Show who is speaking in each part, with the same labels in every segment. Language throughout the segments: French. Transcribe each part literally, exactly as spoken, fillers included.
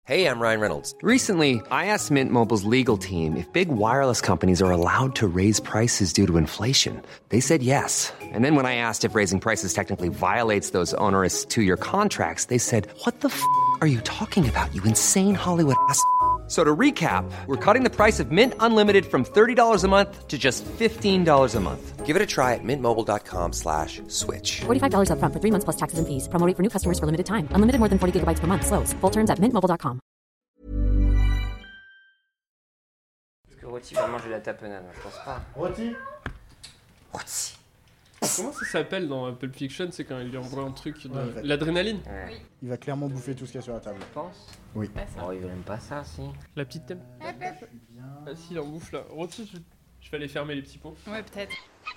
Speaker 1: Hey, I'm Ryan Reynolds.
Speaker 2: Recently, I asked Mint Mobile's legal team if big wireless companies are allowed to raise prices due to inflation. They said yes. And then when I asked if raising prices technically violates those onerous two-year contracts, they said, what the f*** are you talking about, you insane Hollywood ass f- So to recap, we're cutting the price of Mint Unlimited from thirty dollars a month to just fifteen dollars a month.
Speaker 1: Give it a try at mintmobile.com slash switch.
Speaker 3: forty-five dollars up front for three months plus taxes and fees. Promo rate for new customers for limited time. Unlimited more than forty gigabytes per month. Slows full terms at mint mobile dot com.
Speaker 4: Est-ce que Rôti va manger la tapenade? Je pense pas.
Speaker 5: Rôti
Speaker 4: Rôti.
Speaker 6: Comment ça s'appelle dans Pulp Fiction? C'est quand il lui envoie un truc de...
Speaker 5: Ouais,
Speaker 6: l'adrénaline.
Speaker 4: Ouais.
Speaker 5: Il va clairement bouffer tout ce qu'il y a sur la table.
Speaker 4: Tu penses?
Speaker 5: Oui.
Speaker 4: Oh, il aime pas ça, si.
Speaker 6: La petite thème. Ah si, il en bouffe là. Rôti, je... je vais aller fermer les petits pots.
Speaker 7: Ouais, peut-être.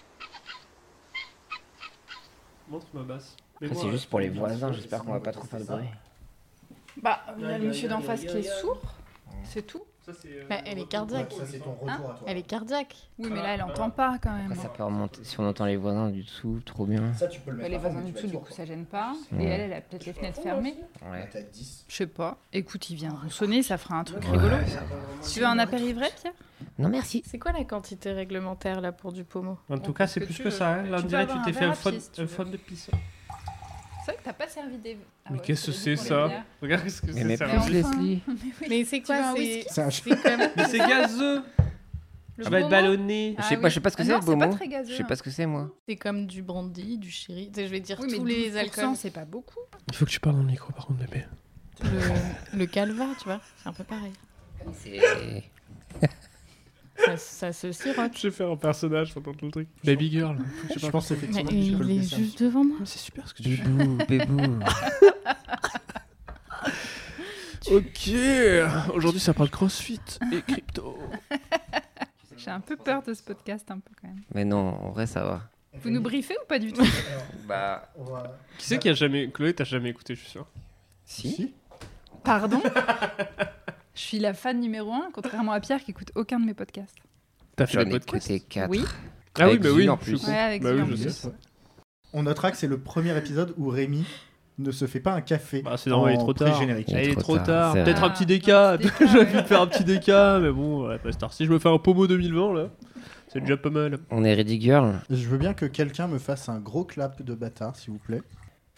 Speaker 6: Montre ma basse.
Speaker 4: Ça, c'est juste pour les voisins, j'espère qu'on va pas trop faire de bruit.
Speaker 7: Bah, il y a le monsieur d'en face qui est sourd, c'est tout.
Speaker 6: Ça, c'est, euh,
Speaker 8: Bah, elle est cardiaque.
Speaker 5: Ça, c'est ton retour
Speaker 7: Hein
Speaker 5: à toi.
Speaker 8: Elle est cardiaque.
Speaker 7: Oui, mais là, elle entend pas quand même.
Speaker 4: Après, ça peut remonter. Si on entend les voisins du dessous, trop bien.
Speaker 5: Ça, tu peux le
Speaker 7: Bah,
Speaker 5: mettre.
Speaker 7: les
Speaker 5: à fond,
Speaker 7: voisins
Speaker 5: mais
Speaker 7: du
Speaker 5: tu vas
Speaker 7: dessous,
Speaker 5: être
Speaker 7: du
Speaker 5: sourd,
Speaker 7: coup, ça gêne pas.
Speaker 4: Ouais.
Speaker 7: Et elle, elle a peut-être les fenêtres fermées.
Speaker 5: quoi.
Speaker 4: Ouais.
Speaker 5: Là, t'as dix.
Speaker 7: Je sais pas. Écoute, il vient ronçonner, ça fera un truc
Speaker 4: Ouais,
Speaker 7: rigolo.
Speaker 4: ça va.
Speaker 7: Tu veux un apéritif, Pierre?
Speaker 4: Non, merci.
Speaker 8: C'est quoi la quantité réglementaire là pour du pommeau?
Speaker 6: En tout cas, c'est
Speaker 7: que
Speaker 6: plus
Speaker 7: tu
Speaker 6: que
Speaker 7: veux.
Speaker 6: ça. Hein. Là, on
Speaker 7: Tu peux
Speaker 6: dirait que tu
Speaker 7: avoir
Speaker 6: t'es
Speaker 7: un
Speaker 6: fait
Speaker 7: verre
Speaker 6: un
Speaker 7: à
Speaker 6: fun,
Speaker 7: pisse, tu
Speaker 6: un
Speaker 7: veux.
Speaker 6: fun de pisse.
Speaker 7: C'est vrai que t'as pas servi des. Ah
Speaker 6: Mais
Speaker 7: ouais,
Speaker 6: qu'est-ce que
Speaker 7: c'est
Speaker 6: c'est
Speaker 7: pour les
Speaker 6: ça?
Speaker 7: bières.
Speaker 6: Regarde ce que
Speaker 4: Mais,
Speaker 6: c'est.
Speaker 4: mais
Speaker 6: ça.
Speaker 4: plus
Speaker 7: enfin.
Speaker 4: Leslie.
Speaker 8: Mais c'est
Speaker 7: Tu veux
Speaker 8: quoi?
Speaker 7: un
Speaker 8: C'est
Speaker 7: whisky
Speaker 5: C'est un
Speaker 8: c'est comme
Speaker 6: Mais c'est gazeux.
Speaker 7: Le
Speaker 6: Ça va être
Speaker 7: Beaumont
Speaker 6: ballonné.
Speaker 7: Ah
Speaker 4: Je sais
Speaker 7: oui.
Speaker 4: pas, je sais pas ce que
Speaker 7: Ah
Speaker 4: c'est
Speaker 7: non,
Speaker 4: le
Speaker 7: c'est pas
Speaker 4: Beaumont.
Speaker 7: très gazeux,
Speaker 4: Je sais
Speaker 7: hein.
Speaker 4: pas ce que c'est moi.
Speaker 8: c'est comme du brandy, du sherry. Tu sais, je vais dire
Speaker 7: Oui, mais
Speaker 8: tous les
Speaker 7: douze pour cent,
Speaker 8: alcools.
Speaker 7: c'est pas beaucoup.
Speaker 6: Il faut que tu parles dans le micro par contre, bébé.
Speaker 8: Le, le calva, tu vois, c'est un peu pareil.
Speaker 4: C'est.
Speaker 8: Ça, ça se sirote.
Speaker 6: Je vais faire un personnage pendant tout le truc. Baby girl. Faut que tu
Speaker 5: Je
Speaker 6: parles.
Speaker 5: pense
Speaker 8: Mais
Speaker 5: effectivement que tu peux
Speaker 8: il
Speaker 5: le
Speaker 8: est
Speaker 5: laisser un
Speaker 8: juste devant moi.
Speaker 6: Mais c'est super ce que tu fais.
Speaker 4: Bébou, bébou.
Speaker 6: Ok. Aujourd'hui, ça parle crossfit et crypto.
Speaker 7: J'ai un peu peur de ce podcast, un peu quand même.
Speaker 4: Mais non, en vrai, ça va.
Speaker 7: Vous nous briefez ou pas du tout?
Speaker 4: Bah,
Speaker 5: On va-
Speaker 6: Qui c'est qui a jamais. Chloé, t'as jamais écouté, je suis sûr.
Speaker 4: si.
Speaker 5: Si.
Speaker 7: Pardon? Je suis la fan numéro un, contrairement à Pierre qui écoute aucun de mes podcasts.
Speaker 6: T'as fait
Speaker 4: J'en
Speaker 6: des
Speaker 4: ai
Speaker 6: podcasts?
Speaker 4: écouté quatre.
Speaker 7: Oui.
Speaker 6: Ah oui,
Speaker 4: Avec
Speaker 6: bah
Speaker 4: Zu,
Speaker 6: oui.
Speaker 4: en
Speaker 6: je
Speaker 4: plus.
Speaker 6: suis con.
Speaker 7: Ouais, avec
Speaker 6: Bah
Speaker 7: Zu,
Speaker 6: oui,
Speaker 7: en
Speaker 6: je
Speaker 7: plus.
Speaker 6: sais.
Speaker 5: On notera que c'est le premier épisode où Rémi ne se fait pas un café.
Speaker 6: Bah, c'est normal, il est
Speaker 5: en
Speaker 6: trop tard.
Speaker 5: pré-générique.
Speaker 6: Ah, il est
Speaker 4: trop
Speaker 6: trop
Speaker 4: tard,
Speaker 6: tard.
Speaker 4: c'est
Speaker 6: Peut-être
Speaker 7: vrai.
Speaker 6: un petit déca.
Speaker 7: Un petit déca,
Speaker 6: J'ai
Speaker 7: ouais.
Speaker 6: envie de faire un petit déca, mais bon, ouais, pas star. Si je me fais un pommeau deux mille vingt, là, c'est déjà pas mal.
Speaker 4: On est Ready Girl.
Speaker 5: Je veux bien que quelqu'un me fasse un gros clap de bâtard, s'il vous plaît.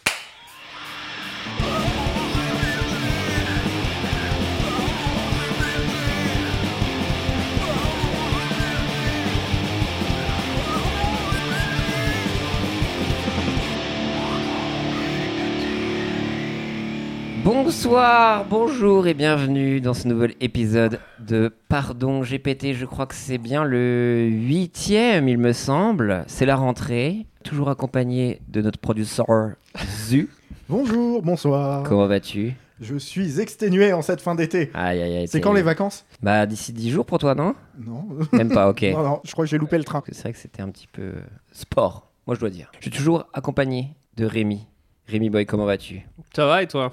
Speaker 4: Bonsoir, bonjour et bienvenue dans ce nouvel épisode de Pardon G P T. Je crois que c'est bien le huitième, il me semble. C'est la rentrée, toujours accompagné de notre producteur Zu.
Speaker 5: Bonjour, bonsoir.
Speaker 4: Comment vas-tu?
Speaker 5: Je suis exténué en cette fin d'été.
Speaker 4: Aïe aïe aïe.
Speaker 5: C'est quand les vacances?
Speaker 4: Bah d'ici dix jours pour toi, non?
Speaker 5: Non.
Speaker 4: Même pas, ok.
Speaker 5: Non, non, je crois que j'ai loupé le train.
Speaker 4: C'est vrai que c'était un petit peu sport, moi je dois dire. Je suis toujours accompagné de Rémi. Rémi Boy, comment vas-tu?
Speaker 6: Ça va et toi?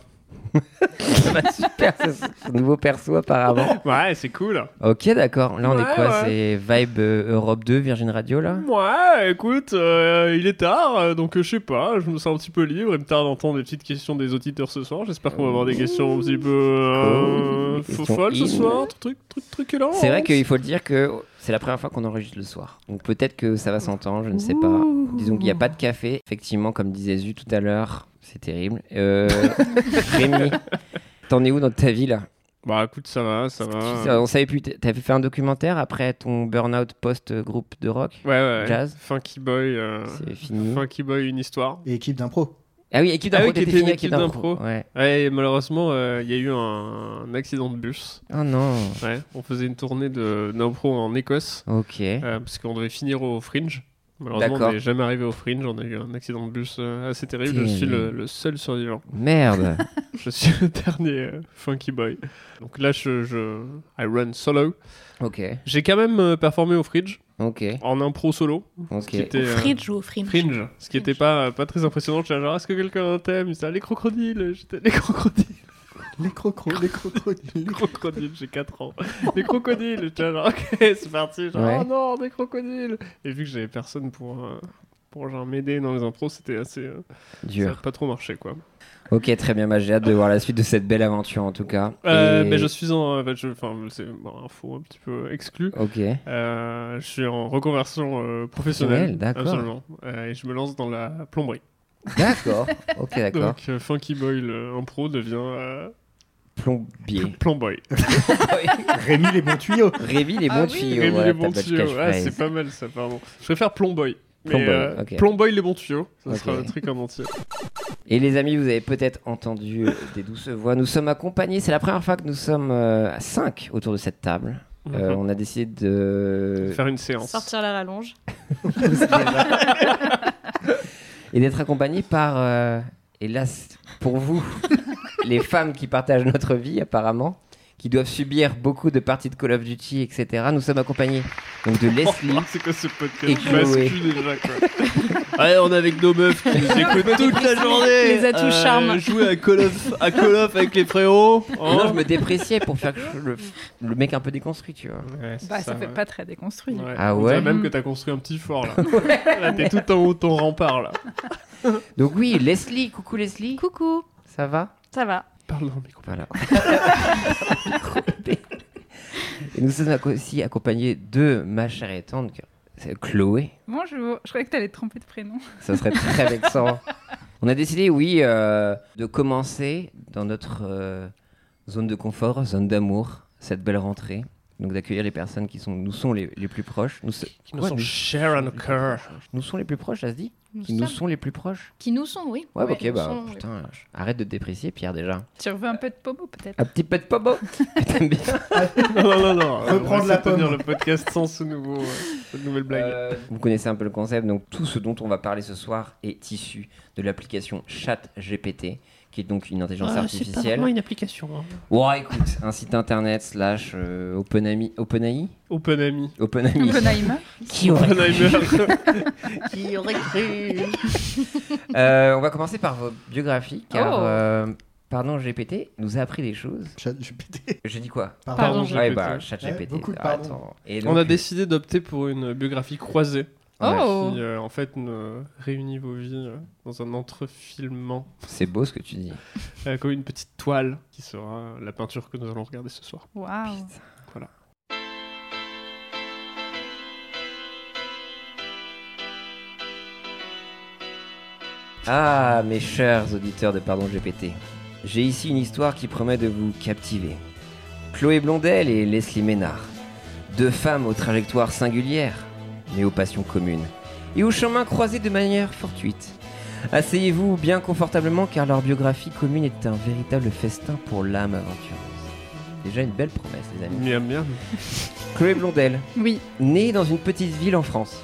Speaker 4: Ça va super, ce, ce nouveau perso apparemment.
Speaker 6: Ouais, c'est cool.
Speaker 4: Ok, d'accord. Là, on
Speaker 6: Ouais,
Speaker 4: est quoi?
Speaker 6: ouais.
Speaker 4: C'est Vibe euh, Europe deux, Virgin Radio, là?
Speaker 6: Ouais, écoute, euh, il est tard, euh, donc euh, je sais pas, je me sens un petit peu libre. Il me tarde d'entendre des petites questions des auditeurs ce soir. J'espère qu'on va avoir des questions un petit peu euh,
Speaker 4: Cool. Des
Speaker 6: faux
Speaker 4: questions
Speaker 6: folles ce
Speaker 4: in.
Speaker 6: soir, truc, truc, truculent.
Speaker 4: C'est vrai qu'il faut le dire que c'est la première fois qu'on enregistre le soir. Donc peut-être que ça va s'entendre, je ne sais pas. Disons qu'il n'y a pas de café. Effectivement, comme disait Zu tout à l'heure, c'est terrible. Euh, Rémi, t'en es où dans ta vie, là?
Speaker 6: Bah écoute, ça va, ça va.
Speaker 4: Ça, On savait plus. T'avais fait un documentaire après ton burn-out post-groupe de rock?
Speaker 6: Ouais, ouais.
Speaker 4: Jazz.
Speaker 6: Funky Boy. euh,
Speaker 4: C'est fini.
Speaker 6: Funky Boy, une histoire.
Speaker 5: Et équipe d'impro.
Speaker 4: Ah oui, équipe
Speaker 6: Ah
Speaker 4: d'impro,
Speaker 6: oui, qui
Speaker 4: t'étais
Speaker 6: était une
Speaker 4: fini,
Speaker 6: équipe d'impro.
Speaker 4: Ouais.
Speaker 6: Ouais, et malheureusement, euh, il y a eu un, un accident de bus.
Speaker 4: Oh non.
Speaker 6: Ouais, on faisait une tournée de d'impro en Écosse,
Speaker 4: Ok.
Speaker 6: euh, parce qu'on devait finir au Fringe. Malheureusement, on
Speaker 4: D'accord.
Speaker 6: n'est jamais arrivé au Fringe. On a eu un accident de bus euh, assez terrible. Je suis le, le seul survivant.
Speaker 4: Merde.
Speaker 6: Je suis le dernier euh, Funky Boy. Donc là, je, je I run solo.
Speaker 4: Ok.
Speaker 6: J'ai quand même euh, performé au Fringe
Speaker 4: Ok.
Speaker 6: en impro solo.
Speaker 4: Ok.
Speaker 6: Ce qui était, euh,
Speaker 8: Fringe ou au fringe?
Speaker 6: Fringe, ce qui était pas, pas très impressionnant. J'étais genre, est-ce que quelqu'un a un thème? C'était les crocodiles. J'étais les crocodiles.
Speaker 5: Les crocos, les crocodiles.
Speaker 6: Les crocodiles, j'ai quatre ans. Les crocodiles, j'étais genre, ok, c'est parti. Genre,
Speaker 4: Ouais.
Speaker 6: oh non, des crocodiles. Et vu que j'avais personne pour, euh, pour genre m'aider dans les intros, c'était assez... euh, ça
Speaker 4: Dur.
Speaker 6: n'a pas trop marché, quoi.
Speaker 4: Ok, très bien. Bah, j'ai hâte de voir la suite de cette belle aventure en tout cas.
Speaker 6: Euh,
Speaker 4: Et-
Speaker 6: mais je suis en... Enfin, je- enfin, c'est bon, info un petit peu exclu.
Speaker 4: Ok.
Speaker 6: Euh, je suis en reconversion euh, professionnelle.
Speaker 4: Professionnelle, d'accord.
Speaker 6: Absolument. Euh, et je me lance dans la plomberie.
Speaker 4: D'accord. Ok, d'accord.
Speaker 6: Donc, euh, Funky Boy, un pro, devient euh,
Speaker 4: Plombier.
Speaker 6: plomboy.
Speaker 5: Rémi les bons tuyaux.
Speaker 4: Rémi les bons
Speaker 8: Ah oui.
Speaker 4: tuyaux.
Speaker 6: Rémi
Speaker 4: voilà,
Speaker 6: les
Speaker 4: ta
Speaker 6: bons
Speaker 4: belle
Speaker 6: tuyaux. Ouais,
Speaker 4: catchphrase.
Speaker 6: c'est pas mal ça, pardon. Je préfère plomboy. Mais
Speaker 4: Plomboy,
Speaker 6: euh,
Speaker 4: ok.
Speaker 6: plomboy les bons tuyaux, ça
Speaker 4: Ok.
Speaker 6: sera un truc en entier.
Speaker 4: Et les amis, vous avez peut-être entendu euh, des douces voix. Nous sommes accompagnés. C'est la première fois que nous sommes euh, à cinq autour de cette table. Euh,
Speaker 6: Mhm.
Speaker 4: on a décidé de
Speaker 6: Faire une séance.
Speaker 8: Sortir la rallonge.
Speaker 4: et d'être accompagnés par, euh, hélas, pour vous, les femmes qui partagent notre vie apparemment, qui doivent subir beaucoup de parties de Call of Duty, et cetera. Nous sommes accompagnés donc de Leslie.
Speaker 6: Oh, c'est quoi ce podcast
Speaker 4: Et Chloé.
Speaker 6: mascu déjà quoi. Ouais, on est avec nos meufs qui nous écoutent toute la journée.
Speaker 8: Les atouts charme.
Speaker 6: Jouer à Call of, à Call of avec les frérots.
Speaker 4: Non, je me dépréciais pour faire que je- le, le mec un peu déconstruit, tu vois.
Speaker 6: Ouais, c'est
Speaker 7: Bah, ça, fait
Speaker 6: ouais.
Speaker 7: pas très déconstruit.
Speaker 6: Ouais.
Speaker 4: Ah
Speaker 6: On
Speaker 4: ouais
Speaker 6: dirait même que t'as construit un petit fort là. Là, t'es tout en haut de ton rempart là.
Speaker 4: Donc oui, Leslie, coucou Leslie,
Speaker 8: Coucou.
Speaker 4: ça va?
Speaker 8: Ça va.
Speaker 6: Parle dans le micro.
Speaker 4: Voilà. Et nous sommes acco- aussi accompagnés de ma chère et tendre, c'est Chloé.
Speaker 7: Bonjour, je croyais que t'allais te tromper de prénom.
Speaker 4: Ça serait très vexant. On a décidé, oui, euh, de commencer dans notre euh, zone de confort, zone d'amour, cette belle rentrée. Donc d'accueillir les personnes qui sont, nous sont les, les plus proches. Nous, se-
Speaker 6: Qui nous
Speaker 4: Quoi,
Speaker 6: sont
Speaker 4: nous-
Speaker 6: chers à nos cœurs.
Speaker 4: Nous sont les plus proches, ça se dit?
Speaker 8: Nous
Speaker 4: Qui nous
Speaker 8: sommes-
Speaker 4: sont les plus proches?
Speaker 8: Qui nous sont, oui.
Speaker 4: Ouais,
Speaker 8: Ouais,
Speaker 4: ok,
Speaker 8: nous
Speaker 4: bah
Speaker 8: sont-
Speaker 4: putain, arrête de te déprécier, Pierre, déjà.
Speaker 7: Tu veux un peu de pomo peut-être?
Speaker 4: Un petit peu de pobo. T'aimes bien?
Speaker 6: Non, non, non, non.
Speaker 5: Reprendre
Speaker 6: On va
Speaker 5: la
Speaker 6: essayer de tenir
Speaker 5: pomme.
Speaker 6: le podcast sans ce nouveau, euh, cette nouvelle blague.
Speaker 4: Euh, vous connaissez un peu le concept, donc tout ce dont on va parler ce soir est issu de l'application ChatGPT, qui est donc une intelligence artificielle.
Speaker 6: une application. Hein.
Speaker 4: Ouais, écoute, un site internet slash euh, OpenAI, OpenAI,
Speaker 6: OpenAI.
Speaker 4: OpenAI.
Speaker 7: Oppenheimer.
Speaker 4: Qui aurait
Speaker 6: Oppenheimer.
Speaker 4: Qui aurait cru Euh, On va commencer par vos biographies, car
Speaker 7: Oh.
Speaker 4: euh, pardon G P T nous a appris des choses.
Speaker 5: Chat G P T.
Speaker 4: J'ai dit quoi?
Speaker 8: Pardon,
Speaker 6: G P T.
Speaker 4: Ouais, bah ChatGPT.
Speaker 5: Ouais, beaucoup de
Speaker 4: Ah,
Speaker 5: pardon.
Speaker 4: attends. Et
Speaker 6: On
Speaker 4: donc,
Speaker 6: a décidé d'opter pour une biographie croisée
Speaker 7: Oh.
Speaker 6: qui, euh, en fait, ne réunit vos vies euh, dans un entrefilement,
Speaker 4: c'est beau ce que tu dis.
Speaker 6: euh, comme une petite toile qui sera la peinture que nous allons regarder ce soir.
Speaker 7: Waouh.
Speaker 6: Voilà.
Speaker 4: Ah, mes chers auditeurs de Pardon G P T, j'ai ici une histoire qui promet de vous captiver. Chloé Blondel et Leslie Ménard, deux femmes aux trajectoires singulières, mais aux passions communes, et aux chemins croisés de manière fortuite. Asseyez-vous bien confortablement car leur biographie commune est un véritable festin pour l'âme aventureuse. Déjà une belle promesse, les amis.
Speaker 6: Miam miam.
Speaker 4: Chloé Blondel,
Speaker 7: Oui.
Speaker 4: née dans une petite ville en France.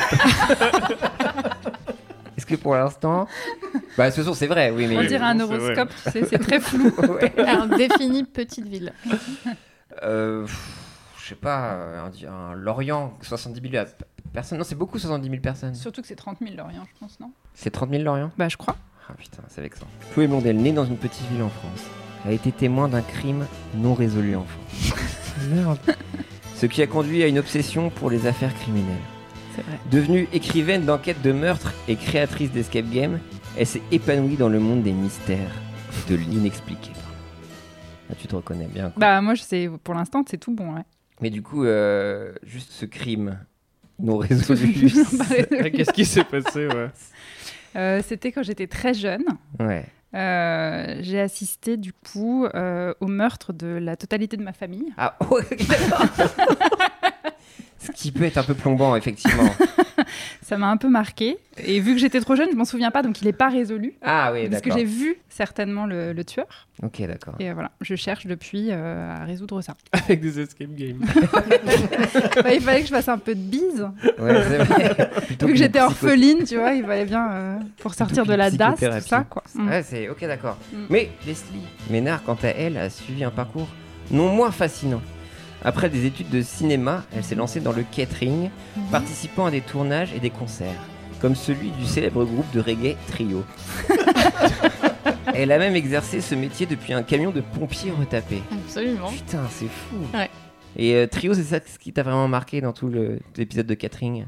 Speaker 4: Est-ce que pour l'instant... Bah, ce soir, c'est vrai, oui, mais...
Speaker 7: On dirait un
Speaker 6: bon, c'est
Speaker 7: horoscope, tu sais, c'est très flou.
Speaker 4: Ouais.
Speaker 8: Alors, définie petite ville.
Speaker 4: Euh, pff, je sais pas, euh, un, un Lorient, soixante-dix mille pe- personnes. Non, c'est beaucoup, soixante-dix mille personnes.
Speaker 7: Surtout que c'est trente mille Lorient, je pense, non?
Speaker 4: C'est trente mille Lorient?
Speaker 7: Bah, je crois.
Speaker 4: Ah putain, c'est vexant. Chloé Blondel, née dans une petite ville en France, a été témoin d'un crime non résolu en France. Merde. Ce qui a conduit à une obsession pour les affaires criminelles.
Speaker 7: C'est vrai.
Speaker 4: Devenue écrivaine d'enquêtes de meurtre et créatrice d'escape game, elle s'est épanouie dans le monde des mystères, de l'inexpliqué. Là, tu te reconnais bien. quoi.
Speaker 7: Bah, moi, je sais, pour l'instant, c'est tout bon, ouais.
Speaker 4: Mais du coup, euh, juste ce crime non résolu.
Speaker 7: Non, pas résolu.
Speaker 6: Ah, Qu'est-ce qui s'est passé, ouais.
Speaker 7: Euh, C'était quand j'étais très jeune.
Speaker 4: Ouais.
Speaker 7: Euh, j'ai assisté du coup euh, au meurtre de la totalité de ma famille.
Speaker 4: Ah, ouais, d'accord. Ce qui peut être un peu plombant, effectivement.
Speaker 7: Ça m'a un peu marqué. Et vu que j'étais trop jeune, je m'en souviens pas, donc il n'est pas résolu.
Speaker 4: Ah oui,
Speaker 7: Parce que
Speaker 4: d'accord.
Speaker 7: j'ai vu certainement le, le tueur.
Speaker 4: Ok, d'accord.
Speaker 7: Et euh, voilà, je cherche depuis euh, à résoudre ça.
Speaker 6: Avec des escape games.
Speaker 7: Bah, il fallait que je fasse un peu de bise.
Speaker 4: Ouais, c'est vrai. Plutôt
Speaker 7: Vu que
Speaker 4: qu'une
Speaker 7: j'étais
Speaker 4: psycho-
Speaker 7: orpheline, tu vois, il fallait bien, euh, pour sortir
Speaker 4: qu'une
Speaker 7: de la D A S, tout
Speaker 4: psychothérapie.
Speaker 7: ça, quoi. Mm.
Speaker 4: Ouais, c'est ok, d'accord.
Speaker 7: Mm.
Speaker 4: Mais Leslie Ménard, quant à elle, a suivi un parcours non moins fascinant. Après des études de cinéma, elle s'est lancée dans le catering, participant à des tournages et des concerts, comme celui du célèbre groupe de reggae Trio. Elle a même exercé ce métier depuis un camion de pompiers retapé.
Speaker 8: Absolument.
Speaker 4: Putain, c'est fou.
Speaker 8: Ouais.
Speaker 4: Et euh, Trio, c'est ça ce qui t'a vraiment marqué dans tout le- l'épisode de catering?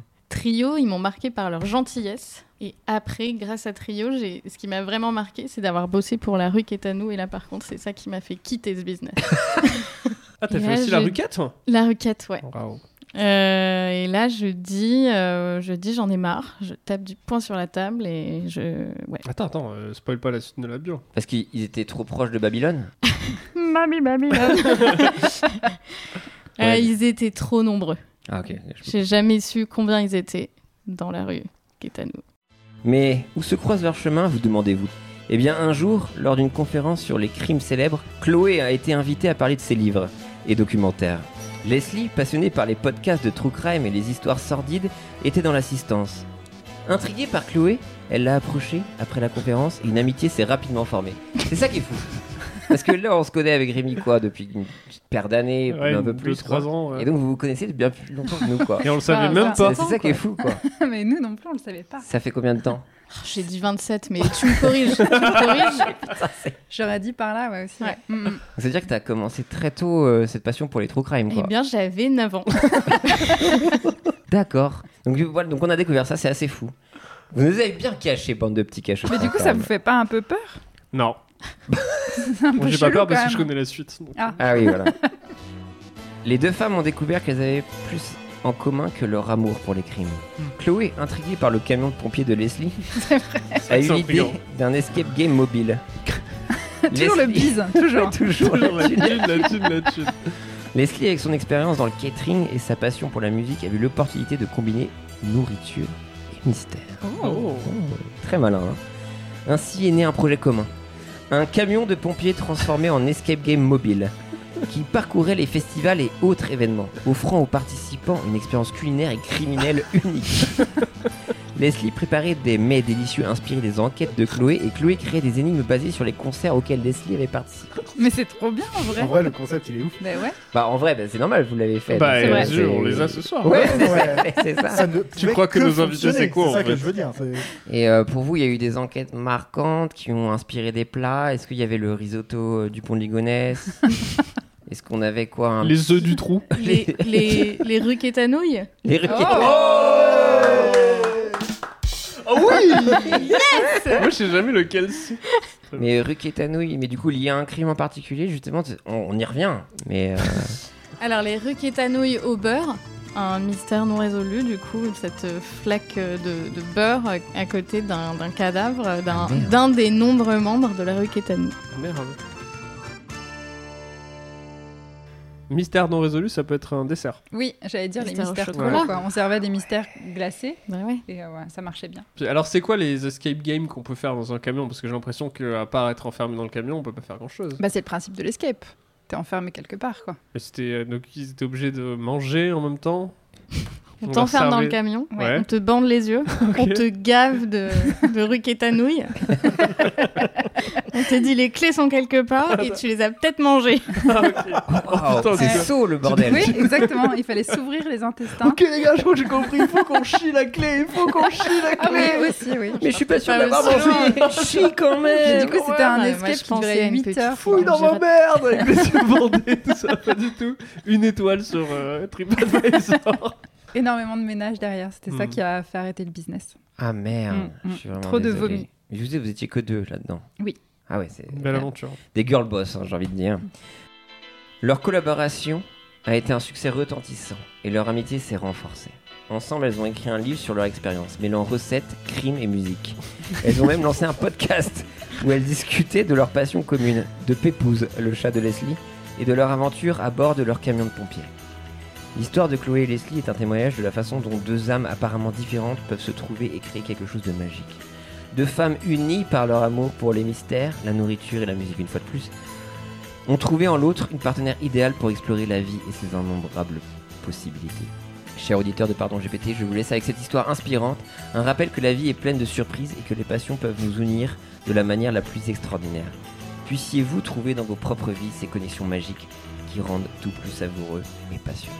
Speaker 8: Trio, ils m'ont marqué par leur gentillesse. Et après, grâce à Trio, j'ai... ce qui m'a vraiment marqué, c'est d'avoir bossé pour la rue Quétanou. Et là, par contre, c'est ça qui m'a fait quitter ce business.
Speaker 6: Ah, t'as
Speaker 8: Et
Speaker 6: fait
Speaker 8: là,
Speaker 6: aussi la
Speaker 8: je-
Speaker 6: ruquette, toi
Speaker 8: La ruquette, ouais.
Speaker 6: Bravo.
Speaker 8: Euh, et là, je dis, euh, je dis, j'en ai marre. Je tape du poing sur la table et je... Ouais.
Speaker 6: Attends, attends, euh, spoil pas la suite de la bio.
Speaker 4: Parce qu'ils étaient trop proches de Babylone.
Speaker 8: Mamie, mamie, mamie.
Speaker 4: Ouais.
Speaker 8: Ils étaient trop nombreux.
Speaker 4: Ah ok. Je-
Speaker 8: J'ai jamais su combien ils étaient dans la rue Quétanou.
Speaker 4: Mais où se croisent leurs chemins, vous demandez-vous? Eh bien, un jour, lors d'une conférence sur les crimes célèbres, Chloé a été invitée à parler de ses livres et documentaires. Leslie, passionnée par les podcasts de true crime et les histoires sordides, était dans l'assistance. Intriguée par Chloé, elle l'a approchée après la conférence et une amitié s'est rapidement formée. C'est ça qui est fou. Parce que là, on se connaît avec Rémi, quoi, depuis une petite paire d'années,
Speaker 6: Ouais,
Speaker 4: un peu
Speaker 6: deux,
Speaker 4: plus.
Speaker 6: trois
Speaker 4: quoi.
Speaker 6: ans. ouais.
Speaker 4: Et donc, vous vous connaissez depuis bien plus longtemps que nous, quoi.
Speaker 6: Et on le savait
Speaker 8: Ah,
Speaker 6: même
Speaker 8: ça-
Speaker 6: pas.
Speaker 4: C'est c'est ça qui est fou, quoi.
Speaker 7: Mais nous non plus, on le savait pas.
Speaker 4: Ça fait combien de temps?
Speaker 8: J'ai dit vingt-sept, mais tu me corriges. Tu me corriges.
Speaker 7: J'aurais dit par là, ouais, aussi.
Speaker 8: Ouais.
Speaker 7: Mm, mm.
Speaker 4: C'est-à-dire que tu as commencé très tôt euh, cette passion pour les true crime,
Speaker 8: Eh
Speaker 4: quoi.
Speaker 8: bien, j'avais neuf ans.
Speaker 4: D'accord. Donc voilà, donc on a découvert ça, c'est assez fou. Vous nous avez bien caché, bande de petits cachets.
Speaker 7: Mais du coup, ça vous fait pas un peu peur?
Speaker 6: Non.
Speaker 7: C'est un peu
Speaker 6: Moi, j'ai pas
Speaker 7: chelou,
Speaker 6: peur parce
Speaker 7: quand
Speaker 6: que je
Speaker 7: même.
Speaker 6: connais la suite. donc.
Speaker 7: Ah.
Speaker 4: Ah oui, voilà. Les deux femmes ont découvert qu'elles avaient plus en commun que leur amour pour les crimes. Chloé, intriguée par le camion de pompier de Leslie, a eu
Speaker 6: C'est
Speaker 4: l'idée
Speaker 6: intriguant.
Speaker 4: d'un escape game mobile.
Speaker 7: Toujours le
Speaker 4: Leslie-
Speaker 7: bise, toujours.
Speaker 4: Toujours la
Speaker 6: Toujours la
Speaker 4: thune.
Speaker 6: thune, la thune, la thune.
Speaker 4: Leslie, avec son expérience dans le catering et sa passion pour la musique, a eu l'opportunité de combiner nourriture et mystère.
Speaker 6: Oh.
Speaker 4: Très malin. Hein. Ainsi est né un projet commun. Un camion de pompiers transformé en escape game mobile qui parcourait les festivals et autres événements, offrant aux participants une expérience culinaire et criminelle unique. Leslie préparait des mets délicieux inspirés des enquêtes de Chloé et Chloé créait des énigmes basées sur les concerts auxquels Leslie avait participé.
Speaker 7: Mais c'est trop bien en vrai.
Speaker 5: En vrai, le concept, il est ouf.
Speaker 7: Bah ouais.
Speaker 4: Bah en vrai, bah, c'est normal, vous l'avez fait.
Speaker 6: Bah,
Speaker 4: donc,
Speaker 6: bien
Speaker 4: euh,
Speaker 6: sûr,
Speaker 4: c'est-
Speaker 6: on les a ce soir.
Speaker 4: Ouais, c'est
Speaker 5: Ouais.
Speaker 4: ça, c'est ça.
Speaker 5: Ça ne
Speaker 6: Tu
Speaker 5: pouvait
Speaker 6: crois que nos invités,
Speaker 5: fonctionner,
Speaker 6: c'est quoi,
Speaker 5: C'est
Speaker 6: en
Speaker 5: ça
Speaker 6: fait
Speaker 5: que je veux dire. c'est-
Speaker 4: Et euh, pour vous, il y a eu des enquêtes marquantes qui ont inspiré des plats. Est-ce qu'il y avait le risotto euh, du pont de Ligonnès? Est-ce qu'on avait quoi un...
Speaker 6: Les œufs du trou.
Speaker 8: Les, les, les rues Quétanouilles.
Speaker 4: Les rues-
Speaker 6: Oh oui. Moi, je sais jamais lequel c'est.
Speaker 4: Mais rue Quétanouille, mais du coup, il y a un crime en particulier, justement, t- on, on y revient. Mais euh,
Speaker 8: Alors, les rues Quétanouilles au beurre. Un mystère non résolu, du coup, cette flaque de, de beurre à côté d'un d'un cadavre d'un
Speaker 4: Ah, merde.
Speaker 8: d'un des nombreux membres de la rue Quétanouille.
Speaker 6: Merde. Mystère non résolu, ça peut être un dessert.
Speaker 7: Oui, j'allais dire les
Speaker 8: Mystère au
Speaker 7: mystères
Speaker 8: chocolat.
Speaker 7: trop, quoi. On servait des mystères glacés
Speaker 8: Bah ouais.
Speaker 7: et euh, ouais, ça marchait bien.
Speaker 6: Puis, alors, c'est quoi les escape games qu'on peut faire dans un camion? Parce que j'ai l'impression qu'à part être enfermé dans le camion, on peut pas faire grand chose.
Speaker 7: Bah c'est le principe de l'escape. T'es enfermé quelque part, quoi.
Speaker 6: Et c'était, euh, donc, ils étaient obligés de manger en même temps.
Speaker 8: On
Speaker 6: On
Speaker 8: t'enferme
Speaker 6: leur
Speaker 8: dans le
Speaker 6: servait-
Speaker 8: camion,
Speaker 6: Ouais.
Speaker 8: on te bande les yeux, on te gave de, de rue Quétanouille. On te dit les clés sont quelque part et tu les as peut-être mangées.
Speaker 6: Ah, ok.
Speaker 4: Wow,
Speaker 6: putain,
Speaker 4: c'est
Speaker 6: c'est-
Speaker 4: saut le bordel.
Speaker 7: Oui, exactement. Il fallait s'ouvrir les intestins.
Speaker 6: Ok, les gars, je crois que j'ai compris. Il faut qu'on chie la clé. Il faut qu'on chie la
Speaker 7: Ah
Speaker 6: clé.
Speaker 7: oui, aussi, oui.
Speaker 4: Mais je suis pas sûr
Speaker 8: Pas
Speaker 4: d'avoir
Speaker 8: aussi
Speaker 4: mangé. Chie quand
Speaker 7: Mais
Speaker 4: même.
Speaker 7: du coup, c'était un
Speaker 8: Ouais,
Speaker 7: escape
Speaker 8: moi, je
Speaker 7: qui
Speaker 8: pensais à
Speaker 7: durait
Speaker 8: une
Speaker 7: huit
Speaker 8: petite
Speaker 7: heures.
Speaker 8: fouille.
Speaker 6: Fouille dans ma
Speaker 8: J'irai-
Speaker 6: merde avec les yeux bandés, tout ça, pas du tout. Une étoile sur euh, TripAdvisor.
Speaker 7: Énormément de ménage derrière. C'était ça
Speaker 6: Mm.
Speaker 7: qui a fait arrêter le business.
Speaker 4: Ah merde.
Speaker 7: Mm, mm.
Speaker 4: Je suis vraiment
Speaker 7: Trop de
Speaker 4: désolé.
Speaker 7: vomi.
Speaker 4: Mais je vous disais, vous étiez que deux là-dedans.
Speaker 7: Oui.
Speaker 4: Ah ouais, c'est
Speaker 6: Belle aventure.
Speaker 4: des girl boss, hein, j'ai envie de dire. Leur collaboration a été un succès retentissant et leur amitié s'est renforcée. Ensemble, elles ont écrit un livre sur leur expérience, mêlant recettes, crimes et musique. Elles ont même lancé un podcast où elles discutaient de leur passion commune, de Pépouze, le chat de Leslie, et de leur aventure à bord de leur camion de pompiers. L'histoire de Chloé et Leslie est un témoignage de la façon dont deux âmes apparemment différentes peuvent se trouver et créer quelque chose de magique. Deux femmes unies par leur amour pour les mystères, la nourriture et la musique une fois de plus, ont trouvé en l'autre une partenaire idéale pour explorer la vie et ses innombrables possibilités. Chers auditeurs de Pardon G P T, je vous laisse avec cette histoire inspirante, un rappel que la vie est pleine de surprises et que les passions peuvent nous unir de la manière la plus extraordinaire. Puissiez-vous trouver dans vos propres vies ces connexions magiques qui rendent tout plus savoureux et passionnant.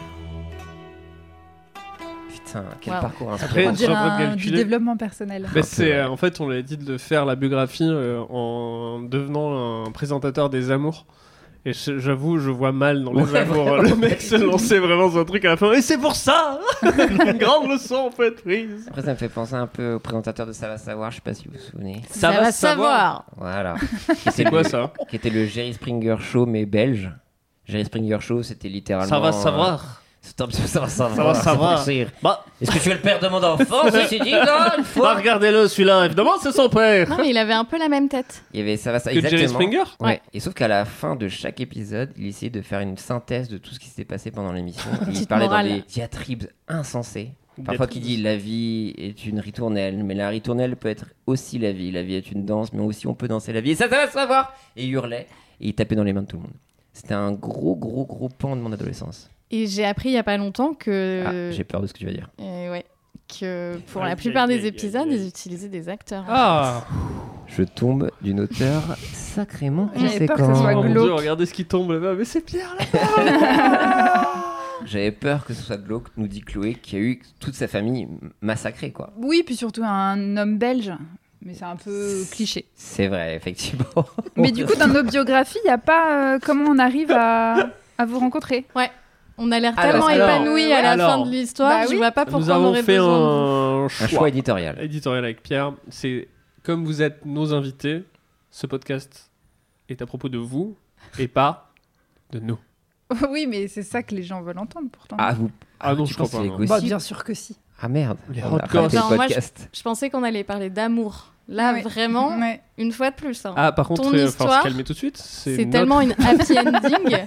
Speaker 4: Putain, quel
Speaker 8: Wow.
Speaker 4: parcours
Speaker 6: Après,
Speaker 7: On
Speaker 4: inspirant.
Speaker 6: je suis en
Speaker 7: dirait
Speaker 6: train de
Speaker 7: un- du
Speaker 6: calculer.
Speaker 7: développement personnel.
Speaker 6: Mais
Speaker 4: peu,
Speaker 6: c'est,
Speaker 4: ouais.
Speaker 6: euh, en fait, on l'a dit de faire la biographie euh, en devenant un présentateur des amours. Et je- j'avoue, je vois mal dans les amours le mec se lancer vraiment sur un truc à la fin. Et c'est pour ça une grande leçon en fait prise.
Speaker 4: Après, ça me fait penser un peu au présentateur de Ça va savoir, je sais pas si vous vous souvenez.
Speaker 8: Ça, va savoir.
Speaker 4: Voilà.
Speaker 6: C'est quoi ça?
Speaker 4: Qui était le Jerry Springer Show, mais belge. Jerry Springer Show, c'était littéralement.
Speaker 6: Ça va
Speaker 4: euh,
Speaker 6: savoir.
Speaker 4: C'est un petit peu ça va savoir.
Speaker 6: Ça va savoir.
Speaker 4: c'est pour rire.
Speaker 6: Bah,
Speaker 4: Est-ce que tu es le père de mon enfant? Ceci dit, non, une
Speaker 6: bah
Speaker 4: fois.
Speaker 6: regardez-le celui-là, évidemment c'est son père.
Speaker 8: Non, mais il avait un peu la même tête.
Speaker 4: Il y avait ça va ça.
Speaker 6: Que Jerry
Speaker 4: Exactement.
Speaker 6: Springer.
Speaker 4: Ouais.
Speaker 8: Ouais.
Speaker 4: Et sauf qu'à la fin de chaque épisode, il essayait de faire une synthèse de tout ce qui s'était passé pendant l'émission. Et il
Speaker 8: Petite
Speaker 4: parlait
Speaker 8: morale.
Speaker 4: dans des diatribes insensées. Parfois qui dit la vie est une ritournelle, mais la ritournelle peut être aussi la vie. La vie est une danse, mais aussi on peut danser la vie. Et ça, ça va savoir. Et il hurlait et il tapait dans les mains de tout le monde. C'était un gros, gros, gros pan de mon adolescence.
Speaker 8: Et j'ai appris il y a pas longtemps que.
Speaker 4: Ah, j'ai peur de ce que tu vas dire.
Speaker 8: Euh, ouais. Que pour
Speaker 6: Aïe,
Speaker 8: la plupart
Speaker 6: aïe,
Speaker 8: des
Speaker 6: aïe,
Speaker 8: épisodes,
Speaker 6: aïe, aïe.
Speaker 8: ils utilisaient des acteurs.
Speaker 6: Ah.
Speaker 4: Je tombe d'une hauteur sacrément
Speaker 7: J'avais peur que ce
Speaker 4: conséquente.
Speaker 7: soit
Speaker 6: Oh mon
Speaker 7: glauque.
Speaker 6: dieu, regardez ce qui tombe là-bas. Mais c'est Pierre là.
Speaker 4: J'avais peur que ce soit glauque, nous dit Chloé, qui a eu toute sa famille massacrée, quoi.
Speaker 7: Oui, puis surtout un homme belge. Mais c'est un peu cliché.
Speaker 4: C'est vrai, effectivement.
Speaker 7: Mais du coup, dans nos biographies, il n'y a pas euh, comment on arrive à, à vous rencontrer.
Speaker 8: On a l'air
Speaker 4: Alors,
Speaker 8: tellement
Speaker 6: alors,
Speaker 8: épanouis à la
Speaker 6: alors,
Speaker 8: fin de l'histoire,
Speaker 7: bah
Speaker 8: je
Speaker 7: oui.
Speaker 8: vois pas
Speaker 6: Nous
Speaker 8: pourquoi on
Speaker 6: avons
Speaker 8: aurait
Speaker 6: fait
Speaker 8: besoin de vous.
Speaker 6: un
Speaker 4: Un
Speaker 6: choix
Speaker 4: choix éditorial.
Speaker 6: éditorial avec Pierre. C'est comme vous êtes nos invités, ce podcast est à propos de vous et pas de nous.
Speaker 7: Oui, mais c'est ça que les gens veulent entendre pourtant.
Speaker 4: Ah, vous...
Speaker 6: Ah non,
Speaker 4: tu
Speaker 6: je crois
Speaker 4: penses
Speaker 6: pas,
Speaker 4: que c'est
Speaker 6: non.
Speaker 4: égoïste
Speaker 7: Bah, bien sûr que si.
Speaker 4: Ah merde.
Speaker 6: Les
Speaker 4: On a
Speaker 6: hardcore.
Speaker 4: raté le
Speaker 8: Attends, moi, je-
Speaker 4: podcast.
Speaker 8: Je pensais qu'on allait parler d'amour. Là,
Speaker 7: Ouais.
Speaker 8: vraiment,
Speaker 7: Ouais.
Speaker 8: une fois de plus. hein.
Speaker 6: Ah, par contre,
Speaker 8: Ton
Speaker 6: il va falloir se
Speaker 8: histoire,
Speaker 6: calmer tout de suite. C'est
Speaker 8: C'est
Speaker 6: notre-
Speaker 8: tellement une happy ending.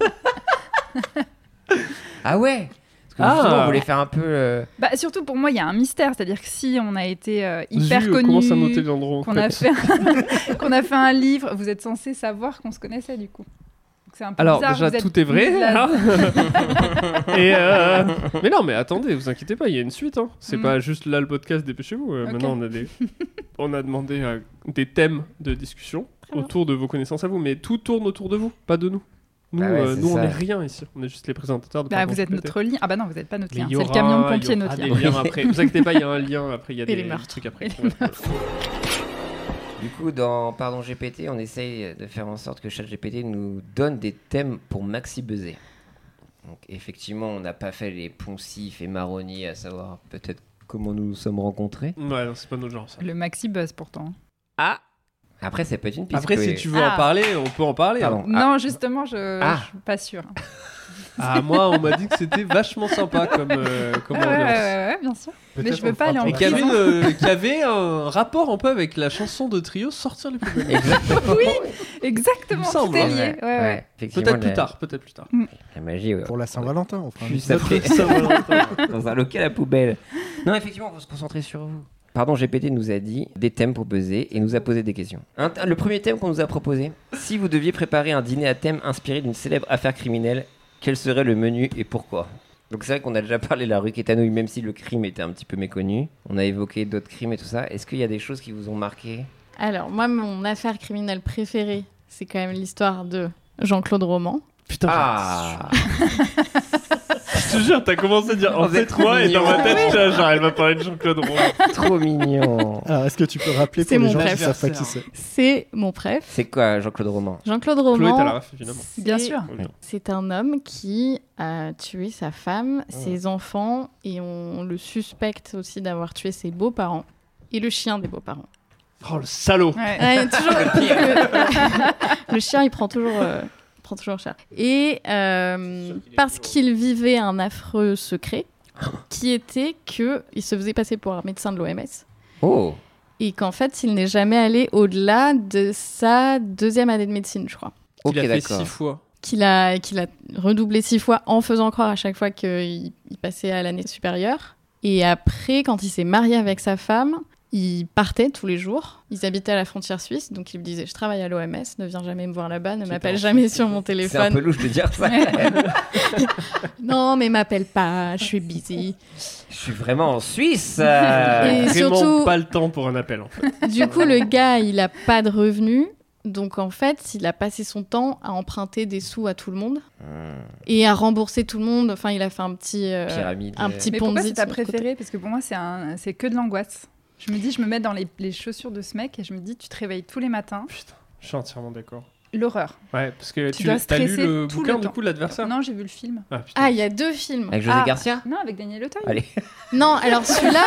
Speaker 4: Ah ouais. Parce que
Speaker 6: Ah.
Speaker 4: justement, on voulait faire un peu... euh,
Speaker 7: Bah, surtout pour moi, il y a un mystère. C'est-à-dire que si on a été euh, hyper
Speaker 6: Zu,
Speaker 7: connu,
Speaker 6: commence à noter Leandro. en
Speaker 7: qu'on
Speaker 6: fait.
Speaker 7: a, fait un... qu'on a fait un livre, vous êtes censé savoir qu'on se connaissait du coup. Donc, c'est un peu
Speaker 6: Alors
Speaker 7: bizarre,
Speaker 6: déjà
Speaker 7: vous êtes
Speaker 6: tout est vrai.
Speaker 7: mis de la-
Speaker 6: hein. Et euh, mais non, mais attendez, vous inquiétez pas, il y a une suite. Hein. C'est
Speaker 7: Mm.
Speaker 6: pas juste là le podcast. Dépêchez-vous. Euh,
Speaker 7: Ok.
Speaker 6: Maintenant, on a des, on a demandé euh, des thèmes de discussion
Speaker 8: Très bien.
Speaker 6: autour de vos connaissances à vous, mais tout tourne autour de vous, pas de nous. Nous,
Speaker 4: Bah ouais,
Speaker 6: euh,
Speaker 4: c'est
Speaker 6: nous, on
Speaker 4: ça.
Speaker 6: est rien ici. On est juste les présentateurs de.
Speaker 7: Bah,
Speaker 6: Pardon,
Speaker 7: vous êtes
Speaker 6: G P T.
Speaker 7: notre lien. Ah bah non, vous n'êtes pas notre
Speaker 6: Mais
Speaker 7: lien.
Speaker 6: il y
Speaker 7: C'est le
Speaker 6: aura-
Speaker 7: camion de
Speaker 6: il y
Speaker 7: pompier
Speaker 6: aura
Speaker 7: notre
Speaker 6: des
Speaker 7: lien.
Speaker 6: liens après. Vous inquiétez pas, il y a un lien après. Il y a
Speaker 8: Et
Speaker 6: des
Speaker 8: les meurtres.
Speaker 6: trucs après.
Speaker 8: Et les
Speaker 4: Du coup, dans Pardon G P T, on essaye de faire en sorte que ChatGPT nous donne des thèmes pour maxi buzzer. Donc effectivement, on n'a pas fait les poncifs et marronniers, à savoir peut-être comment nous nous sommes rencontrés.
Speaker 6: Ouais, non, c'est pas notre genre ça.
Speaker 7: Le maxi buzz pourtant.
Speaker 4: Ah. Après, ça peut être une piste.
Speaker 6: Après,
Speaker 4: Chloé.
Speaker 6: si tu veux
Speaker 7: Ah.
Speaker 6: en parler, on peut en parler. hein.
Speaker 4: Pardon.
Speaker 7: Non, justement, je
Speaker 4: Ah.
Speaker 7: je suis pas sûre.
Speaker 6: Ah, moi, on m'a dit que c'était vachement sympa comme, euh, comme
Speaker 7: Ouais, ouais,
Speaker 6: ambiance.
Speaker 7: ouais, ouais, bien sûr. Mais
Speaker 5: Peut-être
Speaker 7: je veux
Speaker 5: on
Speaker 7: pas
Speaker 5: fera
Speaker 7: aller en
Speaker 5: pour
Speaker 6: Et
Speaker 5: la
Speaker 6: qu'il y, avait
Speaker 7: prison.
Speaker 6: une, euh, qu'il y avait un rapport un peu avec la chanson de Trio Sortir les poubelles.
Speaker 4: Exactement.
Speaker 7: Exactement,
Speaker 6: Il me semble,
Speaker 7: tout est
Speaker 6: hein.
Speaker 7: lié. Ouais, ouais.
Speaker 4: Effectivement,
Speaker 6: Peut-être plus
Speaker 4: la-
Speaker 6: tard, peut-être plus tard.
Speaker 4: La magie, ouais.
Speaker 5: Pour la Saint-Valentin, on fera un
Speaker 4: Juste
Speaker 5: épisode.
Speaker 4: après.
Speaker 6: Saint-Valentin.
Speaker 4: Dans un local à poubelle. Non, effectivement, il faut se concentrer sur vous. Pardon, G P T nous a dit des thèmes pour buzzer et nous a posé des questions. Un th- le premier thème qu'on nous a proposé, si vous deviez préparer un dîner à thème inspiré d'une célèbre affaire criminelle, quel serait le menu et pourquoi? Donc c'est vrai qu'on a déjà parlé de la rue Quétanouille, même si le crime était un petit peu méconnu. On a évoqué d'autres crimes et tout ça. Est-ce qu'il y a des choses qui vous ont marqué?
Speaker 8: Alors, moi, mon affaire criminelle préférée, c'est quand même l'histoire de Jean-Claude Roman.
Speaker 6: Putain,
Speaker 4: Ah.
Speaker 6: je te jure, t'as commencé à dire en
Speaker 4: Vous êtes
Speaker 6: fait
Speaker 4: trop
Speaker 6: quoi et dans ma
Speaker 4: mignon.
Speaker 6: tête, j'étais là, genre, elle va parler de Jean-Claude Roman.
Speaker 4: Trop mignon.
Speaker 5: Alors, est-ce que tu peux rappeler
Speaker 8: C'est
Speaker 5: pour les
Speaker 8: mon
Speaker 5: gens qui
Speaker 8: préf.
Speaker 5: savent pas qui c'est?
Speaker 8: C'est mon préf.
Speaker 4: C'est quoi Jean-Claude Roman?
Speaker 8: Jean-Claude
Speaker 6: Chloé,
Speaker 8: Roman,
Speaker 6: t'as la ref, évidemment.
Speaker 8: c'est-
Speaker 7: Bien sûr.
Speaker 8: c'est un homme qui a tué sa femme, ses enfants, et on le suspecte aussi d'avoir tué ses beaux-parents et le chien des beaux-parents.
Speaker 6: Oh, le salaud.
Speaker 7: Ouais.
Speaker 8: Ouais, toujours le... le chien, il prend toujours, euh, il prend toujours cher. Et euh, parce qu'il vivait un affreux secret, qui était que il se faisait passer pour un médecin de l'O M S
Speaker 4: Oh.
Speaker 8: et qu'en fait, il n'est jamais allé au-delà de sa deuxième année de médecine, je crois.
Speaker 4: Ok,
Speaker 6: Il a fait
Speaker 4: d'accord.
Speaker 6: six fois.
Speaker 8: Qu'il a, qu'il a redoublé six fois en faisant croire à chaque fois qu'il il passait à l'année supérieure. Et après, quand il s'est marié avec sa femme, il partait tous les jours. Ils habitaient à la frontière suisse, donc il me disait « Je travaille à l'O M S, ne viens jamais me voir là-bas, ne
Speaker 6: C'était
Speaker 8: m'appelle
Speaker 6: en
Speaker 8: jamais
Speaker 6: Suisse.
Speaker 8: sur mon
Speaker 4: C'est un
Speaker 8: téléphone.
Speaker 4: peu louche de dire ça.
Speaker 8: Non, mais m'appelle pas, je suis busy.
Speaker 4: Je suis vraiment en Suisse. euh.
Speaker 8: Et
Speaker 6: Vraiment
Speaker 8: surtout-
Speaker 6: pas le temps pour un appel, en fait. »
Speaker 8: Du coup, le gars, il a pas de revenus. Donc en fait, il a passé son temps à emprunter des sous à tout le monde
Speaker 4: Hmm.
Speaker 8: et à rembourser tout le monde. Enfin, il a fait un petit, euh,
Speaker 4: Pyramide.
Speaker 8: un
Speaker 4: euh.
Speaker 8: petit
Speaker 7: Mais pourquoi
Speaker 8: Ponzi
Speaker 7: c'est
Speaker 8: de
Speaker 7: ta
Speaker 8: son côté.
Speaker 7: préférée? Parce que pour moi, c'est un... c'est que de l'angoisse. Je me dis, je me mets dans les... les chaussures de ce mec et je me dis, tu te réveilles tous les matins.
Speaker 6: Putain, je suis entièrement d'accord.
Speaker 7: l'horreur.
Speaker 6: Ouais, parce que
Speaker 7: Tu
Speaker 6: tu,
Speaker 7: dois
Speaker 6: t'as lu
Speaker 7: stresser
Speaker 6: le
Speaker 7: tout
Speaker 6: bouquin
Speaker 7: le
Speaker 6: du
Speaker 7: temps.
Speaker 6: coup de l'adversaire.
Speaker 7: Non, j'ai vu le film.
Speaker 6: Ah putain.
Speaker 8: Ah, il y a deux films.
Speaker 4: Avec José
Speaker 7: Ah.
Speaker 4: Garcia
Speaker 7: Non, avec Daniel Auteuil.
Speaker 4: Allez.
Speaker 8: Non, alors celui-là,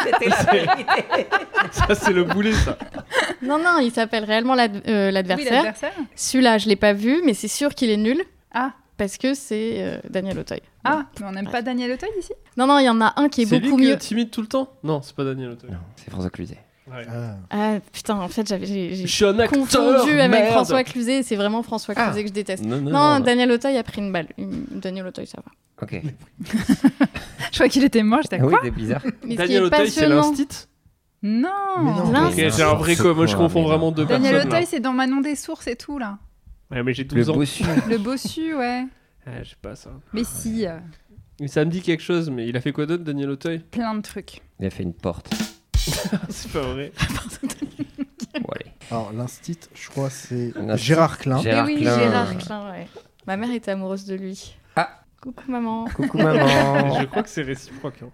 Speaker 6: Ça c'est le boulet ça.
Speaker 8: non, non, il s'appelle réellement l'ad- euh,
Speaker 7: Oui,
Speaker 8: l'adversaire.
Speaker 7: l'adversaire.
Speaker 8: Celui-là, je l'ai pas vu, mais c'est sûr qu'il est nul
Speaker 7: Ah,
Speaker 8: parce que c'est euh, Daniel Auteuil.
Speaker 7: ah, mais on n'aime pas Daniel Auteuil ici.
Speaker 8: Non, non, il y en a un qui est,
Speaker 6: C'est
Speaker 8: beaucoup
Speaker 6: lui qui
Speaker 8: mieux.
Speaker 6: est timide tout le temps. Non, c'est pas Daniel Auteuil.
Speaker 4: Non, c'est François Cluzet.
Speaker 6: Ouais.
Speaker 5: Ah.
Speaker 8: Ah putain, en fait, j'avais j'ai-
Speaker 6: Je
Speaker 8: j'ai
Speaker 6: suis un acteur.
Speaker 8: confondu avec
Speaker 6: merde.
Speaker 8: François Cluzet. C'est vraiment François
Speaker 4: Ah.
Speaker 8: Cluzet que je déteste.
Speaker 4: Non, non,
Speaker 8: Non,
Speaker 4: non.
Speaker 8: Daniel Auteuil a pris une balle. Une- Daniel Auteuil, ça va.
Speaker 4: Ok.
Speaker 7: Je crois qu'il était mort. J'étais
Speaker 4: Ah oui,
Speaker 7: quoi
Speaker 4: c'est bizarre.
Speaker 8: Mais ce qui
Speaker 6: Daniel
Speaker 8: est
Speaker 6: Auteuil, c'est
Speaker 8: passionnant,
Speaker 6: l'instit.
Speaker 7: Non.
Speaker 5: Mais non.
Speaker 8: L'un,
Speaker 6: Ok, j'ai un vrai co. Moi je confonds vraiment deux
Speaker 7: Daniel
Speaker 6: personnes.
Speaker 7: Auteuil,
Speaker 6: là.
Speaker 7: c'est dans Manon des Sources et tout là.
Speaker 6: Ouais, mais j'ai
Speaker 4: Le
Speaker 6: douze ans.
Speaker 4: bossu.
Speaker 7: Le bossu, ouais.
Speaker 6: Ouais, je sais pas ça.
Speaker 7: Mais si, euh,
Speaker 6: Mais ça me dit quelque chose, mais il a fait quoi d'autre, Daniel Auteuil?
Speaker 7: plein de trucs.
Speaker 4: Il a fait une porte.
Speaker 6: C'est pas vrai.
Speaker 4: Bon, allez.
Speaker 5: Alors, l'instit, je crois, c'est
Speaker 4: L'instit.
Speaker 5: Gérard Klein.
Speaker 4: Gérard
Speaker 8: Eh oui,
Speaker 4: Klein.
Speaker 8: Gérard Klein, ouais. Ma mère était amoureuse de lui.
Speaker 4: Ah.
Speaker 8: Coucou maman.
Speaker 4: Coucou maman.
Speaker 6: Je crois que c'est réciproque. Hein.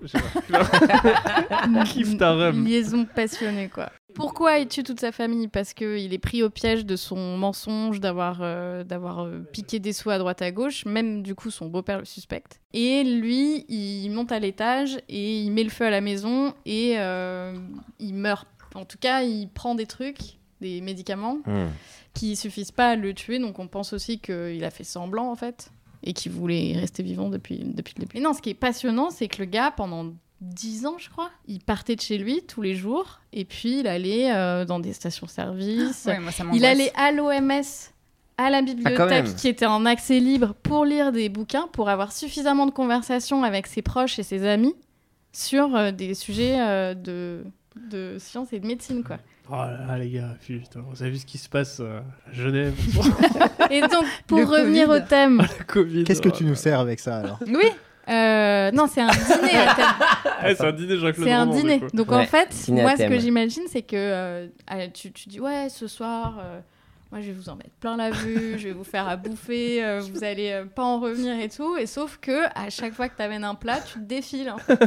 Speaker 6: J'ai- Kiffe ta rhum.
Speaker 8: Liaison passionnée, quoi. Pourquoi il tue toute sa famille? Parce qu'il est pris au piège de son mensonge d'avoir euh, d'avoir euh, piqué des sous à droite à gauche. Même, du coup, son beau-père le suspecte. Et lui, il monte à l'étage et il met le feu à la maison et euh, il meurt. En tout cas, il prend des trucs, des médicaments,
Speaker 4: Hmm.
Speaker 8: qui suffisent pas à le tuer. Donc, on pense aussi qu'il a fait semblant, en fait, et qu'il voulait rester vivant depuis, depuis le début. Et non, ce qui est passionnant, c'est que le gars, pendant dix ans, je crois, il partait de chez lui tous les jours, et puis il allait euh, dans des stations-service.
Speaker 7: Ouais, moi, ça
Speaker 8: Il
Speaker 7: m'angoisse.
Speaker 8: allait à l'O M S, à la bibliothèque
Speaker 4: même.
Speaker 8: qui était en accès libre, pour lire des bouquins, pour avoir suffisamment de conversations avec ses proches et ses amis sur euh, des sujets euh, de, de sciences et de médecine, quoi.
Speaker 6: Oh là là, les gars, putain, vous avez vu ce qui se passe euh, à Genève?
Speaker 8: Et donc, pour
Speaker 7: Le
Speaker 8: revenir
Speaker 7: Covid.
Speaker 8: au thème...
Speaker 6: La Covid.
Speaker 5: Qu'est-ce que
Speaker 6: oh
Speaker 5: tu
Speaker 6: là
Speaker 5: nous
Speaker 6: là.
Speaker 5: sers avec ça alors?
Speaker 7: Oui.
Speaker 8: euh, non, c'est un dîner à thème.
Speaker 6: Ouais, c'est un dîner Jean-Claude
Speaker 8: C'est un
Speaker 6: Roman,
Speaker 8: dîner.
Speaker 6: du coup.
Speaker 8: Donc
Speaker 4: Ouais,
Speaker 8: en fait,
Speaker 4: dîner à
Speaker 8: moi ce
Speaker 4: thème.
Speaker 8: que j'imagine, c'est que euh, ah, tu, tu dis ouais, ce soir, euh, moi je vais vous en mettre plein la vue, je vais vous faire à bouffer, euh, vous allez euh, pas en revenir et tout. Et sauf que à chaque fois que t'amènes un plat, tu te défiles. En fait.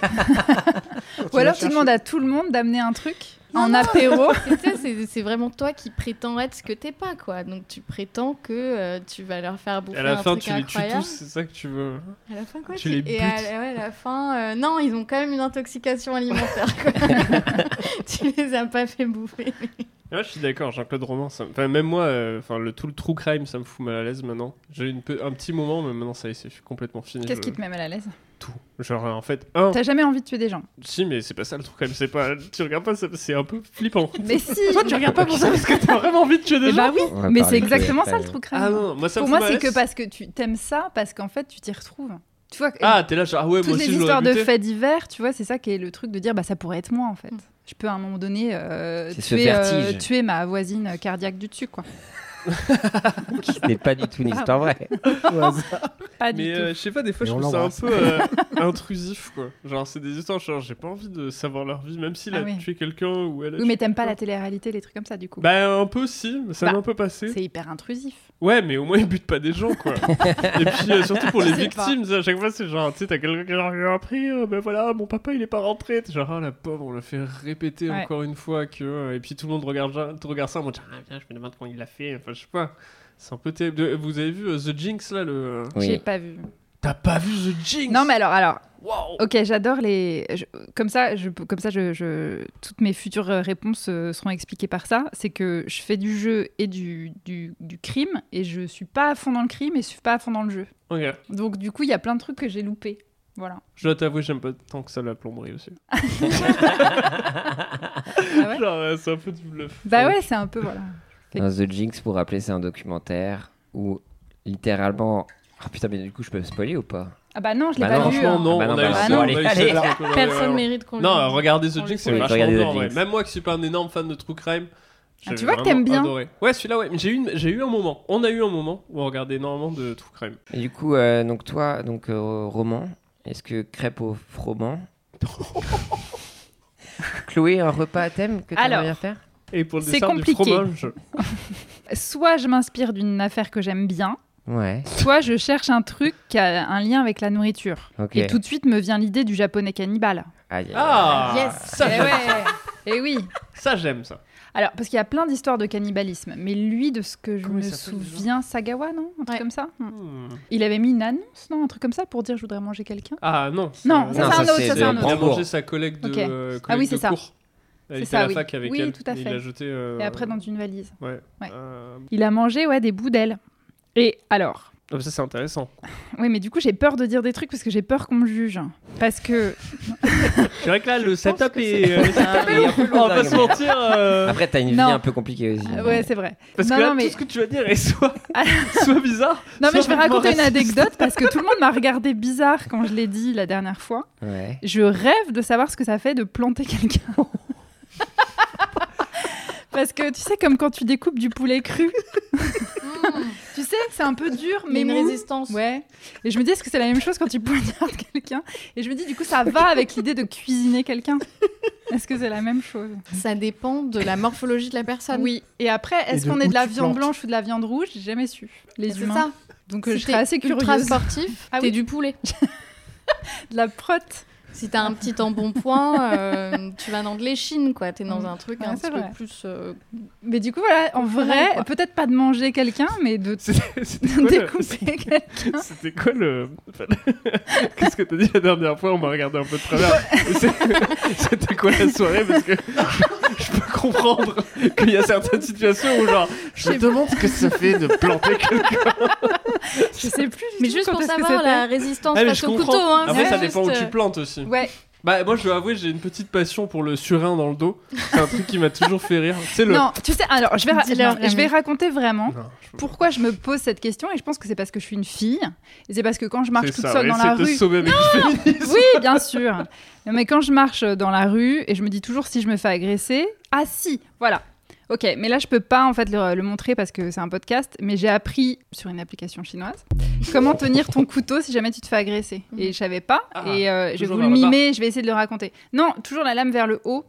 Speaker 7: Ou alors tu demandes à tout le monde d'amener un truc
Speaker 8: Non,
Speaker 7: en
Speaker 8: non.
Speaker 7: apéro.
Speaker 8: Et tu sais, c'est, c'est vraiment toi qui prétends être ce que t'es pas, quoi. Donc tu prétends que euh, tu vas leur faire bouffer
Speaker 6: Et à la
Speaker 8: un
Speaker 6: fin,
Speaker 8: truc
Speaker 6: tu les tues
Speaker 8: incroyable.
Speaker 6: tous, c'est ça que tu veux.
Speaker 8: À la fin, quoi
Speaker 6: Tu les
Speaker 8: Et
Speaker 6: butes.
Speaker 8: à, ouais, à la fin, euh, non, ils ont quand même une intoxication alimentaire. Quoi. Tu les as pas fait bouffer.
Speaker 6: Ouais, je suis d'accord, Jean-Claude Roman, ça me- enfin, même moi, euh, enfin, le, tout le true crime, ça me fout mal à l'aise maintenant. J'ai eu une pe- un petit moment, mais maintenant, ça y est, c'est complètement fini.
Speaker 7: Qu'est-ce
Speaker 6: je-
Speaker 7: qui te met mal à l'aise?
Speaker 6: Tout. Genre, euh, en fait, un.
Speaker 7: T'as jamais envie de tuer des gens?
Speaker 6: Si, mais c'est pas ça le true crime, c'est pas. Tu regardes pas, ça- c'est un peu flippant.
Speaker 7: Mais si.
Speaker 6: Toi, tu regardes pas pour ça parce que t'as vraiment envie de tuer des
Speaker 7: Eh
Speaker 6: gens.
Speaker 7: bah oui,
Speaker 4: On va
Speaker 7: mais
Speaker 4: parler
Speaker 7: c'est
Speaker 4: de
Speaker 7: exactement
Speaker 4: true
Speaker 7: ça le
Speaker 4: crime.
Speaker 7: true crime.
Speaker 6: Ah non, moi, ça me
Speaker 7: Pour
Speaker 6: fout
Speaker 7: moi,
Speaker 6: mal à
Speaker 7: c'est que
Speaker 6: l'aise.
Speaker 7: parce que tu t'aimes ça, parce qu'en fait, tu t'y retrouves. Tu vois,
Speaker 6: Ah, t'es là, genre, ah ouais,
Speaker 7: toutes
Speaker 6: moi aussi,
Speaker 7: les
Speaker 6: je
Speaker 7: histoires
Speaker 6: l'aurais
Speaker 7: de
Speaker 6: buté.
Speaker 7: faits divers, tu vois, c'est ça qui est le truc de dire, bah ça pourrait être moi en fait. Je peux à un moment donné euh,
Speaker 4: C'est ce
Speaker 7: tuer, euh,
Speaker 4: vertige.
Speaker 7: tuer ma voisine cardiaque du dessus, quoi.
Speaker 4: Ce n'est pas du tout une histoire vraie.
Speaker 7: Pas du
Speaker 6: Mais
Speaker 7: tout.
Speaker 6: euh, je sais pas, des fois,
Speaker 5: Et
Speaker 6: je
Speaker 5: on
Speaker 6: trouve ça un
Speaker 5: l'embrasse.
Speaker 6: peu euh, intrusif, quoi. Genre, c'est des histoires, genre, j'ai pas envie de savoir leur vie, même s'il
Speaker 7: Ah
Speaker 6: a
Speaker 7: oui.
Speaker 6: tué quelqu'un ou elle a
Speaker 7: Oui,
Speaker 6: tué
Speaker 7: mais t'aimes pas la
Speaker 6: quelqu'un.
Speaker 7: télé-réalité, les trucs comme ça, du coup.
Speaker 6: Bah, un peu, si, ça
Speaker 7: Bah,
Speaker 6: m'a un peu passé.
Speaker 7: C'est hyper intrusif.
Speaker 6: Ouais, mais au moins, ils butent pas des gens, quoi. Et puis, euh, surtout pour
Speaker 7: Je
Speaker 6: les
Speaker 7: sais pas.
Speaker 6: victimes, à chaque fois, c'est genre, tu sais, t'as quelqu'un qui a rien appris, euh, ben voilà, mon papa, il est pas rentré. T'es genre, ah, la pauvre, on l'a fait répéter
Speaker 7: Ouais.
Speaker 6: encore une fois que. euh, Et puis, tout le monde regarde, te regarde ça en mode, ah, viens, je me demande comment il l'a fait. Enfin, je sais pas. C'est un peu terrible. De- Vous avez vu euh, The Jinx, là, le.
Speaker 7: J'ai
Speaker 4: Oui.
Speaker 7: pas vu.
Speaker 6: T'as pas vu The Jinx?
Speaker 7: Non, mais alors, alors.
Speaker 6: Waouh!
Speaker 7: Ok, j'adore les. je- Comme ça, je... comme ça, je... je- toutes mes futures euh, réponses euh, seront expliquées par ça. C'est que je fais du jeu et du... du du crime, et je suis pas à fond dans le crime et je suis pas à fond dans le jeu.
Speaker 6: Ok.
Speaker 7: Donc du coup, il y a plein de trucs que j'ai loupés. Voilà.
Speaker 6: Je dois t'avouer, j'aime pas tant que ça la plomberie aussi.
Speaker 7: Ah ouais
Speaker 6: Genre, euh, c'est un peu du bluff.
Speaker 7: Bah ouais, c'est un peu voilà.
Speaker 4: Dans The Jinx, pour rappeler, c'est un documentaire où littéralement. Ah putain, mais du coup, je peux spoiler ou pas?
Speaker 7: Ah bah non, je l'ai
Speaker 4: Bah
Speaker 7: pas
Speaker 4: non,
Speaker 7: vu.
Speaker 6: Franchement,
Speaker 7: hein.
Speaker 6: non,
Speaker 4: Ah bah
Speaker 6: on
Speaker 4: non,
Speaker 6: a eu
Speaker 4: bah
Speaker 6: ça,
Speaker 4: non,
Speaker 6: on a
Speaker 4: allez,
Speaker 6: eu ça,
Speaker 4: allez.
Speaker 6: ça, donc, euh,
Speaker 8: Personne
Speaker 6: ouais,
Speaker 8: mérite qu'on
Speaker 6: Non,
Speaker 8: lui-
Speaker 6: regardez The
Speaker 8: on
Speaker 6: Jinx,
Speaker 8: lui-
Speaker 6: c'est
Speaker 4: Oui,
Speaker 6: vachement
Speaker 4: regardez The
Speaker 6: bien, en vrai.
Speaker 4: Jinx.
Speaker 6: Même moi qui suis pas un énorme fan de True Crime.
Speaker 7: Ah,
Speaker 6: j'ai
Speaker 7: tu vois que
Speaker 6: vraiment
Speaker 7: t'aimes bien.
Speaker 6: adoré. Ouais, celui-là, ouais. Mais j'ai eu, une- j'ai eu un moment. On a eu un moment où on regardait énormément de True Crime.
Speaker 4: Et du coup, euh, donc toi, donc euh, roman, est-ce que crêpe au froment? Chloé, un repas à thème que tu
Speaker 7: Alors.
Speaker 4: aimerais bien faire?
Speaker 6: Et pour le
Speaker 7: C'est
Speaker 6: dessert,
Speaker 7: compliqué.
Speaker 6: du fromage.
Speaker 7: Soit je m'inspire d'une affaire que j'aime bien,
Speaker 4: Ouais,
Speaker 7: soit je cherche un truc qui a un lien avec la nourriture.
Speaker 4: ok.
Speaker 7: Et tout de suite me vient l'idée du japonais cannibale.
Speaker 4: Aïe, aïe, aïe.
Speaker 6: Ah
Speaker 7: Yes.
Speaker 6: Ça,
Speaker 7: Eh
Speaker 6: j'aime.
Speaker 7: ouais. Et oui.
Speaker 6: Ça, j'aime ça.
Speaker 7: Alors, parce qu'il y a plein d'histoires de cannibalisme, mais lui, de ce que je
Speaker 6: Comment
Speaker 7: me
Speaker 6: il s'appelle,
Speaker 7: souviens, Sagawa, non? Un truc
Speaker 8: Ouais.
Speaker 7: comme ça.
Speaker 6: Hmm.
Speaker 7: Il avait mis une annonce, non? Un truc comme ça pour dire je voudrais manger quelqu'un.
Speaker 6: Ah non.
Speaker 7: Non,
Speaker 6: c'est-
Speaker 7: ça,
Speaker 4: Non,
Speaker 7: c'est un
Speaker 4: ça,
Speaker 7: autre,
Speaker 4: c'est
Speaker 7: ça,
Speaker 4: de
Speaker 7: c'est un
Speaker 6: Il
Speaker 7: autre.
Speaker 6: a
Speaker 4: Brandebourg.
Speaker 6: mangé sa collègue de,
Speaker 7: Ok.
Speaker 6: euh, collègue
Speaker 7: Ah oui,
Speaker 6: de
Speaker 7: c'est ça.
Speaker 6: cours. Elle
Speaker 7: C'est
Speaker 6: était
Speaker 7: ça,
Speaker 6: à la
Speaker 7: oui.
Speaker 6: fac avec
Speaker 7: Oui,
Speaker 6: elle.
Speaker 7: tout à
Speaker 6: Il
Speaker 7: fait.
Speaker 6: l'a jeté. euh,
Speaker 7: Et après, dans une valise.
Speaker 6: Ouais.
Speaker 7: Ouais.
Speaker 6: Euh,
Speaker 7: Il a mangé, ouais, des bouts d'ailes. Et alors,
Speaker 6: ah, ça c'est intéressant.
Speaker 7: oui, mais du coup, j'ai peur de dire des trucs parce que j'ai peur qu'on me juge. Parce que.
Speaker 6: C'est vrai que là, le setup
Speaker 7: que
Speaker 6: est. euh,
Speaker 4: Ah, il est un peu
Speaker 6: On va pas
Speaker 4: lourd,
Speaker 6: se mentir. euh,
Speaker 4: Après, t'as une vie
Speaker 7: Non.
Speaker 4: un peu compliquée aussi.
Speaker 7: Ah ouais, c'est vrai.
Speaker 6: Parce
Speaker 7: non,
Speaker 6: que là,
Speaker 7: non, mais...
Speaker 6: tout ce que tu vas dire est soit, soit bizarre.
Speaker 7: non, mais
Speaker 6: soit
Speaker 7: je vais
Speaker 6: vraiment
Speaker 7: raconter une
Speaker 6: raciste.
Speaker 7: anecdote parce que tout le monde m'a regardé bizarre quand je l'ai dit la dernière fois.
Speaker 4: Ouais.
Speaker 7: Je rêve de savoir ce que ça fait de planter quelqu'un. Parce que tu sais, comme quand tu découpes du poulet cru, tu sais, c'est un peu dur,
Speaker 8: Mais
Speaker 7: mais
Speaker 8: une
Speaker 7: mou.
Speaker 8: résistance.
Speaker 7: Ouais. Et je me dis, est-ce que c'est la même chose quand tu poignardes quelqu'un? Et je me dis, du coup, ça va avec l'idée de cuisiner quelqu'un. Est-ce que c'est la même chose?
Speaker 8: Ça dépend de la morphologie de la personne.
Speaker 7: Oui. Et après, est-ce
Speaker 5: de
Speaker 7: qu'on est
Speaker 5: où
Speaker 7: de la
Speaker 5: tu
Speaker 7: viande
Speaker 5: plantes.
Speaker 7: blanche ou de la viande rouge? J'ai jamais su. Les
Speaker 8: C'est
Speaker 7: humains.
Speaker 8: ça.
Speaker 7: Donc, euh,
Speaker 8: Si
Speaker 7: je serais
Speaker 8: t'es
Speaker 7: assez
Speaker 8: ultra
Speaker 7: curieuse.
Speaker 8: sportif,
Speaker 7: Ah
Speaker 8: t'es
Speaker 7: oui.
Speaker 8: du poulet.
Speaker 7: De la prote.
Speaker 8: Si t'as un petit embonpoint, euh, tu vas dans de l'échine, quoi. T'es dans
Speaker 7: Mm.
Speaker 8: un truc
Speaker 7: Ouais,
Speaker 8: un
Speaker 7: c'est
Speaker 8: petit peu
Speaker 7: vrai.
Speaker 8: plus... euh,
Speaker 7: Mais du coup, voilà, en
Speaker 8: Ouais,
Speaker 7: vrai,
Speaker 8: quoi.
Speaker 7: peut-être pas de manger quelqu'un, mais de
Speaker 6: C'était c'était
Speaker 7: de
Speaker 6: quoi, le...
Speaker 7: découper quelqu'un.
Speaker 6: C'était quoi le. Qu'est-ce que t'as dit la dernière fois? On m'a regardé un peu de travers. Et c'est- C'était quoi la soirée? Parce que je, je peux comprendre qu'il y a certaines situations où, genre, je me demande ce que ça fait de planter quelqu'un.
Speaker 7: Je sais plus. du
Speaker 8: Mais
Speaker 7: tout
Speaker 8: juste
Speaker 7: quand
Speaker 8: pour
Speaker 7: est-ce que
Speaker 8: savoir
Speaker 7: c'était.
Speaker 8: la résistance
Speaker 6: Ah, mais
Speaker 8: face
Speaker 6: je
Speaker 8: au
Speaker 6: comprends.
Speaker 8: couteau. Hein,
Speaker 6: Après,
Speaker 8: c'est
Speaker 6: ça dépend où
Speaker 8: juste,
Speaker 6: tu
Speaker 8: euh,
Speaker 6: plantes aussi.
Speaker 7: Ouais.
Speaker 6: Bah, moi, je dois avouer, j'ai une petite passion pour le surin dans le dos. C'est un truc qui m'a toujours fait rire. C'est le.
Speaker 7: Non, tu sais, alors je vais, ra-
Speaker 8: Dis-leur,
Speaker 7: je vais
Speaker 8: Rémi.
Speaker 7: raconter vraiment
Speaker 6: Non, je peux-
Speaker 7: pourquoi je me pose cette question et je pense que c'est parce que je suis une fille et c'est parce que quand je marche
Speaker 6: C'est
Speaker 7: toute
Speaker 6: ça,
Speaker 7: seule
Speaker 6: ouais,
Speaker 7: dans la
Speaker 6: c'est te
Speaker 7: rue.
Speaker 6: sauver avec du féminisme.
Speaker 7: Oui, bien sûr. Mais quand je marche dans la rue et je me dis toujours si je me fais agresser, ah si, voilà. Ok, mais là je peux pas en fait le, le montrer parce que c'est un podcast, mais j'ai appris sur une application chinoise comment tenir ton couteau si jamais tu te fais agresser. Et je savais pas
Speaker 6: Ah,
Speaker 7: et euh, je vais
Speaker 6: toujours
Speaker 7: vous le
Speaker 6: vers le bas.
Speaker 7: mimer, je vais essayer de le raconter. Non, toujours la lame vers le haut.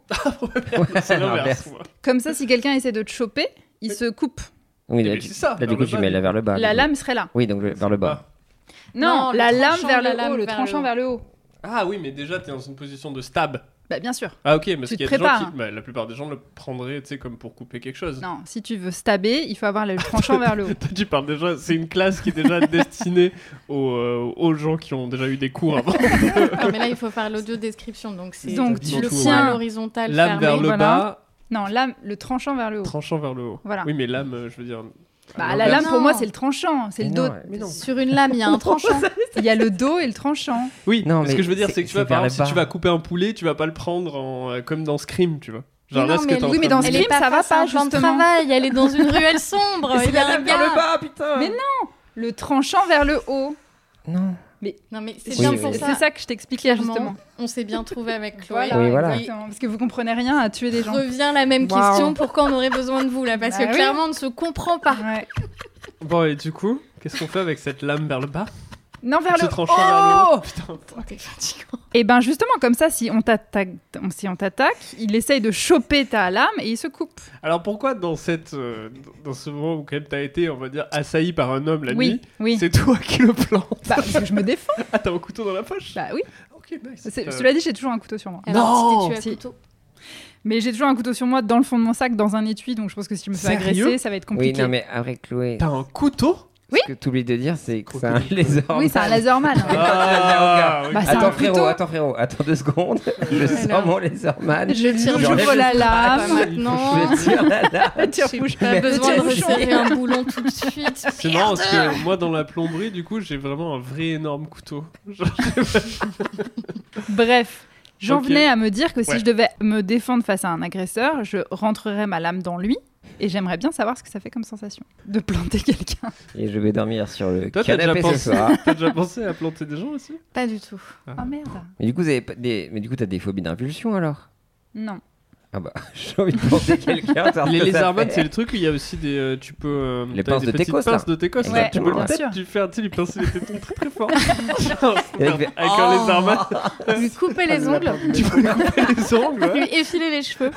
Speaker 6: C'est l'inverse.
Speaker 4: L'inverse.
Speaker 6: moi.
Speaker 7: Comme ça, si quelqu'un essaie de te choper, il se coupe.
Speaker 4: Oui, là,
Speaker 6: Mais
Speaker 4: tu-
Speaker 6: c'est ça,
Speaker 4: là,
Speaker 6: vers
Speaker 4: du coup,
Speaker 6: le
Speaker 4: tu
Speaker 6: bas,
Speaker 4: mets
Speaker 6: du
Speaker 4: la
Speaker 6: coup.
Speaker 4: vers le bas.
Speaker 7: La
Speaker 4: du coup.
Speaker 7: lame serait là.
Speaker 4: Oui, donc le- vers le bas.
Speaker 7: Non,
Speaker 8: Non, le
Speaker 7: la lame
Speaker 8: tranchant
Speaker 7: vers
Speaker 8: de la
Speaker 7: le
Speaker 8: lame
Speaker 7: haut, le
Speaker 8: vers
Speaker 7: tranchant
Speaker 8: le haut.
Speaker 7: vers le haut.
Speaker 6: Ah oui, mais déjà, t'es dans une position de stab.
Speaker 7: Bah bien sûr.
Speaker 6: Ah ok, mais parce
Speaker 7: Tu
Speaker 6: qu'il y
Speaker 7: te
Speaker 6: a des gens
Speaker 7: prépares.
Speaker 6: qui... Bah, la plupart des gens le prendraient, tu sais, comme pour couper quelque chose.
Speaker 7: Non, si tu veux stabber, il faut avoir le tranchant vers le haut.
Speaker 6: Toi, tu parles déjà, c'est une classe qui est déjà destinée aux, euh, aux gens qui ont déjà eu des cours avant.
Speaker 8: Non, mais là, il faut faire l'audio description. Donc, c'est
Speaker 7: Donc,
Speaker 6: tu
Speaker 8: le
Speaker 6: tiens
Speaker 8: poing à l'horizontale
Speaker 6: Lame
Speaker 8: fermé.
Speaker 6: vers le
Speaker 7: voilà.
Speaker 6: bas,
Speaker 7: Non, lame, le tranchant vers le haut.
Speaker 6: tranchant vers le haut.
Speaker 7: Voilà.
Speaker 6: Oui, mais lame, euh, je veux dire...
Speaker 7: Bah,
Speaker 6: à
Speaker 7: la
Speaker 6: l'inverse.
Speaker 7: lame, pour
Speaker 8: Non.
Speaker 7: moi, c'est le tranchant, c'est le
Speaker 4: Mais
Speaker 7: dos.
Speaker 4: non,
Speaker 6: Mais non.
Speaker 8: Sur une lame, il y a un tranchant.
Speaker 7: Il y a le dos et le tranchant.
Speaker 6: Oui,
Speaker 4: Non,
Speaker 6: mais ce
Speaker 4: mais
Speaker 6: que je veux dire,
Speaker 4: c'est-
Speaker 6: c'est que tu
Speaker 4: c'est
Speaker 6: vois, par
Speaker 4: vers
Speaker 6: exemple,
Speaker 4: le
Speaker 6: si tu
Speaker 4: bas.
Speaker 6: vas couper un poulet, tu vas pas le prendre en, euh, comme dans Scream, tu vois. Genre
Speaker 8: Mais
Speaker 6: là,
Speaker 8: non,
Speaker 6: ce que
Speaker 8: mais
Speaker 6: t'es en
Speaker 7: oui, mais
Speaker 6: train
Speaker 7: dans
Speaker 6: de
Speaker 8: Elle
Speaker 6: dire.
Speaker 8: est
Speaker 7: Scream,
Speaker 8: pas
Speaker 7: ça va
Speaker 8: face à
Speaker 7: pas,
Speaker 8: un plan de
Speaker 7: justement.
Speaker 8: travail, elle est dans une ruelle sombre.
Speaker 4: Mais c'est
Speaker 8: Il y a
Speaker 4: la
Speaker 8: un
Speaker 4: lame vers le
Speaker 8: gars.
Speaker 4: bas, putain.
Speaker 7: Mais Le tranchant vers le haut.
Speaker 4: Non.
Speaker 8: Non, mais c'est
Speaker 4: Oui,
Speaker 8: bien
Speaker 4: oui,
Speaker 8: pour
Speaker 4: oui.
Speaker 8: ça.
Speaker 7: C'est ça que je t'expliquais
Speaker 8: Clairement,
Speaker 7: justement.
Speaker 8: on s'est bien trouvé avec Chloé.
Speaker 7: Voilà,
Speaker 4: Oui, voilà.
Speaker 7: exactement. Parce que vous comprenez rien à tuer des gens.
Speaker 8: Revient la même
Speaker 7: Waouh.
Speaker 8: question, pourquoi on aurait besoin de vous là? Parce
Speaker 7: Bah
Speaker 8: que
Speaker 7: oui.
Speaker 8: clairement, on ne se comprend pas.
Speaker 7: Ouais.
Speaker 6: Bon, et du coup, qu'est-ce qu'on fait avec cette lame vers le bas?
Speaker 7: Non, vers
Speaker 6: Ce
Speaker 7: le
Speaker 6: tranchant vers le
Speaker 7: haut.
Speaker 6: haut. Putain,
Speaker 8: Oh, t'es fatigant.
Speaker 7: Et ben justement, comme ça, si on t'attaque, si on t'attaque, il essaye de choper ta lame et il se coupe.
Speaker 6: alors pourquoi dans cette, euh, dans ce moment où quand même t'as été, on va dire, assailli par un homme la
Speaker 7: Oui,
Speaker 6: nuit,
Speaker 7: oui.
Speaker 6: c'est toi qui le plante?
Speaker 7: Bah, parce que je me défends.
Speaker 6: Ah, t'as un couteau dans la poche?
Speaker 7: Bah oui.
Speaker 6: Ok, nice.
Speaker 7: C'est-
Speaker 6: Euh,
Speaker 7: Cela dit, j'ai toujours un couteau sur moi.
Speaker 8: Alors,
Speaker 6: Non.
Speaker 8: si t'es tué à
Speaker 7: Si.
Speaker 8: couteau.
Speaker 7: Mais j'ai toujours un couteau sur moi dans le fond de mon sac, dans un étui, donc je pense que si je me fais
Speaker 6: Sérieux
Speaker 7: agresser, ça va être
Speaker 4: Oui,
Speaker 7: compliqué.
Speaker 4: non, mais après, Chloé,
Speaker 6: T'as un couteau?
Speaker 7: Oui.
Speaker 4: ce que tu oublies de dire, c'est que c'est un
Speaker 6: Crocodile.
Speaker 4: lézard.
Speaker 7: Oui, c'est un laserman.
Speaker 6: Ah, ok.
Speaker 7: Bah, c'est un
Speaker 4: Attends, frérot,
Speaker 7: couteau.
Speaker 4: attends, frérot, attends deux secondes. Je
Speaker 8: Alors.
Speaker 4: sors mon laserman.
Speaker 8: Je tire,
Speaker 4: J'enlève
Speaker 7: j'ouvre la
Speaker 4: le-
Speaker 7: lame.
Speaker 8: Pas maintenant.
Speaker 4: Je tire la lame.
Speaker 7: Tire
Speaker 8: J'ai
Speaker 7: bouche.
Speaker 8: pas
Speaker 4: Mais-
Speaker 8: besoin de
Speaker 7: Tire bouchon.
Speaker 8: resserrer un boulon tout de suite.
Speaker 6: C'est marrant parce que moi dans la plomberie du coup j'ai vraiment un vrai énorme couteau. Genre,
Speaker 7: Bref, j'en
Speaker 6: Ok.
Speaker 7: venais à me dire que si
Speaker 6: Ouais.
Speaker 7: je devais me défendre face à un agresseur, je rentrerais ma lame dans lui. Et j'aimerais bien savoir ce que ça fait comme sensation de planter quelqu'un.
Speaker 4: Et je vais dormir sur le
Speaker 6: Toi t'as déjà,
Speaker 4: canapé ce
Speaker 6: pensé...
Speaker 4: soir.
Speaker 6: t'as déjà pensé à planter des gens aussi?
Speaker 8: Pas du tout.
Speaker 7: Oh merde.
Speaker 4: Mais du coup, vous avez pas des... Mais du coup, t'as des phobies d'impulsion alors?
Speaker 7: Non.
Speaker 4: Ah bah, j'ai envie de planter quelqu'un. savoir ce
Speaker 6: Les
Speaker 4: que ça
Speaker 6: lézarman
Speaker 4: fait.
Speaker 6: c'est le truc où il y a aussi des euh, tu peux euh,
Speaker 4: Les
Speaker 6: t'as
Speaker 4: pinces
Speaker 6: des
Speaker 4: de
Speaker 6: petites
Speaker 4: técos, là.
Speaker 6: pinces de técos là.
Speaker 7: Ouais,
Speaker 6: Tu peux
Speaker 7: bien
Speaker 6: peut-être
Speaker 7: sûr.
Speaker 6: tu faire tu sais lui pincer les tétons très très fort. Genre,
Speaker 4: Et là, il fait,
Speaker 6: avec
Speaker 4: oh
Speaker 6: un lézarman
Speaker 8: Lui couper les ongles,
Speaker 6: tu peux lui couper les ongles ouais.
Speaker 8: lui effiler les cheveux.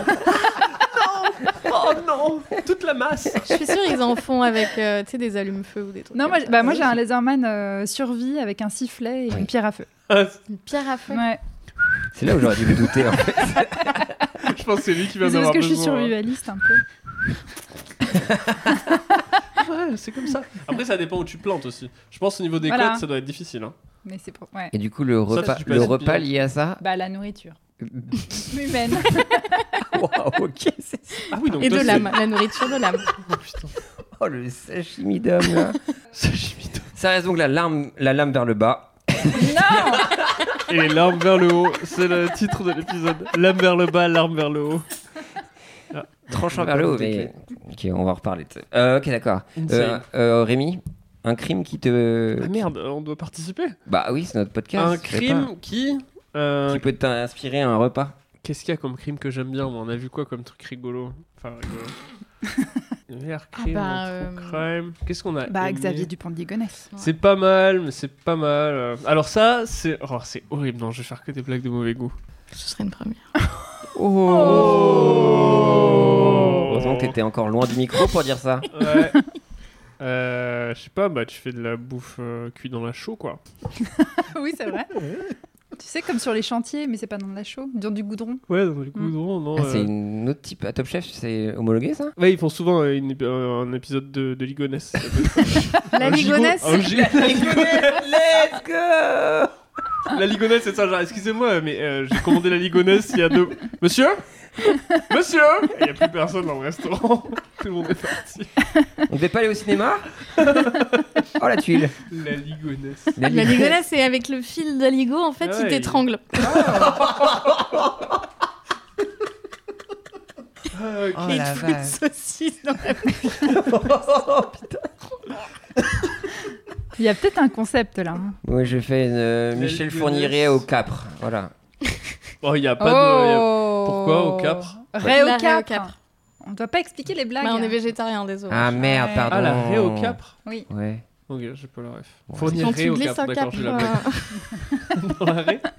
Speaker 6: Oh non toute la masse.
Speaker 8: Je suis sûre ils en font avec euh, tu sais, des allumes-feu ou des trucs.
Speaker 7: Non,
Speaker 8: comme
Speaker 7: moi,
Speaker 8: ça.
Speaker 7: bah, moi j'ai un laserman euh, survie avec un sifflet et
Speaker 4: Oui.
Speaker 7: une pierre à feu.
Speaker 6: Ah,
Speaker 8: Une pierre à feu.
Speaker 7: Ouais.
Speaker 4: C'est là où j'aurais dû me douter en fait.
Speaker 6: Je pense que c'est lui qui va
Speaker 7: Mais
Speaker 6: en
Speaker 7: c'est parce
Speaker 6: avoir
Speaker 7: que je suis
Speaker 6: besoin.
Speaker 7: survivaliste un peu.
Speaker 6: Ouais, c'est comme ça. Après, ça dépend où tu plantes aussi. Je pense au niveau des
Speaker 7: Voilà.
Speaker 6: codes, ça doit être difficile. Hein.
Speaker 7: Mais c'est pour... ouais.
Speaker 4: Et du coup, le
Speaker 6: Ça,
Speaker 4: repas,
Speaker 6: tu peux
Speaker 4: le
Speaker 6: être
Speaker 4: repas
Speaker 6: bien.
Speaker 4: lié à ça.
Speaker 7: Bah, la nourriture. Humaine.
Speaker 4: Waouh, ok. c'est-
Speaker 6: Ah oui, donc
Speaker 8: Et
Speaker 6: toi,
Speaker 8: de
Speaker 6: c'est-
Speaker 8: l'âme, la nourriture de l'âme.
Speaker 6: Oh putain.
Speaker 4: Oh, le sashimi d'homme, là.
Speaker 6: Sashimi de-
Speaker 4: Ça reste donc la lame, la lame vers le bas.
Speaker 7: Non.
Speaker 6: Et les larmes vers le haut, c'est le titre de l'épisode. L'âme vers le bas, l'arme vers le haut.
Speaker 4: Tranchant vers le haut, mais... Ok, on va en reparler. de ça. Euh, ok, d'accord. Euh,
Speaker 6: Insane.
Speaker 4: euh, Rémi, un crime qui te...
Speaker 6: Ah merde, on doit participer.
Speaker 4: Bah oui, c'est notre podcast.
Speaker 6: Un
Speaker 4: je sais
Speaker 6: crime qui...
Speaker 4: pas.
Speaker 6: euh,
Speaker 4: Qui peut t'inspirer à un repas.
Speaker 6: Qu'est-ce qu'il y a comme crime que j'aime bien moi On a vu quoi comme truc rigolo Enfin, rigolo. Meilleur crime,
Speaker 8: bah,
Speaker 6: un
Speaker 8: euh,
Speaker 6: true crime. Qu'est-ce qu'on a
Speaker 7: Bah,
Speaker 6: aimé
Speaker 7: Xavier Dupont de Ligonnès.
Speaker 6: C'est pas mal, mais c'est pas mal. euh. Alors ça, c'est... Oh, c'est horrible. Non, je vais faire que des blagues de mauvais goût.
Speaker 8: Ce serait une première.
Speaker 6: Oh
Speaker 4: Heureusement que t'étais encore loin du micro pour dire ça.
Speaker 6: Ouais. Euh, je sais pas, bah tu fais de la bouffe euh, cuite dans la chaux, quoi.
Speaker 7: Oui, c'est vrai. Tu sais, comme sur les chantiers, mais c'est pas dans de la chaux, dans du goudron.
Speaker 6: Ouais, dans du goudron, non.
Speaker 4: Ah, c'est
Speaker 6: euh.
Speaker 4: une autre type à Top Chef, c'est homologué ça?
Speaker 6: Ouais, ils font souvent euh, une ép- euh, un épisode de, de Ligonesse.
Speaker 7: La
Speaker 6: Un gigot-
Speaker 7: Ligonesse.
Speaker 6: un gi-
Speaker 4: Let's go!
Speaker 6: La Ligonesse, c'est ça, genre, excusez-moi, mais euh, j'ai commandé la Ligonesse il y a deux... Monsieur Monsieur Il n'y a plus personne dans le restaurant. Tout le monde est parti.
Speaker 4: On devait pas aller au cinéma? Oh la tuile!
Speaker 6: La Ligonesse.
Speaker 8: La ligonesse, c'est avec le fil d'aligot, en fait,
Speaker 6: Ah
Speaker 8: il
Speaker 6: ouais,
Speaker 8: t'étrangle.
Speaker 6: Ah, ok.
Speaker 4: Oh la vache!
Speaker 8: Saucisse dans la
Speaker 7: Il y a peut-être un concept là. hein.
Speaker 4: Oui, je fais une euh,
Speaker 6: La
Speaker 4: Michel
Speaker 6: Ligonesse.
Speaker 4: Fourniret au Capre. Voilà.
Speaker 6: Oh, il n'y a pas de... y a-
Speaker 7: Oh.
Speaker 6: Pourquoi au Capre
Speaker 7: Ré au
Speaker 8: La ré au
Speaker 7: Capre.
Speaker 8: Capre.
Speaker 7: On doit pas expliquer les blagues.
Speaker 8: Bah, on est végétarien, désolé.
Speaker 4: Ah merde,
Speaker 7: Ouais.
Speaker 4: pardon.
Speaker 6: Ah, la Ré au Capre
Speaker 7: Oui.
Speaker 4: Ouais.
Speaker 6: Ok, j'ai pas la ref.
Speaker 4: Ouais.
Speaker 6: Fournir
Speaker 8: Quand
Speaker 6: Ré
Speaker 8: tu
Speaker 6: au
Speaker 8: glisses
Speaker 6: Capre,
Speaker 8: un
Speaker 6: d'accord,
Speaker 8: cap,
Speaker 6: j'ai la blague.
Speaker 8: euh,
Speaker 6: Dans la Ré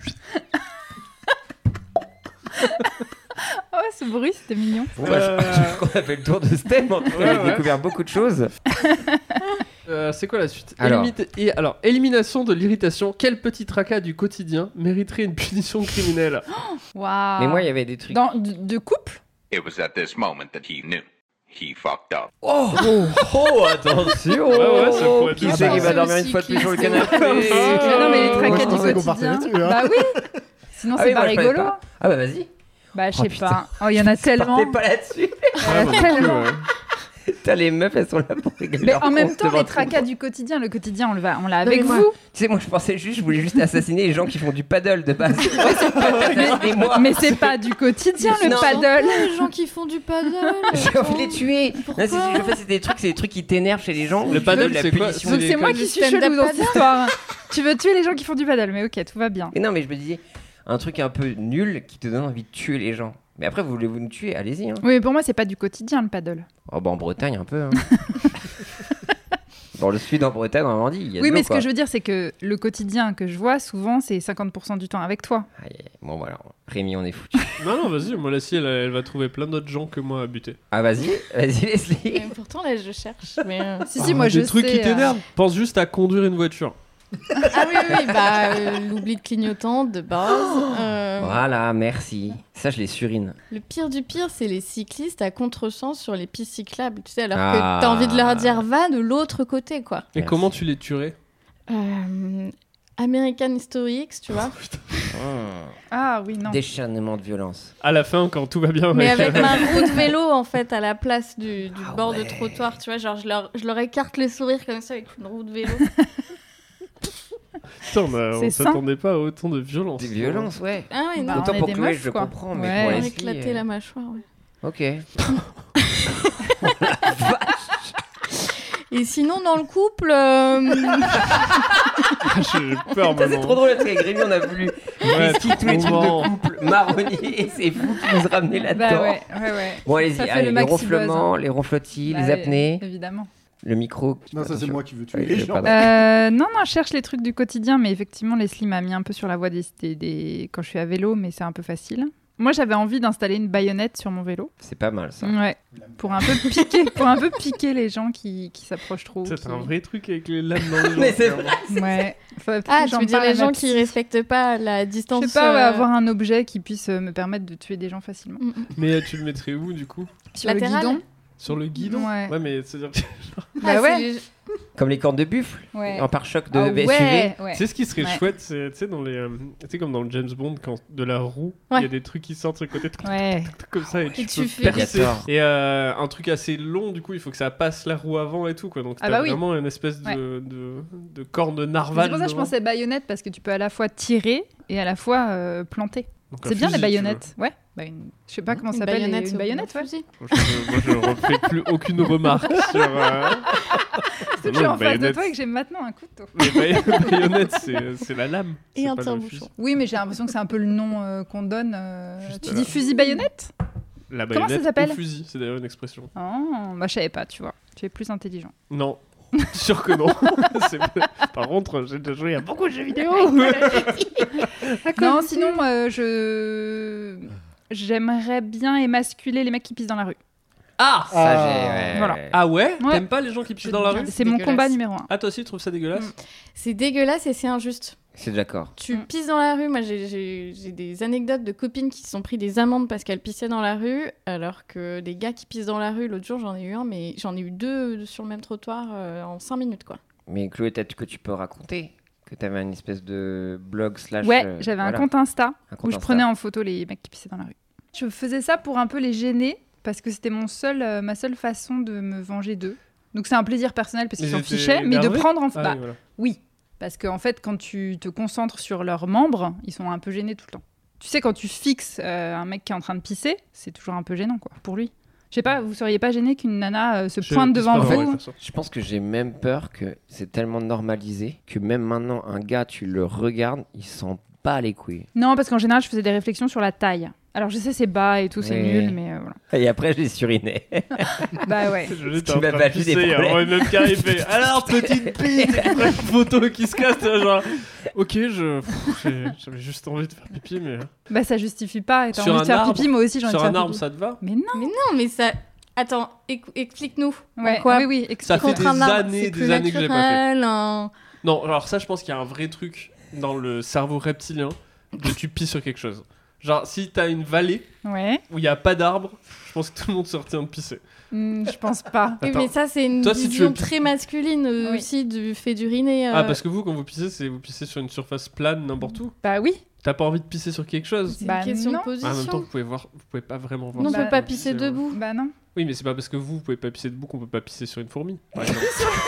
Speaker 7: Oh, ce bruit, c'était mignon.
Speaker 4: Bon, bah, je, je crois qu'on a fait le tour de ce thème. En tout cas,
Speaker 6: Ouais,
Speaker 4: j'ai
Speaker 6: ouais.
Speaker 4: découvert beaucoup de choses.
Speaker 6: Euh, c'est quoi la suite?
Speaker 4: Alors.
Speaker 6: Élimite- et, alors, élimination de l'irritation. Quel petit tracas du quotidien mériterait une punition criminelle?
Speaker 7: Waouh.
Speaker 4: Mais moi, il y avait des trucs.
Speaker 7: Dans, de, de couple.
Speaker 9: It was at this moment that he knew. He fucked up.
Speaker 4: Oh, oh, oh, attention!
Speaker 6: Ouais, ouais, ça pourrait être
Speaker 4: Qui
Speaker 6: bien.
Speaker 4: c'est
Speaker 8: Ah,
Speaker 4: qui
Speaker 8: bah,
Speaker 4: va
Speaker 8: c'est
Speaker 4: dormir
Speaker 8: aussi
Speaker 4: une fois de plus sur le
Speaker 8: cliché.
Speaker 4: canapé?
Speaker 7: Ah non, mais les
Speaker 5: Moi,
Speaker 7: tracas
Speaker 5: je
Speaker 7: du
Speaker 5: pensais qu'on partait
Speaker 7: quotidien.
Speaker 5: là-dessus, hein.
Speaker 7: Bah oui. Sinon,
Speaker 4: Ah
Speaker 7: c'est
Speaker 4: oui,
Speaker 7: pas
Speaker 4: moi, je savais
Speaker 7: rigolo.
Speaker 4: pas. Ah bah vas-y.
Speaker 7: Bah, je
Speaker 4: Oh,
Speaker 7: sais
Speaker 4: putain.
Speaker 7: pas. Oh, il y en a tellement.
Speaker 4: Partez pas là-dessus.
Speaker 7: Il y en a
Speaker 6: moi non plus,
Speaker 7: tellement.
Speaker 6: ouais.
Speaker 4: Putain, les meufs, elles sont là pour rigoler.
Speaker 7: Mais
Speaker 4: leur
Speaker 7: en même
Speaker 4: compte
Speaker 7: temps,
Speaker 4: devant
Speaker 7: les
Speaker 4: tout le
Speaker 7: tracas
Speaker 4: monde.
Speaker 7: du quotidien, le quotidien, on le va, on l'a
Speaker 4: Non,
Speaker 7: avec
Speaker 4: mais moi-
Speaker 7: vous.
Speaker 4: Tu sais, moi, je pensais juste, je voulais juste assassiner les gens qui font du paddle de base. Et moi,
Speaker 7: Mais c'est pas du quotidien le
Speaker 4: Non.
Speaker 7: paddle.
Speaker 8: Les gens qui font du paddle.
Speaker 4: j'ai envie de les tuer. Non,
Speaker 8: Pourquoi
Speaker 4: c'est, en fait, c'est des trucs, c'est des trucs qui t'énervent chez les gens.
Speaker 6: Le
Speaker 4: Tu
Speaker 6: paddle,
Speaker 4: veux de la
Speaker 6: c'est quoi?
Speaker 4: punition.
Speaker 7: Donc
Speaker 6: C'est
Speaker 7: c'est
Speaker 6: comme
Speaker 7: moi
Speaker 8: du
Speaker 7: qui suis
Speaker 8: stand-up
Speaker 7: chelou dans cette
Speaker 8: paddle.
Speaker 7: histoire. Tu veux tuer les gens qui font du paddle, mais ok, tout va bien.
Speaker 4: Mais non, mais je me disais, un truc un peu nul qui te donne envie de tuer les gens. Mais après, vous voulez-vous nous tuer? Allez-y. Hein.
Speaker 7: Oui, mais pour moi, c'est pas du quotidien le paddle.
Speaker 4: Oh, bah, en Bretagne, un peu. Hein. Dans le sud, en Bretagne, en Normandie, il y a
Speaker 7: Oui,
Speaker 4: de
Speaker 7: mais
Speaker 4: l'eau,
Speaker 7: ce
Speaker 4: quoi.
Speaker 7: que je veux dire, c'est que le quotidien que je vois, souvent, c'est cinquante pour cent du temps avec toi.
Speaker 4: Aïe, aïe. Bon, voilà. Rémi, on est foutu.
Speaker 6: Non, non, vas-y, moi, la scie, elle, elle va trouver plein d'autres gens que moi à buter.
Speaker 4: Ah, vas-y, vas-y, Leslie.
Speaker 8: Et pourtant, là, je cherche. Mais euh,
Speaker 7: Si, si, moi,
Speaker 6: Ah,
Speaker 7: je
Speaker 6: des trucs
Speaker 7: sais.
Speaker 6: qui
Speaker 7: euh,
Speaker 6: t'énervent. Pense juste à conduire une voiture.
Speaker 8: Ah oui, oui, oui, bah, euh, l'oubli de clignotant de base. euh,
Speaker 4: Voilà, merci. Ça, je les surine.
Speaker 8: Le pire du pire, c'est les cyclistes à contresens sur les pistes cyclables. Tu sais, alors
Speaker 4: Ah.
Speaker 8: que t'as envie de leur dire va de l'autre côté, quoi.
Speaker 6: Et
Speaker 4: Merci.
Speaker 6: comment tu les tuerais?
Speaker 8: Euh, American History X, tu vois.
Speaker 7: Ah oui, non.
Speaker 4: Déchaînement de violence.
Speaker 6: À la fin, quand tout va bien
Speaker 8: Mais
Speaker 6: avec...
Speaker 8: avec ma roue de vélo, en fait, à la place du, du
Speaker 4: Ah
Speaker 8: bord
Speaker 4: ouais.
Speaker 8: de trottoir, tu vois. Genre, je leur, je leur écarte les sourires comme ça avec une roue de vélo.
Speaker 6: Putain, on a- on
Speaker 7: C'est sain.
Speaker 6: s'attendait pas à autant de violence.
Speaker 4: Des violences, ouais.
Speaker 8: Ah oui,
Speaker 7: Bah,
Speaker 8: non.
Speaker 4: Autant
Speaker 7: on est
Speaker 4: pour
Speaker 7: des
Speaker 4: Chloé,
Speaker 7: meufs,
Speaker 4: je
Speaker 7: quoi.
Speaker 4: comprends, mais
Speaker 7: Ouais.
Speaker 4: pour
Speaker 8: On
Speaker 4: Leslie...
Speaker 8: éclater
Speaker 4: euh,
Speaker 8: la mâchoire, ouais.
Speaker 4: Ok.
Speaker 8: Et sinon, dans le couple, euh,
Speaker 6: J'ai peur
Speaker 4: Ça, c'est
Speaker 6: maintenant.
Speaker 4: trop drôle, parce qu'avec Rémi, on a voulu
Speaker 6: Ouais,
Speaker 4: expliquer tous les trucs
Speaker 6: trop
Speaker 4: de couple marronnier, et c'est vous qui nous ramenez là-dedans.
Speaker 7: Bah ouais, ouais, ouais.
Speaker 4: Bon, allez-y,
Speaker 7: Ça fait
Speaker 4: allez,
Speaker 7: le
Speaker 4: les
Speaker 7: maxi
Speaker 4: ronflements,
Speaker 7: buzz, hein.
Speaker 4: les ronflottis,
Speaker 7: Bah,
Speaker 4: les apnées,
Speaker 7: Évidemment.
Speaker 4: le micro.
Speaker 5: Non, ça c'est
Speaker 4: Attention.
Speaker 5: moi qui veux tuer
Speaker 4: Ouais,
Speaker 5: les
Speaker 4: j'ai
Speaker 5: gens.
Speaker 4: pas
Speaker 7: Euh, non, non, je cherche les trucs du quotidien, mais effectivement, Leslie m'a mis un peu sur la voie des, des- des- quand je suis à vélo, mais c'est un peu facile. Moi, j'avais envie d'installer une baïonnette sur mon vélo.
Speaker 4: C'est pas mal ça.
Speaker 7: Ouais. Pour un peu piquer, pour un peu piquer les gens qui, qui s'approchent trop.
Speaker 6: C'est
Speaker 7: qui...
Speaker 6: un vrai truc avec les lames dans les
Speaker 4: Mais
Speaker 6: jambes.
Speaker 4: c'est
Speaker 6: clairement.
Speaker 7: Ouais. Faudrait peut-être
Speaker 8: Ah,
Speaker 7: que
Speaker 8: tu
Speaker 7: j'en
Speaker 8: veux dire
Speaker 7: parle
Speaker 8: les
Speaker 7: à ma
Speaker 8: gens qui
Speaker 7: psy.
Speaker 8: respectent pas la distance.
Speaker 7: Je sais pas, ouais,
Speaker 8: euh,
Speaker 7: avoir un objet qui puisse euh, me permettre de tuer des gens facilement.
Speaker 8: mm, mm.
Speaker 6: Mais euh, tu le mettrais où du coup?
Speaker 7: Sur le
Speaker 8: Latéral.
Speaker 7: guidon.
Speaker 6: Sur le guidon?
Speaker 7: Ouais.
Speaker 6: Ouais, mais c'est-à-dire que-
Speaker 7: Bah
Speaker 8: Ah,
Speaker 7: ouais.
Speaker 8: c'est les-
Speaker 4: Comme les cornes de buffle
Speaker 7: Ouais.
Speaker 4: en pare-choc de
Speaker 7: Ah
Speaker 4: S U V.
Speaker 7: ouais, ouais.
Speaker 6: Tu sais ce qui serait
Speaker 7: Ouais.
Speaker 6: chouette, c'est tu sais dans les, euh, tu sais comme dans le James Bond quand de la roue, il
Speaker 8: Ouais.
Speaker 6: y a des trucs qui sortent sur le côté
Speaker 7: Ouais.
Speaker 6: comme ça et tu,
Speaker 8: Et tu
Speaker 6: peux
Speaker 8: fais-
Speaker 6: percer.
Speaker 4: D'accord.
Speaker 6: Et euh, un truc assez long du coup, il faut que ça passe la roue avant et tout quoi. Donc
Speaker 7: Ah
Speaker 6: t'as
Speaker 7: bah oui.
Speaker 6: vraiment une espèce de,
Speaker 7: Ouais.
Speaker 6: de, de corne de
Speaker 7: C'est
Speaker 6: narval.
Speaker 7: pour ça que je
Speaker 6: devant.
Speaker 7: pensais baïonnette parce que tu peux à la fois tirer et à la fois euh, planter.
Speaker 6: Donc un
Speaker 7: C'est bien
Speaker 6: fusil,
Speaker 7: les
Speaker 6: tu
Speaker 7: baïonnettes. Ouais. Bah, une... Je sais pas comment ça
Speaker 8: Une
Speaker 7: s'appelle.
Speaker 8: baïonnette,
Speaker 7: Une
Speaker 8: c'est
Speaker 7: baïonnette,
Speaker 8: au
Speaker 7: ouais.
Speaker 8: fusil.
Speaker 6: vois. Moi, je, moi, je refais plus aucune remarque sur. Euh...
Speaker 7: C'est que
Speaker 6: Non,
Speaker 7: je suis
Speaker 6: une
Speaker 7: en face de
Speaker 6: baïonnette.
Speaker 7: toi et que j'ai maintenant un couteau.
Speaker 6: Les baï- baïonnettes, c'est c'est la lame.
Speaker 8: Et
Speaker 6: c'est
Speaker 8: un
Speaker 6: pas le
Speaker 8: tire-bouchon.
Speaker 6: fusil.
Speaker 7: Oui, mais j'ai l'impression que c'est un peu le nom euh, qu'on donne. euh,
Speaker 6: Juste
Speaker 7: Tu
Speaker 6: là.
Speaker 7: dis fusil baïonnette?
Speaker 6: La
Speaker 7: Comment ça
Speaker 6: baïonnette
Speaker 7: s'appelle
Speaker 6: au fusil, c'est d'ailleurs une expression.
Speaker 7: Oh, bah je savais pas, tu vois. Tu es plus intelligent.
Speaker 6: Non. Sûr que non. C'est- Par contre, j'ai déjà joué à beaucoup de jeux vidéo.
Speaker 7: Non, sinon, euh, je. J'aimerais bien émasculer les mecs qui pissent dans la rue.
Speaker 6: Ah
Speaker 4: Ça, j'ai. ouais.
Speaker 7: Voilà.
Speaker 6: Ah ouais,
Speaker 7: Ouais.
Speaker 6: T'aimes pas les gens qui pissent dans la rue?
Speaker 7: C'est mon
Speaker 8: dégueulasse.
Speaker 7: combat numéro un.
Speaker 6: Ah, toi aussi, tu trouves ça dégueulasse?
Speaker 8: C'est dégueulasse et c'est injuste.
Speaker 4: C'est d'accord.
Speaker 8: Tu
Speaker 7: Mm.
Speaker 8: pisses dans la rue. Moi, j'ai- j'ai j'ai des anecdotes de copines qui se sont pris des amendes parce qu'elles pissaient dans la rue, alors que des gars qui pissent dans la rue, l'autre jour, j'en ai eu un, mais j'en ai eu deux sur le même trottoir euh, en cinq minutes, quoi.
Speaker 4: Mais Chloé, peut-être que tu peux raconter que tu avais une espèce de blog slash.
Speaker 7: Ouais,
Speaker 4: euh,
Speaker 7: j'avais
Speaker 4: voilà.
Speaker 7: un compte Insta
Speaker 4: Un compte
Speaker 7: où je
Speaker 4: Insta.
Speaker 7: prenais en photo les mecs qui pissaient dans la rue. Je faisais ça pour un peu les gêner parce que c'était mon seul, euh, ma seule façon de me venger d'eux. Donc c'est un plaisir personnel parce qu'ils
Speaker 6: Ils
Speaker 7: s'en
Speaker 6: étaient
Speaker 7: fichaient, mais de
Speaker 6: énervés
Speaker 7: prendre en
Speaker 6: Ah,
Speaker 7: bah,
Speaker 6: oui, voilà.
Speaker 7: oui, parce qu'en fait quand tu te concentres sur leurs membres, ils sont un peu gênés tout le temps. Tu sais quand tu fixes euh, un mec qui est en train de pisser, c'est toujours un peu gênant quoi pour lui. Je sais pas, vous seriez pas gêné qu'une nana euh, se
Speaker 6: Je
Speaker 7: pointe
Speaker 6: pisse
Speaker 7: devant
Speaker 6: pas dans la
Speaker 7: vous
Speaker 6: rue, perso.
Speaker 4: Je pense que j'ai même peur que c'est tellement normalisé que même maintenant, un gars, tu le regardes, il s'en bat les couilles.
Speaker 7: Non, parce qu'en général, je faisais des réflexions sur la taille. Alors je sais c'est bas et tout, c'est
Speaker 4: Oui.
Speaker 7: nul, mais euh, voilà.
Speaker 4: Et après, je l'ai suriné.
Speaker 7: Bah ouais.
Speaker 6: Je l'ai
Speaker 4: Tu
Speaker 6: en
Speaker 4: m'as
Speaker 6: train
Speaker 4: pas
Speaker 6: de
Speaker 4: vu des
Speaker 6: pisser,
Speaker 4: problèmes.
Speaker 6: alors une autre qui arrive et alors petite pite, et une photo qui se casse, t'es genre ok, je pff, j'ai- j'avais juste envie de faire pipi, mais
Speaker 7: Bah ça justifie pas. Et t'as
Speaker 6: Sur
Speaker 7: envie de
Speaker 6: un
Speaker 7: faire
Speaker 6: arbre-
Speaker 7: pipi, moi aussi j'ai envie de
Speaker 6: sur
Speaker 7: faire
Speaker 6: un arbre
Speaker 7: pipi.
Speaker 6: ça te va?
Speaker 7: Mais non.
Speaker 8: Mais non, mais ça. Attends, écou- explique-nous.
Speaker 7: Ouais,
Speaker 8: Pourquoi
Speaker 7: oui, oui. explique.
Speaker 6: Ça fait
Speaker 8: Contre
Speaker 6: des
Speaker 8: un arbre,
Speaker 6: années,
Speaker 8: c'est
Speaker 6: des
Speaker 8: plus
Speaker 6: années que j'ai pas fait.
Speaker 8: naturel, un-
Speaker 6: Non, alors ça je pense qu'il y a un vrai truc dans le cerveau reptilien de tu pisses sur quelque chose. Genre si t'as une vallée
Speaker 7: Ouais.
Speaker 6: où il y a pas d'arbre, je pense que tout le monde se retient de pisser.
Speaker 7: Hmm, je pense pas.
Speaker 8: Oui,
Speaker 6: Attends.
Speaker 8: mais ça, c'est une
Speaker 6: Toi, si tu
Speaker 8: vision
Speaker 6: veux-
Speaker 8: très masculine euh,
Speaker 7: Oui.
Speaker 8: aussi du fait d'uriner. euh,
Speaker 6: Ah parce que vous quand vous pissez, c'est vous pissez sur une surface plane n'importe où.
Speaker 7: Bah oui.
Speaker 6: T'as pas envie de pisser sur quelque chose?
Speaker 8: C'est
Speaker 7: Bah
Speaker 8: une question
Speaker 7: non.
Speaker 8: de position.
Speaker 6: Ah, en même temps, vous pouvez voir, vous pouvez pas vraiment voir.
Speaker 8: Non, on
Speaker 6: ça.
Speaker 8: peut pas
Speaker 7: Bah,
Speaker 8: pisser
Speaker 6: C'est, euh,
Speaker 8: debout.
Speaker 7: Bah non.
Speaker 6: Oui, mais c'est pas parce que vous, vous pouvez pas pisser debout qu'on peut pas pisser sur une fourmi, par exemple.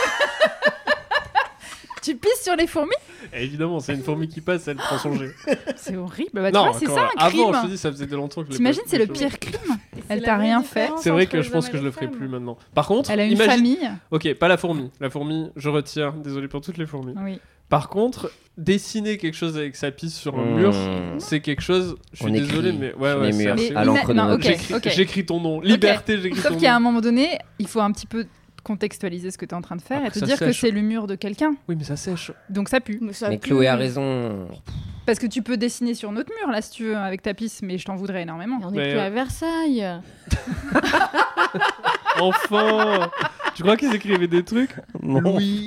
Speaker 7: Tu pisses sur les fourmis?
Speaker 6: Et évidemment, c'est une fourmi qui passe, elle prend son jet.
Speaker 7: C'est horrible. Bah tu
Speaker 6: non,
Speaker 7: vois, c'est
Speaker 6: quand-
Speaker 7: ça un crime.
Speaker 6: avant, je te dis, ça faisait de longtemps que je l'ai
Speaker 7: T'imagines,
Speaker 6: pas-
Speaker 7: c'est le
Speaker 6: pas-
Speaker 7: pire crime.
Speaker 8: C'est
Speaker 7: Elle
Speaker 8: la
Speaker 7: t'a
Speaker 8: vraie
Speaker 7: rien fait.
Speaker 8: différence
Speaker 6: C'est vrai
Speaker 8: entre
Speaker 6: que je
Speaker 8: les
Speaker 6: pense
Speaker 8: hommes
Speaker 6: que
Speaker 8: et
Speaker 6: je le
Speaker 8: les
Speaker 6: ferai
Speaker 8: femmes.
Speaker 6: plus maintenant. Par contre,
Speaker 7: Elle a une
Speaker 6: imagine...
Speaker 7: famille.
Speaker 6: Ok, pas la fourmi. La fourmi, je retire. Désolé pour toutes les fourmis.
Speaker 7: Oui.
Speaker 6: Par contre, dessiner quelque chose avec sa pisse sur un
Speaker 4: Mmh.
Speaker 6: mur, c'est quelque chose. Je suis
Speaker 4: On écrit
Speaker 6: désolé, mais ouais,
Speaker 4: sur
Speaker 6: ouais,
Speaker 4: les
Speaker 6: c'est
Speaker 4: murs,
Speaker 6: assez-
Speaker 7: Mais
Speaker 4: à
Speaker 7: ina-
Speaker 4: l'encre de
Speaker 7: non,
Speaker 4: notre-
Speaker 7: ok,
Speaker 6: J'écris
Speaker 7: ok.
Speaker 6: j'écris ton nom. Liberté, j'écris ton
Speaker 7: Sauf qu'à un
Speaker 6: nom.
Speaker 7: moment donné, il faut un petit peu contextualiser ce que tu es en train de faire
Speaker 6: Après,
Speaker 7: et te
Speaker 6: ça
Speaker 7: dire que
Speaker 6: sèche.
Speaker 7: c'est le mur de quelqu'un.
Speaker 6: Oui, mais ça sèche.
Speaker 7: Donc ça pue.
Speaker 8: Mais, ça
Speaker 4: Mais
Speaker 8: pue.
Speaker 4: Chloé a raison.
Speaker 7: Parce que tu peux dessiner sur notre mur là si tu veux avec ta pisse, mais je t'en voudrais énormément.
Speaker 8: Mais on n'est
Speaker 6: Mais,
Speaker 8: plus
Speaker 6: euh,
Speaker 8: à Versailles.
Speaker 6: Enfin Tu crois qu'ils écrivaient des trucs? Oui.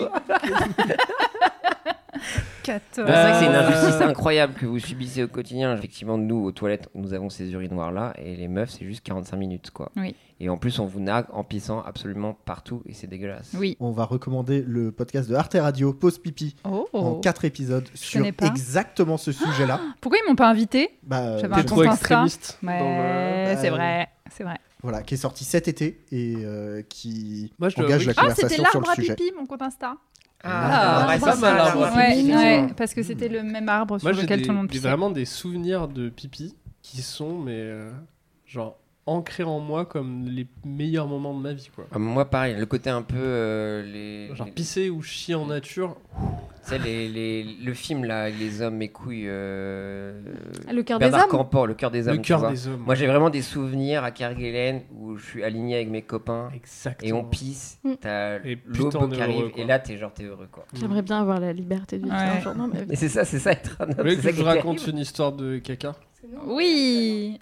Speaker 7: quatorze.
Speaker 4: C'est vrai que c'est une
Speaker 6: Euh,
Speaker 4: injustice incroyable que vous subissez au quotidien. Effectivement, nous, aux toilettes, nous avons ces urinoirs là et les meufs, c'est juste quarante-cinq minutes, quoi.
Speaker 7: Oui.
Speaker 4: Et en plus, on vous nargue en pissant absolument partout et c'est dégueulasse.
Speaker 7: Oui.
Speaker 5: On va recommander le podcast de Arte Radio, Pause Pipi,
Speaker 7: Oh.
Speaker 5: en quatre épisodes sur
Speaker 7: connais pas.
Speaker 5: exactement ce sujet-là.
Speaker 7: Pourquoi ils m'ont pas invité?
Speaker 5: Bah,
Speaker 7: J'avais
Speaker 5: je-
Speaker 7: un
Speaker 6: T'es
Speaker 7: compte
Speaker 6: trop
Speaker 7: Insta.
Speaker 6: extrémiste.
Speaker 7: Ouais,
Speaker 6: dans le-
Speaker 7: c'est
Speaker 5: Euh,
Speaker 7: vrai, c'est vrai.
Speaker 5: Voilà, qui est sorti cet été et euh, qui
Speaker 6: Moi, je dois
Speaker 5: engage
Speaker 6: avouer
Speaker 5: la
Speaker 6: que-
Speaker 7: Ah,
Speaker 5: conversation
Speaker 7: c'était
Speaker 5: sur
Speaker 7: l'arbre
Speaker 5: le
Speaker 7: à
Speaker 5: sujet.
Speaker 7: pipi, mon compte Insta.
Speaker 4: Ah,
Speaker 6: ouais, pas mal, l'arbre à
Speaker 7: Ouais,
Speaker 6: pipi.
Speaker 7: ouais, parce que c'était le même arbre sur
Speaker 6: Moi, j'ai
Speaker 7: lequel
Speaker 6: des,
Speaker 7: tout le monde
Speaker 6: des-
Speaker 7: pissait.
Speaker 6: vraiment des souvenirs de pipi qui sont, mais euh, genre, ancrés en moi comme les meilleurs moments de ma vie, quoi.
Speaker 4: Ah, moi, pareil, le côté un peu. euh, les...
Speaker 6: Genre,
Speaker 4: les-
Speaker 6: pisser ou chier en nature,
Speaker 4: C'est les, les, le film là, les hommes et couilles. Euh...
Speaker 8: Le cœur des
Speaker 4: Bernard
Speaker 8: hommes.
Speaker 4: Campan, le cœur des hommes.
Speaker 6: Le
Speaker 4: tu
Speaker 6: cœur
Speaker 4: vois.
Speaker 6: des hommes.
Speaker 4: Moi j'ai vraiment des souvenirs à Kerguelen où je suis aligné avec mes copains
Speaker 6: Exactement.
Speaker 4: et on pisse.
Speaker 8: Mm.
Speaker 4: T'as
Speaker 6: Et
Speaker 4: l'aube
Speaker 6: putain, on est
Speaker 4: qui arrive
Speaker 6: heureux, quoi.
Speaker 4: et là t'es genre t'es heureux quoi.
Speaker 8: J'aimerais bien avoir la liberté de vivre
Speaker 7: Ouais.
Speaker 8: un jour dans ma vie.
Speaker 4: Et c'est ça, c'est ça être un homme.
Speaker 6: Vous voulez
Speaker 4: c'est
Speaker 6: que
Speaker 4: ça
Speaker 6: je
Speaker 4: qui est
Speaker 6: raconte
Speaker 4: terrible.
Speaker 6: une histoire de caca?
Speaker 7: Oui.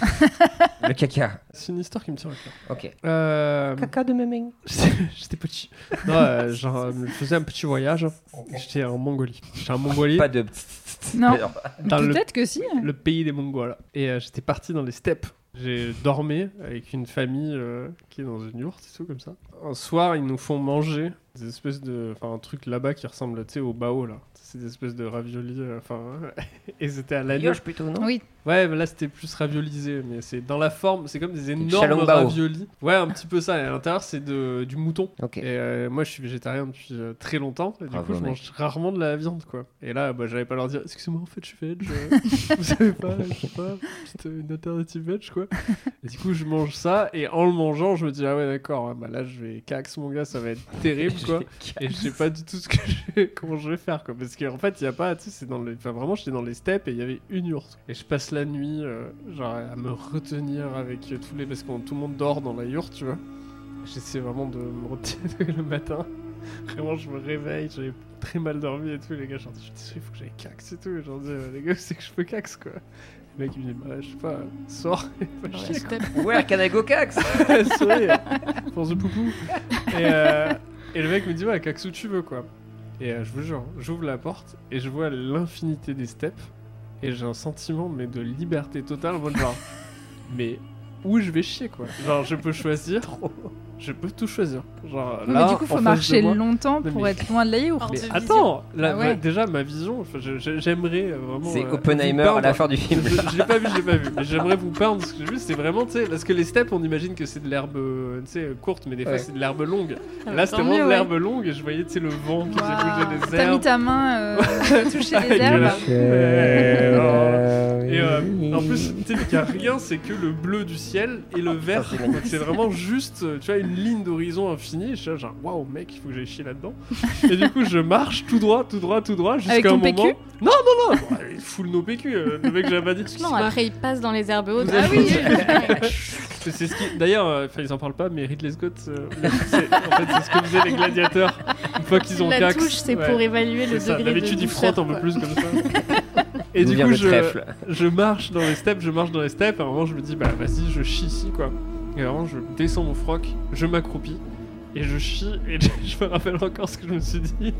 Speaker 4: Le caca.
Speaker 6: C'est une histoire qui me tient à cœur.
Speaker 4: Ok.
Speaker 6: Euh...
Speaker 4: Caca de mémé.
Speaker 6: J'étais petit. Non, euh, genre, euh, je faisais un petit voyage. J'étais en Mongolie. J'étais en Mongolie,
Speaker 4: Pas de.
Speaker 7: Non.
Speaker 6: dans le,
Speaker 7: Peut-être que si.
Speaker 6: le pays des Mongols. Et euh, j'étais parti dans les steppes. J'ai dormi avec une famille euh, qui est dans une yourte et tout comme ça. Un soir, ils nous font manger des espèces de... Enfin, un truc là-bas qui ressemble, tu sais, au bao, là. C'est des espèces de raviolis, euh, enfin... et c'était à l'agneau.
Speaker 4: Brioche plutôt, non?
Speaker 7: Oui.
Speaker 6: Ouais, mais là, c'était plus raviolisé. Mais c'est dans la forme, c'est comme des énormes
Speaker 4: Shalom-bao.
Speaker 6: raviolis. Ouais, un petit peu ça. Et à l'intérieur, c'est de, du mouton.
Speaker 4: Ok.
Speaker 6: Et euh, moi, je suis végétarien depuis euh, très longtemps. Et du
Speaker 4: Bravo,
Speaker 6: coup, je
Speaker 4: mec.
Speaker 6: mange rarement de la viande, quoi. Et là, bah, j'allais pas leur dire, excusez-moi, en fait, je suis veg. euh, vous savez pas, je sais pas, petite, euh, une alternative veg, quoi. Et du coup, je mange ça. Et en le mangeant, je me dis, ah ouais, d'accord, hein, bah là, je vais cax, mon gars, ça va être terrible, quoi. Et je sais pas du tout ce que je... comment je vais faire, quoi. Parce qu'en fait, il y a pas, tu sais, c'est dans le... Enfin, vraiment, j'étais dans les steppes et il y avait une yourte. Et je passe la nuit, euh, genre, à me retenir avec euh, tous les... Parce que tout le monde dort dans la yourte, tu vois. J'essaie vraiment de me retenir le matin. Vraiment, je me réveille, j'avais très mal dormi et tout. Les gars, genre, je suis désolé, il faut que j'aille cax et tout. Et j'en dis, euh, les gars, c'est que je peux cax, quoi. Le mec, il me dit, bah, je sais pas, sors et va chier, quoi.
Speaker 4: Ouais, Canago Cax.
Speaker 6: Souris, force de poupou. Et, euh, et le mec me dit, ouais, cax où tu veux, quoi. Et euh, je vous jure, j'ouvre la porte et je vois l'infinité des steppes. Et j'ai un sentiment, mais de liberté totale, en mode genre, mais où je vais chier, quoi. Genre, je peux choisir. Je peux tout choisir. Genre,
Speaker 7: Oui,
Speaker 6: là,
Speaker 7: mais du coup,
Speaker 6: en
Speaker 7: faut
Speaker 6: face
Speaker 7: marcher
Speaker 6: de moi-
Speaker 7: longtemps
Speaker 6: Non,
Speaker 7: pour
Speaker 6: mais-
Speaker 7: être loin de la yourte.
Speaker 6: Mais
Speaker 8: de vision.
Speaker 6: attends, là,
Speaker 7: Ah ouais.
Speaker 6: bah, déjà ma vision, enfin, je- je- j'aimerais euh, vraiment.
Speaker 4: C'est
Speaker 6: euh,
Speaker 4: Oppenheimer
Speaker 6: vous
Speaker 4: à la
Speaker 6: peindre.
Speaker 4: fin du film.
Speaker 6: Je, je l'ai pas vu, je l'ai pas vu, mais j'aimerais vous peindre ce que j'ai vu. C'est vraiment, tu sais, parce que les steppes, on imagine que c'est de l'herbe, euh, tu sais, courte, mais des fois
Speaker 4: Ouais.
Speaker 6: c'est de l'herbe longue.
Speaker 8: Ah,
Speaker 6: Là,
Speaker 8: bah,
Speaker 6: c'était
Speaker 8: tant
Speaker 6: vraiment
Speaker 8: mieux,
Speaker 6: de
Speaker 8: ouais.
Speaker 6: l'herbe longue et je voyais, tu sais, le vent qui faisait
Speaker 7: Waouh.
Speaker 6: bouger des
Speaker 7: T'as mis
Speaker 6: herbes.
Speaker 7: ta main euh, toucher les
Speaker 6: Avec
Speaker 7: herbes.
Speaker 6: la- Ouais, non. Et euh, en plus, tu sais, il n'y a rien, c'est que le bleu du ciel et le vert.
Speaker 4: c'est
Speaker 6: Donc c'est vraiment juste, euh, tu vois, une ligne d'horizon infinie. Je suis là, genre, waouh, mec, il faut que j'aille chier là-dedans. Et du coup, je marche tout droit, tout droit, tout droit, jusqu'à
Speaker 7: Avec
Speaker 6: un
Speaker 7: ton
Speaker 6: moment.
Speaker 7: P Q
Speaker 6: Non, non, non, bon, il fout nos P Q. euh, Le mec, j'avais pas dit.
Speaker 8: Non, après, il passe dans les herbes hautes.
Speaker 6: Ah oui.
Speaker 8: oui.
Speaker 6: C'est ce qui. D'ailleurs, euh, enfin, ils en parlent pas, mais Ridley Scott, euh, c'est- en fait, c'est ce que faisaient les gladiateurs une fois qu'ils ont
Speaker 8: La
Speaker 6: cax.
Speaker 8: touche, c'est
Speaker 6: Ouais.
Speaker 8: pour évaluer le
Speaker 6: C'est ça.
Speaker 8: degré de
Speaker 6: D'habitude, ils
Speaker 8: douceur,
Speaker 6: frottent un peu
Speaker 8: quoi.
Speaker 6: plus comme ça. Et
Speaker 4: D'où
Speaker 6: du
Speaker 4: vient
Speaker 6: coup,
Speaker 4: le
Speaker 6: je,
Speaker 4: trèfle.
Speaker 6: je marche dans les steppes, je marche dans les steppes. À un moment, je me dis, bah vas-y, je chie ici, quoi. Et vraiment, je descends mon froc, je m'accroupis et je chie. Et je me rappelle encore ce que je me suis dit.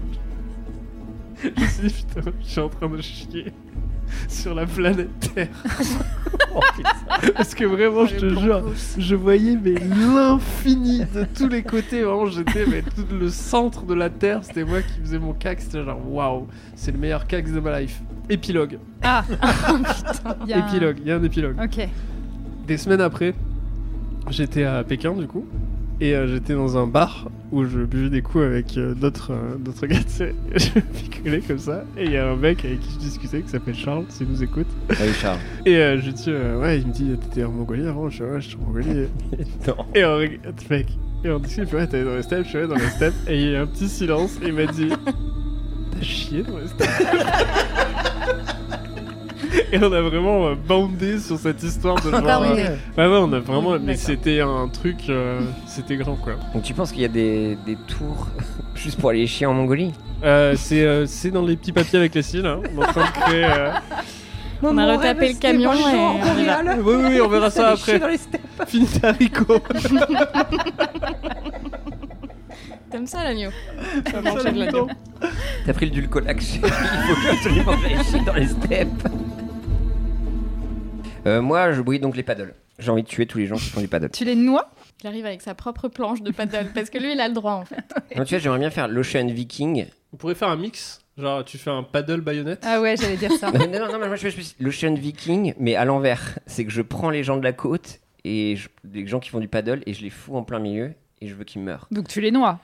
Speaker 6: Je me suis dit, putain, je suis en train de chier sur la planète Terre.
Speaker 4: Oh, putain.
Speaker 6: Parce que vraiment, je te jure, je voyais mais l'infini de tous les côtés. Vraiment, j'étais mais tout le centre de la Terre. C'était moi qui faisais mon cax. C'était genre waouh, c'est le meilleur cax de ma life. Épilogue.
Speaker 7: Ah, Il y a un-
Speaker 6: Épilogue. Il y a un épilogue.
Speaker 7: Ok.
Speaker 6: Des semaines après, j'étais à Pékin du coup. Et euh, j'étais dans un bar où je buvais des coups avec euh, d'autres euh, d'autres gars, tu sais. Je picolais comme ça. Et il y a un mec avec qui je discutais qui s'appelle Charles, s'il nous écoute.
Speaker 4: Salut Charles.
Speaker 6: Et euh, je lui dis, euh, ouais, il me dit, t'étais en Mongolie avant? Je dis, ouais, j'étais en Mongolie.
Speaker 4: Non.
Speaker 6: Et on regarde, mec. Et on discute, puis ouais, t'allais dans les steppes, je suis allé dans les steppes. Et il y a eu un petit silence. Et il m'a dit, t'as chié dans les steppes? Et on a vraiment euh, bandé sur cette histoire de genre.
Speaker 7: Encore une.
Speaker 6: euh, Ouais, ouais, on a vraiment. Mais
Speaker 8: D'accord.
Speaker 6: c'était un truc. euh, c'était grand, quoi.
Speaker 4: Donc tu penses qu'il y a des, des tours juste pour aller chier en Mongolie?
Speaker 6: Euh, c'est euh, c'est dans les petits papiers avec les cils. Hein. On est en train de créer. euh,
Speaker 8: On a retapé le camion et on y va.
Speaker 6: Oui, oui, oui, on verra ça après.
Speaker 4: Dans les steppes.
Speaker 6: Fini ta haricot.
Speaker 8: T'aimes ça, l'agneau? Tu vas manger de l'agneau.
Speaker 4: T'as pris le dulcolax. Il faut absolument que j'aille chier dans les steppes. Euh, moi, je brille donc les paddles. J'ai envie de tuer tous les gens qui font du paddle.
Speaker 7: Tu les noies?
Speaker 8: Il arrive avec sa propre planche de paddle parce que lui, il a le droit en fait.
Speaker 4: Donc, tu vois, j'aimerais bien faire l'Ocean Viking.
Speaker 6: On pourrait faire un mix. Genre, tu fais un paddle baïonnette.
Speaker 7: Ah ouais, j'allais dire ça.
Speaker 4: non, non, non, mais moi je fais l'Ocean Viking, mais à l'envers. C'est que je prends les gens de la côte et je- les gens qui font du paddle et je les fous en plein milieu et je veux qu'ils meurent.
Speaker 7: Donc tu les noies.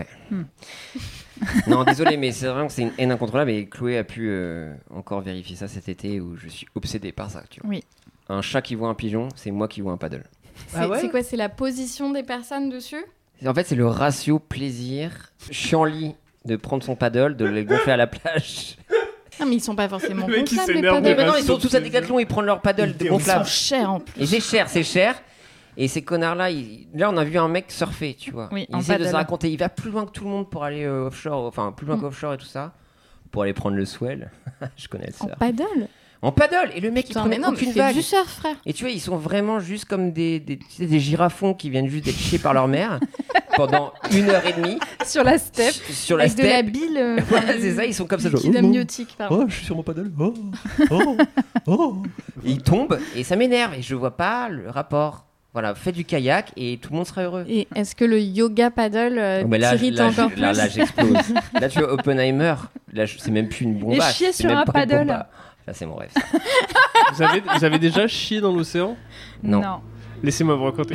Speaker 4: Non, désolé, mais c'est vraiment que c'est une haine incontrôlable et Chloé a pu euh, encore vérifier ça cet été où je suis obsédé par ça. Tu vois.
Speaker 7: Oui.
Speaker 4: Un chat qui voit un pigeon, c'est moi qui vois un paddle.
Speaker 8: C'est
Speaker 6: Ah ouais
Speaker 8: c'est quoi? C'est la position des personnes dessus?
Speaker 4: En fait, c'est le ratio plaisir chiant-lit de prendre son paddle, de le gonfler à la plage.
Speaker 8: Non, mais ils sont pas forcément
Speaker 6: Le mec, il
Speaker 8: gonflables, les
Speaker 6: s'énerve,
Speaker 4: Mais
Speaker 8: paddles.
Speaker 6: mais
Speaker 4: non, ils sont tous à Décathlon, ils prennent leur paddle
Speaker 5: Ils
Speaker 4: gonflable.
Speaker 8: Ils sont chers en plus.
Speaker 4: Et c'est cher, c'est cher. Et ces connards-là, ils- là, on a vu un mec surfer, tu vois.
Speaker 7: Oui,
Speaker 4: il
Speaker 7: en
Speaker 4: essaie de se
Speaker 7: paddle.
Speaker 4: raconter. Il va plus loin que tout le monde pour aller euh, offshore, enfin plus loin
Speaker 8: Mm.
Speaker 4: qu'offshore et tout ça, pour aller prendre le swell. Je connais
Speaker 8: En
Speaker 4: ça.
Speaker 8: paddle.
Speaker 4: En paddle. Et le mec, il
Speaker 8: Putain,
Speaker 4: prenait
Speaker 8: mais non, mais
Speaker 4: aucune
Speaker 8: fais
Speaker 4: vague.
Speaker 8: du surf, frère.
Speaker 4: Et tu vois, ils sont vraiment juste comme des, des, tu sais, des girafons qui viennent juste d'être chiés par leur mère pendant une heure et demie
Speaker 7: Sur la step.
Speaker 4: sur la
Speaker 8: Avec de la
Speaker 4: steppe.
Speaker 8: bile. euh,
Speaker 4: Voilà, c'est ça, ils sont comme ça. genre,
Speaker 8: liquide
Speaker 4: oh,
Speaker 8: amniotique, pardon.
Speaker 5: Oh, je suis sur mon paddle. Oh, oh, oh.
Speaker 4: Ils tombent et ça m'énerve et je vois pas le rapport. Voilà, fais du kayak et tout le monde sera heureux.
Speaker 8: Et est-ce que le yoga paddle euh,
Speaker 4: Oh, mais là,
Speaker 8: t'irrite
Speaker 4: là,
Speaker 8: encore
Speaker 4: je-
Speaker 8: plus
Speaker 4: là, là, j'explose. Là, tu vois, Oppenheimer, là, je- c'est même plus une bombasse.
Speaker 7: chier
Speaker 4: c'est
Speaker 7: sur
Speaker 4: même
Speaker 7: un
Speaker 4: pas une
Speaker 7: paddle.
Speaker 4: bomba. Là, c'est mon rêve. ça.
Speaker 6: Vous avez, vous avez déjà chié dans l'océan?
Speaker 4: Non.
Speaker 6: Laissez-moi vous raconter.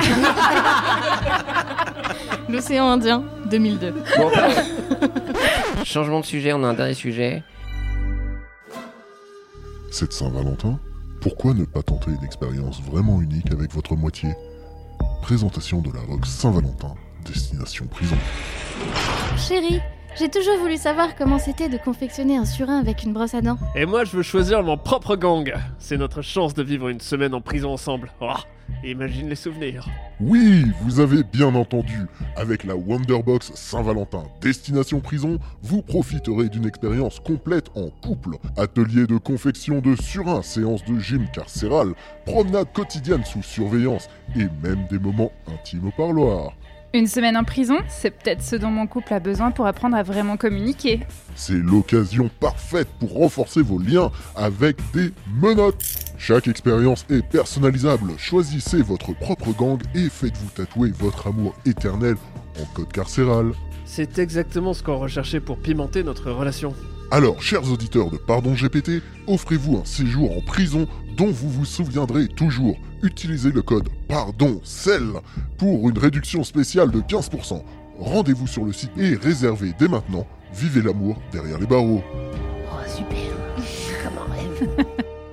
Speaker 8: L'océan Indien, deux mille deux.
Speaker 4: Bon, pardon. Changement de sujet, on a un dernier sujet.
Speaker 10: Cette Saint-Valentin, pourquoi ne pas tenter une expérience vraiment unique avec votre moitié? Présentation de la Rock Saint-Valentin, destination prison.
Speaker 11: Chérie, j'ai toujours voulu savoir comment c'était de confectionner un surin avec une brosse à dents.
Speaker 6: Et moi, je veux choisir mon propre gang. C'est notre chance de vivre une semaine en prison ensemble. Oh, imagine les souvenirs.
Speaker 10: Oui, vous avez bien entendu. Avec la Wonderbox Saint-Valentin Destination Prison, vous profiterez d'une expérience complète en couple. Atelier de confection de surin, séance de gym carcéral, promenade quotidienne sous surveillance et même des moments intimes au parloir.
Speaker 7: Une semaine en prison, c'est peut-être ce dont mon couple a besoin pour apprendre à vraiment communiquer.
Speaker 10: C'est l'occasion parfaite pour renforcer vos liens avec des menottes. Chaque expérience est personnalisable. Choisissez votre propre gang et faites-vous tatouer votre amour éternel en code carcéral.
Speaker 6: C'est exactement ce qu'on recherchait pour pimenter notre relation.
Speaker 10: Alors, chers auditeurs de Pardon G P T, offrez-vous un séjour en prison dont vous vous souviendrez toujours. Utilisez le code PARDONCEL pour une réduction spéciale de quinze pour cent. Rendez-vous sur le site et réservez dès maintenant. Vivez l'amour derrière les barreaux.
Speaker 11: Oh, super. Comme un rêve.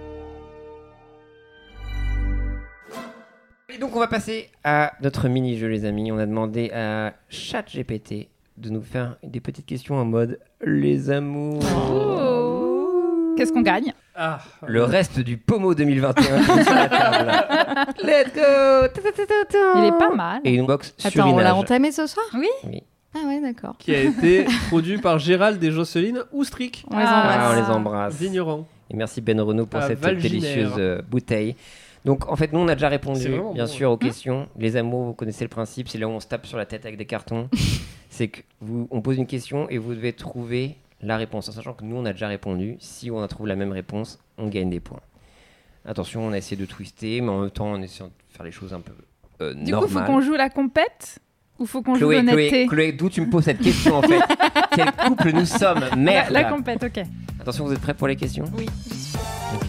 Speaker 4: Et donc, on va passer à notre mini-jeu, les amis. On a demandé à ChatGPT de nous faire des petites questions en mode les amours.
Speaker 7: Oh. Qu'est-ce qu'on gagne?
Speaker 6: Ah,
Speaker 4: Le reste du Pomo deux mille vingt et un qui est sur la table. Let's go.
Speaker 7: Il est pas mal.
Speaker 4: Et une box
Speaker 8: Attends, on l'a
Speaker 4: surinage.
Speaker 8: entamé ce soir?
Speaker 7: Oui.
Speaker 4: Oui.
Speaker 8: Ah ouais, d'accord.
Speaker 6: qui a été produit par Gérald et Jocelyne Oustric,
Speaker 8: On les
Speaker 7: Ah.
Speaker 8: embrasse.
Speaker 4: Ah, on les embrasse.
Speaker 6: vignerons.
Speaker 4: Et merci Ben Renaud pour
Speaker 6: À
Speaker 4: cette
Speaker 6: Valginaire.
Speaker 4: délicieuse euh, bouteille. Donc en fait, nous on a déjà
Speaker 6: C'est
Speaker 4: répondu,
Speaker 6: vraiment
Speaker 4: bien
Speaker 6: bon,
Speaker 4: sûr, aux questions. Les amours, vous connaissez le principe, c'est là où on se tape sur la tête avec des cartons. C'est que vous, on pose une question et vous devez trouver la réponse, en sachant que nous on a déjà répondu. Si on a trouvé la même réponse, on gagne des points. Attention, on a essayé de twister, mais en même temps on essaie de faire les choses un peu euh,
Speaker 7: Du
Speaker 4: normales.
Speaker 7: coup, faut qu'on joue la compète ou faut qu'on joue
Speaker 4: Chloé,
Speaker 7: l'honnêteté?
Speaker 4: Chloé, Chloé, d'où tu me poses cette question en fait? Quel couple nous sommes? Merde.
Speaker 7: La, la compète, ok.
Speaker 4: Attention, vous êtes prêts pour les questions?
Speaker 7: Oui.
Speaker 4: Ok.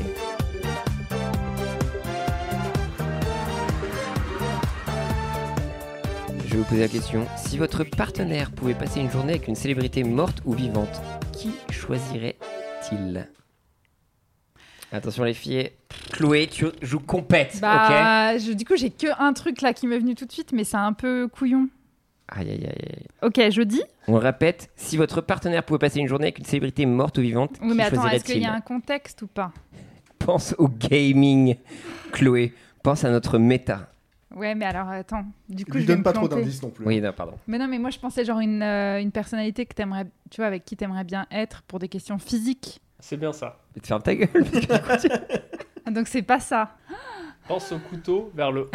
Speaker 4: Je vais vous poser la question. Si votre partenaire pouvait passer une journée avec une célébrité morte ou vivante, qui choisirait-il? Attention les filles. Chloé, tu joues compète, ok?
Speaker 7: Bah, je, du coup, j'ai que un truc là qui m'est venu tout de suite, mais c'est un peu couillon.
Speaker 4: Aïe, aïe, aïe, aïe.
Speaker 7: Ok, je dis.
Speaker 4: On le répète. Si votre partenaire pouvait passer une journée avec une célébrité morte ou vivante,
Speaker 7: Oui,
Speaker 4: qui
Speaker 7: mais attends, est-ce
Speaker 4: choisirait-il?
Speaker 7: qu'il y a un contexte ou pas?
Speaker 4: Pense au gaming, Chloé. Pense à notre méta.
Speaker 7: Ouais, mais alors attends. Du coup,
Speaker 5: Lui
Speaker 7: je vais
Speaker 5: donne
Speaker 7: me
Speaker 5: pas trop
Speaker 7: planter.
Speaker 5: d'indices non plus.
Speaker 4: Oui, non, pardon.
Speaker 7: Mais non, mais moi je pensais genre une, euh, une personnalité que t'aimerais, tu vois, avec qui t'aimerais bien être pour des questions physiques.
Speaker 6: C'est bien ça.
Speaker 4: Je vais te faire ta gueule. parce que, du coup, tu-
Speaker 7: Ah, donc c'est pas ça.
Speaker 6: Pense au couteau vers le haut.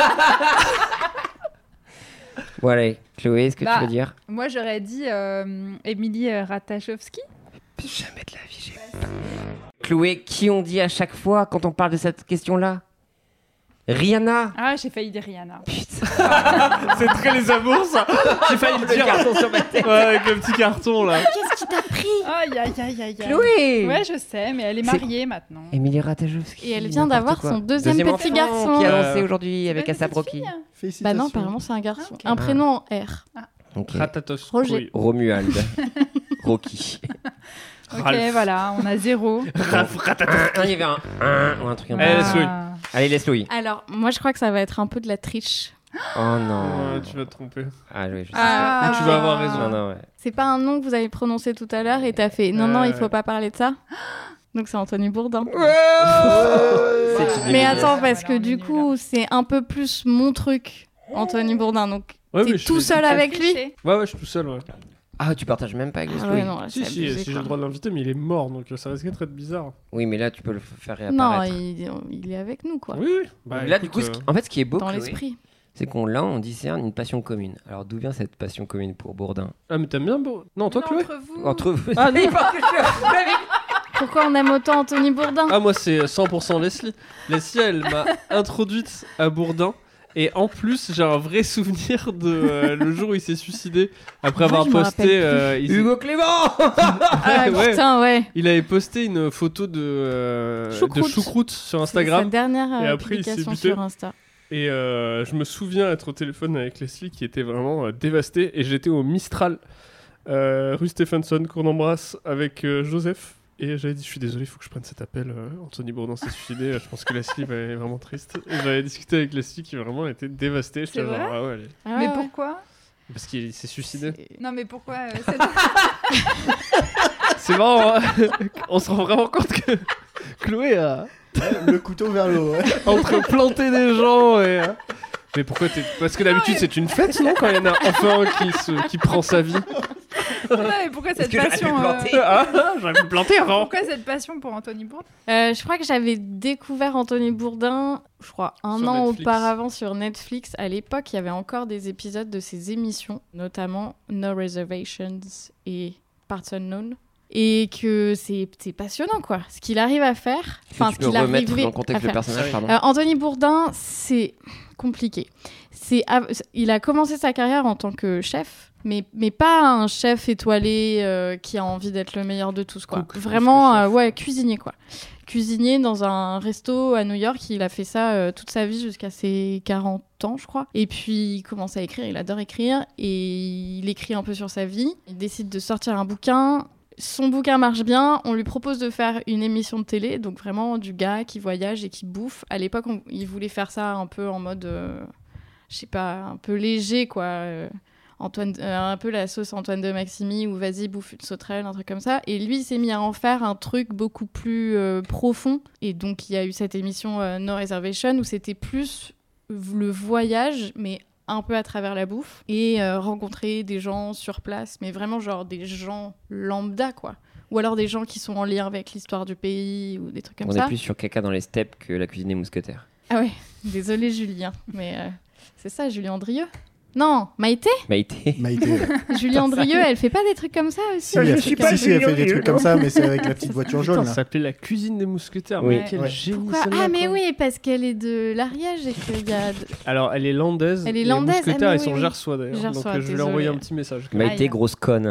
Speaker 4: Bon, allez, Chloé, est-ce que
Speaker 7: Bah.
Speaker 4: tu veux dire?
Speaker 7: Moi j'aurais dit euh, Émilie euh, Ratajkowski.
Speaker 4: Jamais de la vie, j'ai pas. Chloé, qui on dit à chaque fois quand on parle de cette question-là? Rihanna.
Speaker 7: Ah, j'ai failli dire Rihanna.
Speaker 6: C'est très les amours ça. J'ai failli le
Speaker 4: Le
Speaker 6: dire.
Speaker 4: carton sur ma tête.
Speaker 6: Ouais, avec le petit carton là.
Speaker 11: Qu'est-ce qui t'a pris?
Speaker 7: Aïe, aïe, aïe, aïe, aïe.
Speaker 4: Chloé.
Speaker 7: Ouais, je sais, mais elle est
Speaker 4: C'est-
Speaker 7: mariée maintenant.
Speaker 4: Émilie Ratajkowski.
Speaker 8: Et elle vient
Speaker 4: n'importe
Speaker 8: d'avoir
Speaker 4: quoi.
Speaker 8: son deuxième petit
Speaker 4: enfant
Speaker 8: garçon.
Speaker 4: qui a
Speaker 6: Euh,
Speaker 4: lancé aujourd'hui avec
Speaker 7: Bah,
Speaker 4: Asap
Speaker 7: petite
Speaker 4: Rocky.
Speaker 7: fille.
Speaker 5: Félicitations.
Speaker 8: Bah non, apparemment c'est un garçon.
Speaker 7: Ah, ok.
Speaker 8: Un prénom en R.
Speaker 4: Ok.
Speaker 6: Ratatos.
Speaker 8: Roger.
Speaker 4: Romuald. Rocky.
Speaker 7: Ok,
Speaker 6: Ralph.
Speaker 7: voilà, on a zéro.
Speaker 6: Ralph Ratatos.
Speaker 4: Un, il y avait un un ou un truc un peu.
Speaker 6: Eh, laisse-le.
Speaker 7: Ah.
Speaker 4: Allez, laisse Louis.
Speaker 8: Alors, moi je crois que ça va être un peu de la triche.
Speaker 4: Oh non.
Speaker 6: Ouais, tu vas te tromper.
Speaker 4: Ah oui, je sais.
Speaker 8: Ah,
Speaker 6: tu vas avoir raison.
Speaker 4: Non, non, ouais.
Speaker 8: C'est pas un nom que vous avez prononcé tout à l'heure et t'as fait non, non,
Speaker 6: Euh,
Speaker 8: il faut pas parler de ça. Donc c'est Anthony Bourdain.
Speaker 4: C'est une
Speaker 8: Mais
Speaker 4: évidence.
Speaker 8: attends, parce
Speaker 7: Voilà,
Speaker 8: que
Speaker 7: on est
Speaker 8: du
Speaker 7: nuls,
Speaker 8: coup, c'est un peu plus mon truc, Anthony Bourdain. Donc
Speaker 6: Ouais, mais
Speaker 8: t'es
Speaker 6: je
Speaker 8: tout
Speaker 6: fais-
Speaker 8: seul avec lui.
Speaker 6: Ouais, ouais, je suis tout seul, ouais.
Speaker 4: Ah, tu partages même pas avec le
Speaker 8: Ah
Speaker 4: Squeak.
Speaker 8: ouais, non, là,
Speaker 6: Si,
Speaker 8: c'est
Speaker 6: si,
Speaker 8: abusé,
Speaker 6: si j'ai
Speaker 8: quoi.
Speaker 6: le droit de l'inviter, mais il est mort, donc ça risque d'être bizarre.
Speaker 4: Oui, mais là, tu peux le f- faire
Speaker 8: Non,
Speaker 4: réapparaître.
Speaker 8: il, il est avec nous, quoi.
Speaker 6: Oui, oui. Bah,
Speaker 4: là,
Speaker 6: écoute,
Speaker 4: du coup, ce
Speaker 6: euh,
Speaker 4: qui- en fait, ce qui est beau,
Speaker 8: Dans
Speaker 4: Chloé,
Speaker 8: l'esprit.
Speaker 4: c'est qu'on là, on discerne une passion commune. Alors, d'où vient cette passion commune pour Bourdin?
Speaker 6: Ah, mais t'aimes bien beau. Non, toi,
Speaker 7: Non,
Speaker 6: Chloé
Speaker 7: entre vous.
Speaker 4: Entre vous.
Speaker 6: Ah, non.
Speaker 8: Pourquoi on aime autant Anthony Bourdain?
Speaker 6: Ah, moi, c'est cent pour cent Leslie. Leslie, elle m'a introduite à Bourdin. Et en plus, j'ai un vrai souvenir de euh, le jour où il s'est suicidé après
Speaker 8: Moi,
Speaker 6: avoir
Speaker 8: je me rappelle
Speaker 6: posté.
Speaker 8: plus.
Speaker 6: euh, il s'est-
Speaker 4: Hugo Clément.
Speaker 8: Ah
Speaker 6: Ouais.
Speaker 8: putain, ouais.
Speaker 6: Il avait posté une photo de, euh, de
Speaker 8: Choucroute.
Speaker 6: choucroute sur
Speaker 8: C'est sa
Speaker 6: Instagram.
Speaker 8: dernière
Speaker 6: Et
Speaker 8: euh,
Speaker 6: après, il s'est
Speaker 8: publication
Speaker 6: buté.
Speaker 8: sur Insta.
Speaker 6: Et euh, je me souviens être au téléphone avec Leslie qui était vraiment euh, dévastée. Et j'étais au Mistral, euh, rue Stephenson, qu'on embrasse, avec euh, Joseph. Et j'avais dit, je suis désolé, il faut que je prenne cet appel. euh, Anthony Bourdin s'est suicidé. Je pense que Leslie va- est vraiment triste. Et j'avais discuté avec Leslie qui vraiment était dévastée. J'étais
Speaker 7: C'est
Speaker 6: genre,
Speaker 7: vrai
Speaker 6: ah ouais, elle est-
Speaker 8: Ah
Speaker 7: Mais
Speaker 8: ouais, ouais.
Speaker 7: pourquoi
Speaker 6: parce qu'il s'est suicidé.
Speaker 7: Non, mais pourquoi euh, cette-
Speaker 6: C'est marrant, hein. On se rend vraiment compte que Chloé a
Speaker 5: Le couteau vers le haut. ouais.
Speaker 6: entre planter des gens et. euh, Mais pourquoi t'es. Parce que d'habitude c'est une fête, non? Quand il y en a enfin un qui, se... qui prend sa vie.
Speaker 7: Non, mais pourquoi cette
Speaker 4: que j'aurais pu
Speaker 7: passion euh,
Speaker 4: planter
Speaker 6: Ah, j'aurais pu me planter avant.
Speaker 7: Pourquoi cette passion pour Anthony Bourdain
Speaker 8: Euh, je crois que j'avais découvert Anthony Bourdain, je crois, un
Speaker 6: Sur
Speaker 8: an
Speaker 6: Netflix.
Speaker 8: auparavant sur Netflix. À l'époque, il y avait encore des épisodes de ses émissions, notamment No Reservations et Parts Unknown. Et que c'est c'est passionnant, quoi. Ce qu'il arrive à faire.
Speaker 4: Enfin, tu
Speaker 8: ce
Speaker 4: peux
Speaker 8: qu'il
Speaker 4: remettre
Speaker 8: arrivait
Speaker 4: dans le contexte
Speaker 8: à
Speaker 4: le
Speaker 8: faire.
Speaker 4: personnage, pardon.
Speaker 8: Euh, Anthony Bourdain, c'est compliqué. C'est, av- il a commencé sa carrière en tant que chef, mais, mais pas un chef étoilé euh, qui a envie d'être le meilleur de tous, quoi.
Speaker 6: Cook, plus
Speaker 8: Vraiment,
Speaker 6: que chef.
Speaker 8: euh, ouais, cuisinier, quoi. Cuisinier dans un resto à New York, il a fait ça euh, toute sa vie jusqu'à ses quarante ans, je crois. Et puis, il commence à écrire, il adore écrire, et il écrit un peu sur sa vie. Il décide de sortir un bouquin. Son bouquin marche bien, on lui propose de faire une émission de télé, donc vraiment du gars qui voyage et qui bouffe. À l'époque, on- il voulait faire ça un peu en mode, euh, je sais pas, un peu léger, quoi. euh, Antoine, euh, un peu la sauce Antoine de Maximi, ou vas-y, bouffe une sauterelle, un truc comme ça. Et lui, il s'est mis à en faire un truc beaucoup plus euh, profond. Et donc, il y a eu cette émission euh, No Reservation, où c'était plus le voyage, mais un peu à travers la bouffe, et euh, rencontrer des gens sur place, mais vraiment genre des gens lambda, quoi. Ou alors des gens qui sont en lien avec l'histoire du pays, ou des trucs comme
Speaker 4: On
Speaker 8: ça.
Speaker 4: est plus sur caca dans les steppes que la cuisine des mousquetaires.
Speaker 8: Ah ouais, désolé Julien, mais euh, c'est ça, Julien Andrieux. Non, Maïté
Speaker 4: Maïté.
Speaker 5: Maïté. ouais.
Speaker 8: Julien Andrieux, elle fait pas des trucs comme ça aussi?
Speaker 5: Si, elle fait, si, si, elle fait des trucs comme ça, mais c'est avec la petite voiture jaune.
Speaker 6: Putain,
Speaker 5: là.
Speaker 6: ça s'appelait la cuisine des mousquetaires.
Speaker 4: Oui.
Speaker 6: Mais quel
Speaker 5: Ouais.
Speaker 6: génie
Speaker 8: Pourquoi
Speaker 6: celle-là,
Speaker 8: Ah mais
Speaker 6: quoi.
Speaker 8: oui, parce qu'elle est de l'Ariège et qu'il y a...
Speaker 6: Alors, elle est landaise.
Speaker 8: Elle est
Speaker 6: et
Speaker 8: landaise,
Speaker 6: Les mousquetaires,
Speaker 8: ah, mais
Speaker 6: ils
Speaker 8: oui,
Speaker 6: sont
Speaker 8: oui.
Speaker 6: gersois d'ailleurs.
Speaker 8: Gersois,
Speaker 6: Donc, euh, je vais lui
Speaker 8: désolé.
Speaker 6: envoyer un petit message.
Speaker 4: Maïté,
Speaker 8: Aïe.
Speaker 4: grosse conne.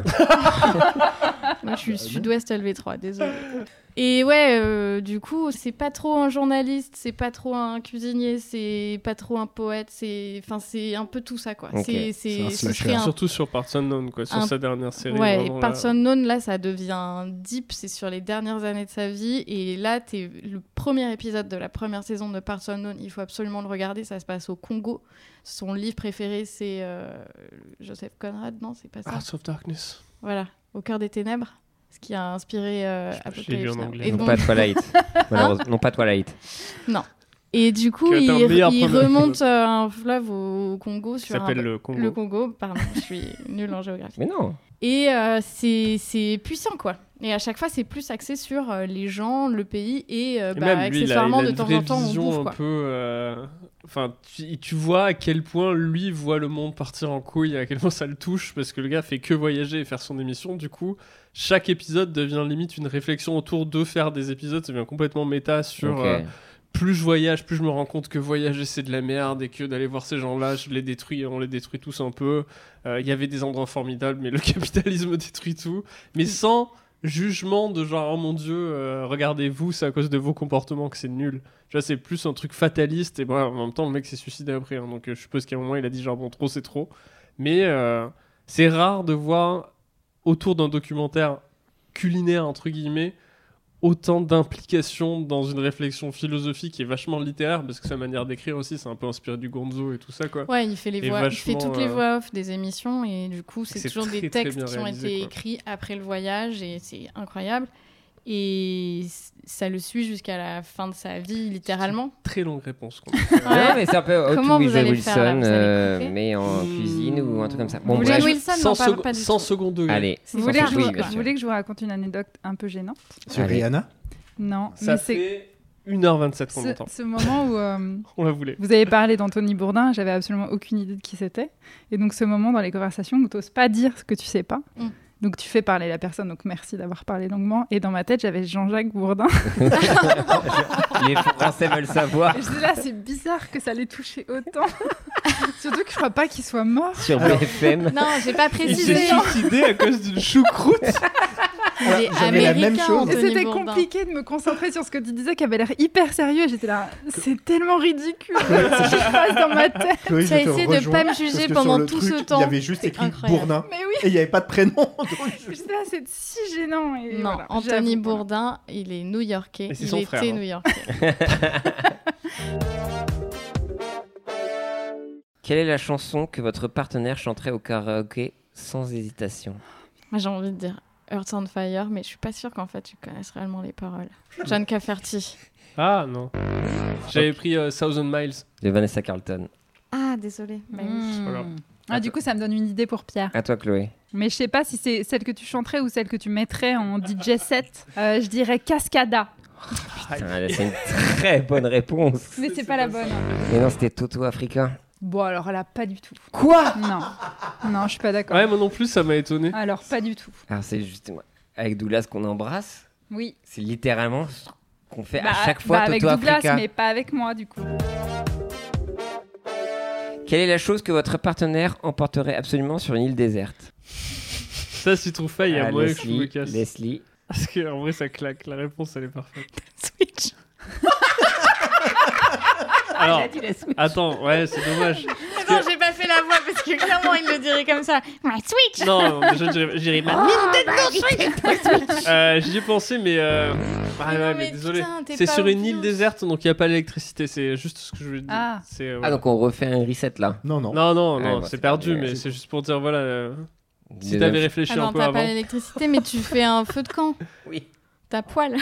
Speaker 8: Moi, je suis sud-ouest L V trois, désolée. Et ouais, euh, du coup, c'est pas trop un journaliste, c'est pas trop un cuisinier, c'est pas trop un poète, c'est, enfin, c'est un peu tout ça, quoi.
Speaker 4: Ok.
Speaker 8: C'est,
Speaker 5: C'est un
Speaker 8: ce
Speaker 5: slasher.
Speaker 8: serait un-
Speaker 6: Surtout sur Parts Unknown, quoi, sur
Speaker 8: Un-
Speaker 6: sa dernière série.
Speaker 8: Ouais,
Speaker 6: vraiment,
Speaker 8: et
Speaker 6: là.
Speaker 8: Parts Unknown, là, ça devient deep, c'est sur les dernières années de sa vie. Et là, t'es le premier épisode de la première saison de Parts Unknown, il faut absolument le regarder, ça se passe au Congo. Son livre préféré, c'est euh, Joseph Conrad, non, c'est pas ça.
Speaker 6: Hearts of Darkness.
Speaker 8: Voilà, Au cœur des ténèbres, ce qui a inspiré euh,
Speaker 6: Je sais pas, je l'ai lu en
Speaker 8: Apocalypse Now.
Speaker 6: anglais.
Speaker 8: Et
Speaker 4: Non
Speaker 8: donc-
Speaker 4: pas Twilight. Malheureusement, non pas Twilight.
Speaker 8: Et du coup,
Speaker 6: Qui a été un
Speaker 8: il,
Speaker 6: meilleur
Speaker 8: il
Speaker 6: premier
Speaker 8: remonte
Speaker 6: épisode.
Speaker 8: euh, un fleuve au Congo
Speaker 6: Qui
Speaker 8: sur un...
Speaker 6: s'appelle le Congo.
Speaker 8: Le Congo, pardon, je suis nulle en géographie.
Speaker 4: Mais non.
Speaker 8: Et euh, c'est, c'est puissant, quoi. Et à chaque fois, c'est plus axé sur euh, les gens, le pays, et, euh,
Speaker 6: Et
Speaker 8: bah,
Speaker 6: même lui, il a,
Speaker 8: accessoirement,
Speaker 6: il a
Speaker 8: de
Speaker 6: une
Speaker 8: temps
Speaker 6: vraie
Speaker 8: en temps, on
Speaker 6: vision
Speaker 8: bouffe,
Speaker 6: un
Speaker 8: quoi.
Speaker 6: peu. euh, Enfin, tu, tu vois à quel point lui voit le monde partir en couille, à quel point ça le touche, parce que le gars fait que voyager et faire son émission. Du coup, chaque épisode devient limite une réflexion autour de faire des épisodes. Ça devient complètement méta sur.
Speaker 4: Ok.
Speaker 6: euh, plus je voyage, plus je me rends compte que voyager c'est de la merde et que d'aller voir ces gens-là, je les détruis, on les détruit tous un peu. Euh, Il y avait des endroits formidables, mais le capitalisme détruit tout. Mais sans jugement de genre, oh mon dieu, euh, regardez-vous, c'est à cause de vos comportements que c'est nul. Tu vois, c'est plus un truc fataliste. Et bon, en même temps, le mec s'est suicidé après. Hein, donc euh, je suppose qu'à un moment, il a dit genre, bon, trop c'est trop. Mais euh, c'est rare de voir autour d'un documentaire culinaire, entre guillemets, autant d'implication dans une réflexion philosophique qui est vachement littéraire, parce que sa manière d'écrire aussi, c'est un peu inspiré du Gonzo et tout ça, quoi.
Speaker 8: Ouais, il fait, les
Speaker 6: Et
Speaker 8: voix, il fait
Speaker 6: vachement,
Speaker 8: toutes les
Speaker 6: euh,
Speaker 8: voix off des émissions et du coup, c'est
Speaker 6: c'est
Speaker 8: toujours
Speaker 6: très,
Speaker 8: des
Speaker 6: très
Speaker 8: textes
Speaker 6: bien
Speaker 8: qui ont
Speaker 6: réalisé,
Speaker 8: été
Speaker 6: quoi.
Speaker 8: écrits après le voyage et c'est incroyable. Et c- ça le suit jusqu'à la fin de sa vie, littéralement.
Speaker 6: Très longue réponse. Quoi.
Speaker 4: Ouais, mais c'est un peu How
Speaker 8: Comment
Speaker 4: to
Speaker 8: vous
Speaker 4: with
Speaker 8: allez
Speaker 4: Wilson,
Speaker 8: faire, là, vous allez
Speaker 4: euh,
Speaker 8: couper
Speaker 4: mais en
Speaker 6: Mmh.
Speaker 4: cuisine ou un truc comme ça.
Speaker 8: Vous voulez
Speaker 4: bref.
Speaker 8: Wilson,
Speaker 6: cent
Speaker 8: n'en parle
Speaker 6: secondes-
Speaker 8: pas du
Speaker 6: cent
Speaker 8: tout.
Speaker 6: secondes degrés.
Speaker 4: Allez,
Speaker 7: Vous voulez, que je
Speaker 4: oui,
Speaker 7: vous,
Speaker 4: bien
Speaker 7: vous
Speaker 4: sûr.
Speaker 7: voulez que je vous raconte une anecdote un peu gênante?
Speaker 5: Sur
Speaker 4: Allez.
Speaker 5: Rihanna.
Speaker 7: Non,
Speaker 6: Ça
Speaker 7: mais c'est
Speaker 6: fait une heure vingt-sept qu'on
Speaker 7: ce,
Speaker 6: entend.
Speaker 7: ce moment où euh,
Speaker 6: On la voulait.
Speaker 7: vous avez parlé d'Anthony Bourdin, j'avais absolument aucune idée de qui c'était. Et donc ce moment dans les conversations où tu n'oses pas dire ce que tu sais pas.
Speaker 8: Mm.
Speaker 7: Donc tu fais parler la personne, donc merci d'avoir parlé longuement. Et dans ma tête, j'avais Jean-Jacques Bourdin.
Speaker 4: Les Français veulent savoir.
Speaker 7: Et je dis là, c'est bizarre que ça l'ait touché autant. Surtout que je crois pas qu'il soit mort.
Speaker 4: Sur B F M.
Speaker 8: Non, j'ai pas
Speaker 6: Il
Speaker 8: précisé.
Speaker 6: s'est suicidé à cause d'une choucroute.
Speaker 8: Il est
Speaker 5: J'avais la même
Speaker 8: américain,
Speaker 5: chose.
Speaker 7: Et
Speaker 8: Anthony
Speaker 7: c'était
Speaker 8: Bourdain.
Speaker 7: compliqué de me concentrer sur ce que tu disais qui avait l'air hyper sérieux. Et j'étais là, c'est tellement ridicule ce qui se passe dans ma tête.
Speaker 5: Chloé,
Speaker 8: Tu as
Speaker 5: je te
Speaker 8: essayé de
Speaker 5: rejoins,
Speaker 8: pas me
Speaker 5: parce
Speaker 8: juger
Speaker 5: que sur
Speaker 8: pendant
Speaker 5: le
Speaker 8: tout
Speaker 5: truc,
Speaker 8: ce temps.
Speaker 5: Il y avait juste
Speaker 8: C'est
Speaker 5: écrit
Speaker 8: incroyable.
Speaker 5: Bourdin.
Speaker 7: Mais oui,
Speaker 5: Et il n'y avait pas de prénom. donc je-
Speaker 7: j'étais là, c'est si gênant. Et
Speaker 8: Non,
Speaker 7: voilà,
Speaker 8: Anthony
Speaker 7: j'avoue, voilà.
Speaker 8: Bourdin, il est new-yorkais.
Speaker 6: Et c'est
Speaker 8: Il
Speaker 6: son
Speaker 8: était
Speaker 6: frère, hein.
Speaker 8: new-yorkais.
Speaker 4: Quelle est la chanson que votre partenaire chanterait au karaoké sans hésitation?
Speaker 8: Moi, j'ai envie de dire Earth on Fire, mais je suis pas sûre qu'en fait tu connaisses réellement les paroles. John Cafferty.
Speaker 6: Ah non. J'avais pris euh, Thousand Miles.
Speaker 4: De Vanessa Carlton.
Speaker 8: Ah, désolé. Bah oui.
Speaker 7: Mmh.
Speaker 6: Voilà.
Speaker 7: Ah, du coup, ça me donne une idée pour Pierre.
Speaker 4: À toi, Chloé.
Speaker 7: Mais je sais pas si c'est celle que tu chanterais ou celle que tu mettrais en D J set. Euh, je dirais Cascada.
Speaker 4: Putain, là, c'est une très bonne réponse.
Speaker 7: Mais c'est pas la bonne.
Speaker 4: Mais non, c'était Toto Africa.
Speaker 7: Bon, alors là, pas du tout.
Speaker 4: Quoi?
Speaker 7: Non. Non, je suis pas d'accord.
Speaker 6: Ouais, moi non plus, ça m'a étonné.
Speaker 7: Alors, pas du tout.
Speaker 4: Alors, c'est justement avec Douglas qu'on embrasse.
Speaker 7: Oui.
Speaker 4: C'est littéralement ce qu'on fait
Speaker 7: Bah,
Speaker 4: à chaque fois
Speaker 7: bah, avec
Speaker 4: Toto
Speaker 7: Douglas,
Speaker 4: Africa.
Speaker 7: mais pas avec moi, du coup.
Speaker 4: Quelle est la chose que votre partenaire emporterait absolument sur une île déserte?
Speaker 6: Ça, si tu trouves pas, il y a
Speaker 4: Ah,
Speaker 6: moyen que je me
Speaker 4: Leslie,
Speaker 6: casse.
Speaker 4: Leslie.
Speaker 6: Parce qu'en vrai, ça claque. La réponse, elle est parfaite.
Speaker 8: Switch.
Speaker 6: Alors, attends, ouais, c'est dommage.
Speaker 8: Non, j'ai pas fait la voix parce que clairement il le dirait comme ça. My Switch.
Speaker 6: Non, mais je dirais, je dirais ma Nintendo Switch. euh, J'y ai pensé, mais. Euh... Ah
Speaker 8: Mais
Speaker 6: ouais,
Speaker 8: non,
Speaker 6: mais,
Speaker 8: mais
Speaker 6: désolé.
Speaker 8: putain, t'es
Speaker 6: C'est
Speaker 8: pas
Speaker 6: sur une
Speaker 8: obvious.
Speaker 6: île déserte, donc il n'y a pas l'électricité. C'est juste ce que je voulais dire.
Speaker 7: Ah.
Speaker 6: C'est, euh,
Speaker 4: Ah,
Speaker 6: voilà.
Speaker 4: donc on refait un reset là.
Speaker 5: Non, non.
Speaker 6: Non, non,
Speaker 4: Ouais,
Speaker 6: non,
Speaker 4: bon,
Speaker 6: c'est
Speaker 4: c'est
Speaker 6: perdu,
Speaker 4: pas-
Speaker 6: mais
Speaker 4: c'est-
Speaker 6: c'est juste pour dire, voilà. euh, Si
Speaker 4: Désolé.
Speaker 6: t'avais réfléchi
Speaker 8: Ah
Speaker 6: un
Speaker 8: non,
Speaker 6: peu
Speaker 8: t'as
Speaker 6: avant.
Speaker 8: pas l'électricité, mais tu fais un feu de camp.
Speaker 4: Oui.
Speaker 8: Ta poêle.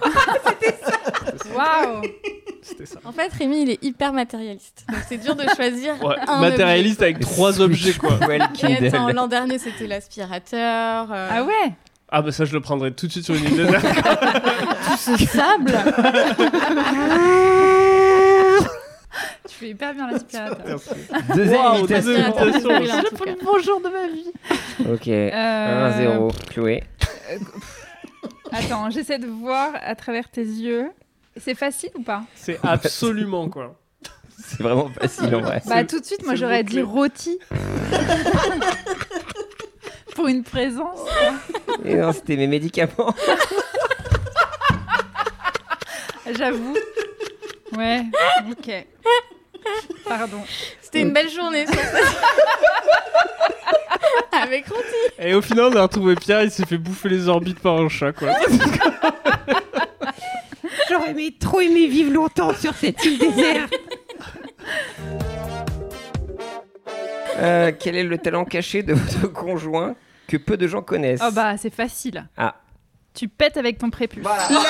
Speaker 7: Waouh.
Speaker 6: C'était ça.
Speaker 8: En fait, Rémi, il est hyper matérialiste. Donc c'est dur de choisir.
Speaker 6: Ouais,
Speaker 8: un
Speaker 6: matérialiste avec trois objets, quoi.
Speaker 4: Well,
Speaker 8: objet. Et attends,
Speaker 4: Kindle.
Speaker 8: l'an dernier, c'était l'aspirateur. euh,
Speaker 7: Ah ouais.
Speaker 6: Ah, bah ça, je le prendrais tout de suite sur une île déserte.
Speaker 8: Tout ce sable.
Speaker 7: Tu fais hyper bien l'aspirateur.
Speaker 4: Deuxième
Speaker 6: Waouh,
Speaker 4: imitation.
Speaker 6: deuxième imitation.
Speaker 8: J'ai
Speaker 7: C'est le premier bonjour de ma vie.
Speaker 4: Ok.
Speaker 7: Euh,
Speaker 4: un zéro. Chloé.
Speaker 7: Attends, j'essaie de voir à travers tes yeux. C'est facile ou pas?
Speaker 6: C'est absolument, quoi.
Speaker 4: C'est vraiment facile en vrai.
Speaker 7: Bah tout de suite, moi
Speaker 6: c'est le
Speaker 7: j'aurais
Speaker 6: mot-clé.
Speaker 7: dit rôti. Pour une présence.
Speaker 4: Et non, c'était mes médicaments.
Speaker 7: J'avoue. Ouais, ok. Pardon.
Speaker 8: C'était une belle journée sur ça. Avec Ronti.
Speaker 6: Et au final, on a retrouvé Pierre, il s'est fait bouffer les orbites par un chat, quoi.
Speaker 4: J'aurais aimé, trop aimé vivre longtemps sur cette île déserte. Euh, quel est le talent caché de votre conjoint que peu de gens connaissent?
Speaker 7: Oh bah c'est facile.
Speaker 4: Ah.
Speaker 7: Tu pètes avec ton prépuce.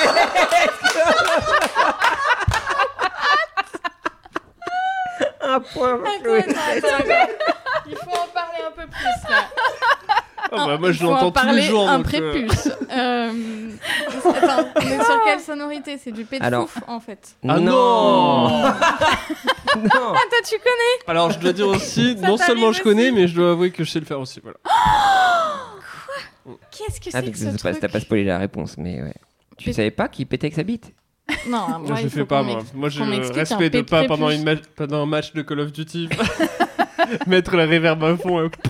Speaker 4: Un point pour
Speaker 8: Attends,
Speaker 4: Chloé.
Speaker 8: attends, attends, attends. Il faut en parler un peu plus là.
Speaker 6: Ah bah, moi,
Speaker 8: Il
Speaker 6: je
Speaker 8: faut en
Speaker 6: l'entends tous
Speaker 8: parler
Speaker 6: les jours.
Speaker 8: un
Speaker 6: donc, euh,
Speaker 8: prépuce. Euh, Attends, on est sur quelle sonorité? C'est du pet de
Speaker 4: Alors.
Speaker 8: fouf en fait.
Speaker 6: Ah non.
Speaker 4: Non.
Speaker 8: Ah toi tu connais?
Speaker 6: Alors, je dois dire aussi,
Speaker 8: Ça
Speaker 6: non
Speaker 8: t'arrive
Speaker 6: seulement je
Speaker 8: aussi
Speaker 6: connais, mais je dois avouer que je sais le faire aussi. Voilà.
Speaker 8: Qu'est-ce que
Speaker 4: Ah,
Speaker 8: c'est
Speaker 4: donc
Speaker 8: que
Speaker 4: ça,
Speaker 8: ce
Speaker 4: c'est pas-
Speaker 8: truc?
Speaker 4: t'as pas spoilé la réponse, mais ouais. Tu
Speaker 8: Pét-
Speaker 4: savais pas qu'il pétait avec sa bite?
Speaker 8: Non, moi
Speaker 6: Moi, je
Speaker 8: il
Speaker 6: le
Speaker 8: faut
Speaker 6: fais pas,
Speaker 8: qu'on
Speaker 6: moi.
Speaker 8: m'ex-
Speaker 6: Moi, j'ai
Speaker 8: qu'on
Speaker 6: le
Speaker 8: m'explique un
Speaker 6: respect de
Speaker 8: pet
Speaker 6: pas,
Speaker 8: prépuce.
Speaker 6: pendant, une ma- pendant un match de Call of Duty, mettre la reverb à fond. euh.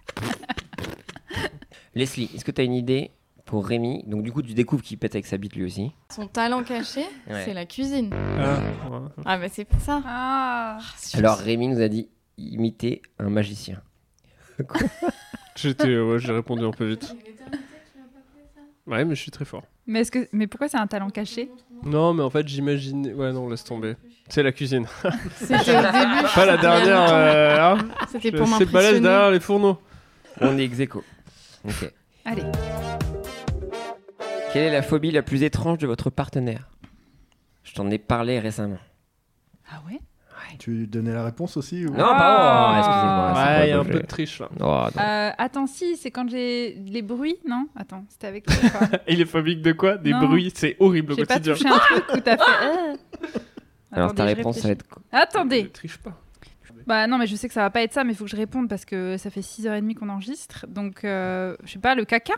Speaker 4: Leslie, est-ce que t'as une idée pour Rémi? Donc du coup, tu découvres qu'il pète avec sa bite lui aussi.
Speaker 8: Son talent caché,
Speaker 4: Ouais.
Speaker 8: c'est la cuisine.
Speaker 6: Ah, ouais.
Speaker 8: Ah bah c'est pour ça.
Speaker 7: Ah.
Speaker 4: Alors Rémi nous a dit imiter un magicien.
Speaker 6: J'étais, euh, ouais, j'ai répondu un peu vite. Ouais, mais je suis très fort.
Speaker 7: Mais, est-ce que... mais pourquoi c'est un talent caché?
Speaker 6: Non, mais en fait, j'imagine. Ouais, non, laisse tomber. C'est la cuisine.
Speaker 8: C'était au début.
Speaker 6: Pas la dernière. Euh, hein
Speaker 8: C'était
Speaker 6: Je-
Speaker 8: pour
Speaker 6: C'est balèze
Speaker 8: m'impressionner.
Speaker 6: derrière les fourneaux.
Speaker 4: On est ex aequo. Ok.
Speaker 7: Allez.
Speaker 4: Quelle est la phobie la plus étrange de votre partenaire? Je t'en ai parlé récemment.
Speaker 7: Ah ouais?
Speaker 5: Tu donnais la réponse aussi ou...
Speaker 4: Non, pardon, excusez-moi. c'est
Speaker 6: Ouais,
Speaker 4: pas
Speaker 6: il y a un
Speaker 4: obligé.
Speaker 6: peu de triche là.
Speaker 4: Oh, non.
Speaker 7: Euh, attends, si, c'est quand j'ai les bruits, non? Attends, c'était avec toi ou pas?
Speaker 6: Il est phobique de quoi? Des
Speaker 7: Non.
Speaker 6: bruits, c'est horrible au
Speaker 7: J'ai pas
Speaker 6: quotidien.
Speaker 7: touché un truc où t'as fait... euh.
Speaker 4: Alors
Speaker 7: Attendez,
Speaker 4: ta
Speaker 7: je
Speaker 4: réponse, ça va
Speaker 7: réfléchis.
Speaker 4: être quoi?
Speaker 6: Ne
Speaker 7: Attendez.
Speaker 6: triche pas.
Speaker 7: Bah non, mais je sais que ça va pas être ça, mais il faut que je réponde parce que ça fait six heures trente qu'on enregistre. Donc, euh, je sais pas, le caca.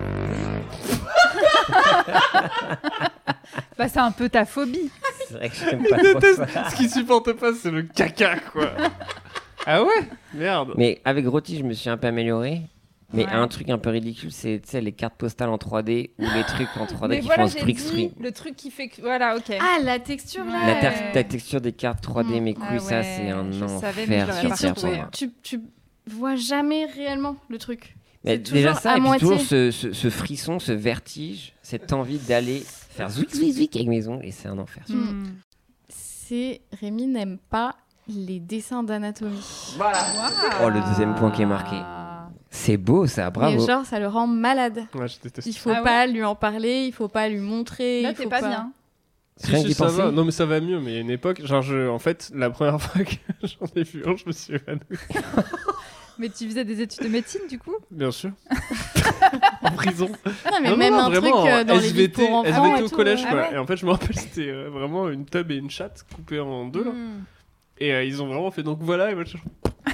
Speaker 7: Bah c'est un peu ta phobie.
Speaker 4: C'est vrai que j'aime pas
Speaker 6: Il
Speaker 4: trop
Speaker 6: déteste.
Speaker 4: ça.
Speaker 6: Ce qu'il supporte pas, c'est le caca, quoi. Ah ouais? Merde.
Speaker 4: Mais avec Roti, je me suis un peu amélioré. Mais
Speaker 7: Ouais.
Speaker 4: un truc un peu ridicule, c'est tu sais, les cartes postales en trois D ou les trucs en trois D
Speaker 7: Mais
Speaker 4: qui
Speaker 7: voilà,
Speaker 4: font
Speaker 7: j'ai
Speaker 4: spring
Speaker 7: dit
Speaker 4: spring.
Speaker 7: le truc qui fait que... Voilà, ok.
Speaker 8: Ah, la texture là.
Speaker 4: La, ter- la texture des cartes trois D, mes
Speaker 7: Ah
Speaker 4: couilles, ça
Speaker 7: ouais,
Speaker 4: c'est un
Speaker 7: je savais, mais je
Speaker 4: enfer
Speaker 7: l'aurais
Speaker 4: sur
Speaker 7: pas
Speaker 4: Terre pour
Speaker 7: retrouvé.
Speaker 4: moi.
Speaker 8: Tu, tu vois jamais réellement le truc.
Speaker 4: Mais
Speaker 8: C'est
Speaker 4: déjà
Speaker 8: toujours
Speaker 4: ça,
Speaker 8: à
Speaker 4: et puis
Speaker 8: moitié.
Speaker 4: toujours ce, ce, ce frisson, ce vertige, cette envie d'aller faire zouik zouik zouik avec mes ongles, et c'est un enfer.
Speaker 7: Hmm.
Speaker 8: C'est Rémi n'aime pas les dessins d'anatomie.
Speaker 4: Oh, le deuxième point qui est marqué. C'est beau ça,
Speaker 8: Mais
Speaker 4: bravo.
Speaker 8: genre, ça le rend malade.
Speaker 6: Ouais, je déteste.
Speaker 8: Il faut
Speaker 7: Ah ouais
Speaker 8: pas lui en parler, il faut pas lui montrer.
Speaker 7: Là,
Speaker 8: il
Speaker 7: t'es
Speaker 8: faut
Speaker 7: pas bien.
Speaker 6: Si,
Speaker 4: Rien
Speaker 6: si,
Speaker 4: que d'y
Speaker 6: ça
Speaker 4: penser.
Speaker 6: va. Non, mais ça va mieux. Mais il y a une époque, genre, je... en fait, la première fois que j'en ai vu un, je me suis évanoui.
Speaker 7: Mais tu faisais des études de médecine, du coup?
Speaker 6: Bien sûr. En prison.
Speaker 8: Non, mais
Speaker 6: Non,
Speaker 8: même
Speaker 6: non,
Speaker 8: un
Speaker 6: vraiment,
Speaker 8: truc euh, dans les
Speaker 6: S V
Speaker 8: livres
Speaker 6: T,
Speaker 8: pour enfants
Speaker 6: S V T
Speaker 8: et
Speaker 6: au
Speaker 8: tout,
Speaker 6: collège,
Speaker 8: ouais.
Speaker 6: quoi.
Speaker 7: Ah ouais.
Speaker 6: Et en fait, je me rappelle, c'était euh, vraiment une tub et une chatte coupées en deux, là.
Speaker 7: Hmm.
Speaker 6: Et euh, ils ont vraiment fait donc voilà. Et, moi, je...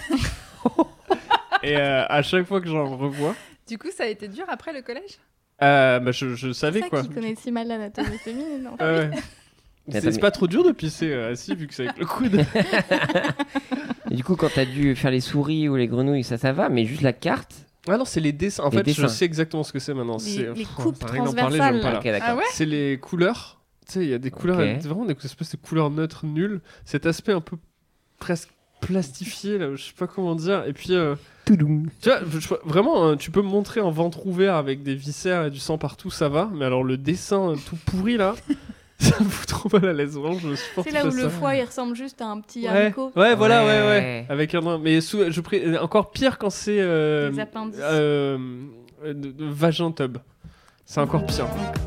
Speaker 6: et euh, à chaque fois que j'en revois,
Speaker 7: Du coup, ça a été dur après le collège?
Speaker 6: euh, bah, je, je
Speaker 8: C'est
Speaker 6: savais
Speaker 8: ça
Speaker 6: quoi.
Speaker 8: qui connaît si mal l'anatomie féminine. en fait.
Speaker 6: Ah ouais.
Speaker 4: Mais
Speaker 6: C'est
Speaker 4: attends,
Speaker 6: c'est
Speaker 4: mais-
Speaker 6: pas trop dur de pisser euh, assis vu que c'est avec le coude.
Speaker 4: Et du coup, quand t'as dû faire les souris ou les grenouilles, ça, ça va, mais juste la carte.
Speaker 6: Ah non, c'est les dessins. En
Speaker 4: Les
Speaker 6: fait,
Speaker 4: dessins.
Speaker 6: je sais exactement ce que c'est maintenant.
Speaker 8: Les-
Speaker 6: C'est
Speaker 8: les
Speaker 6: oh,
Speaker 8: coupes
Speaker 6: ça a rien d'en parler,
Speaker 8: transversales,
Speaker 6: j'aime pas,
Speaker 8: là.
Speaker 6: là.
Speaker 4: Ok, d'accord.
Speaker 7: Ah ouais?
Speaker 6: C'est les couleurs. Tu sais, il y a des couleurs,
Speaker 4: Ok.
Speaker 6: vraiment des espèces de couleurs neutres nulles. Cet aspect un peu presque plastifié, là, je sais pas comment dire. Et puis, euh,
Speaker 4: Toudoum.
Speaker 6: tu vois, je- vraiment, hein, tu peux me montrer un ventre ouvert avec des viscères et du sang partout, ça va. Mais alors, le dessin euh, tout pourri, là, ça me fout trop mal à l'aise. Vraiment, je supporte
Speaker 8: C'est là
Speaker 6: pas
Speaker 8: où
Speaker 6: ça.
Speaker 8: le foie il ressemble juste à un petit
Speaker 6: Ouais,
Speaker 8: haricot.
Speaker 6: ouais, voilà, ouais,
Speaker 4: Ouais.
Speaker 6: ouais. Avec un. Mais sous- je pré- encore pire quand c'est. euh,
Speaker 8: Des appendices.
Speaker 6: euh, de, de vagin tub. C'est encore pire.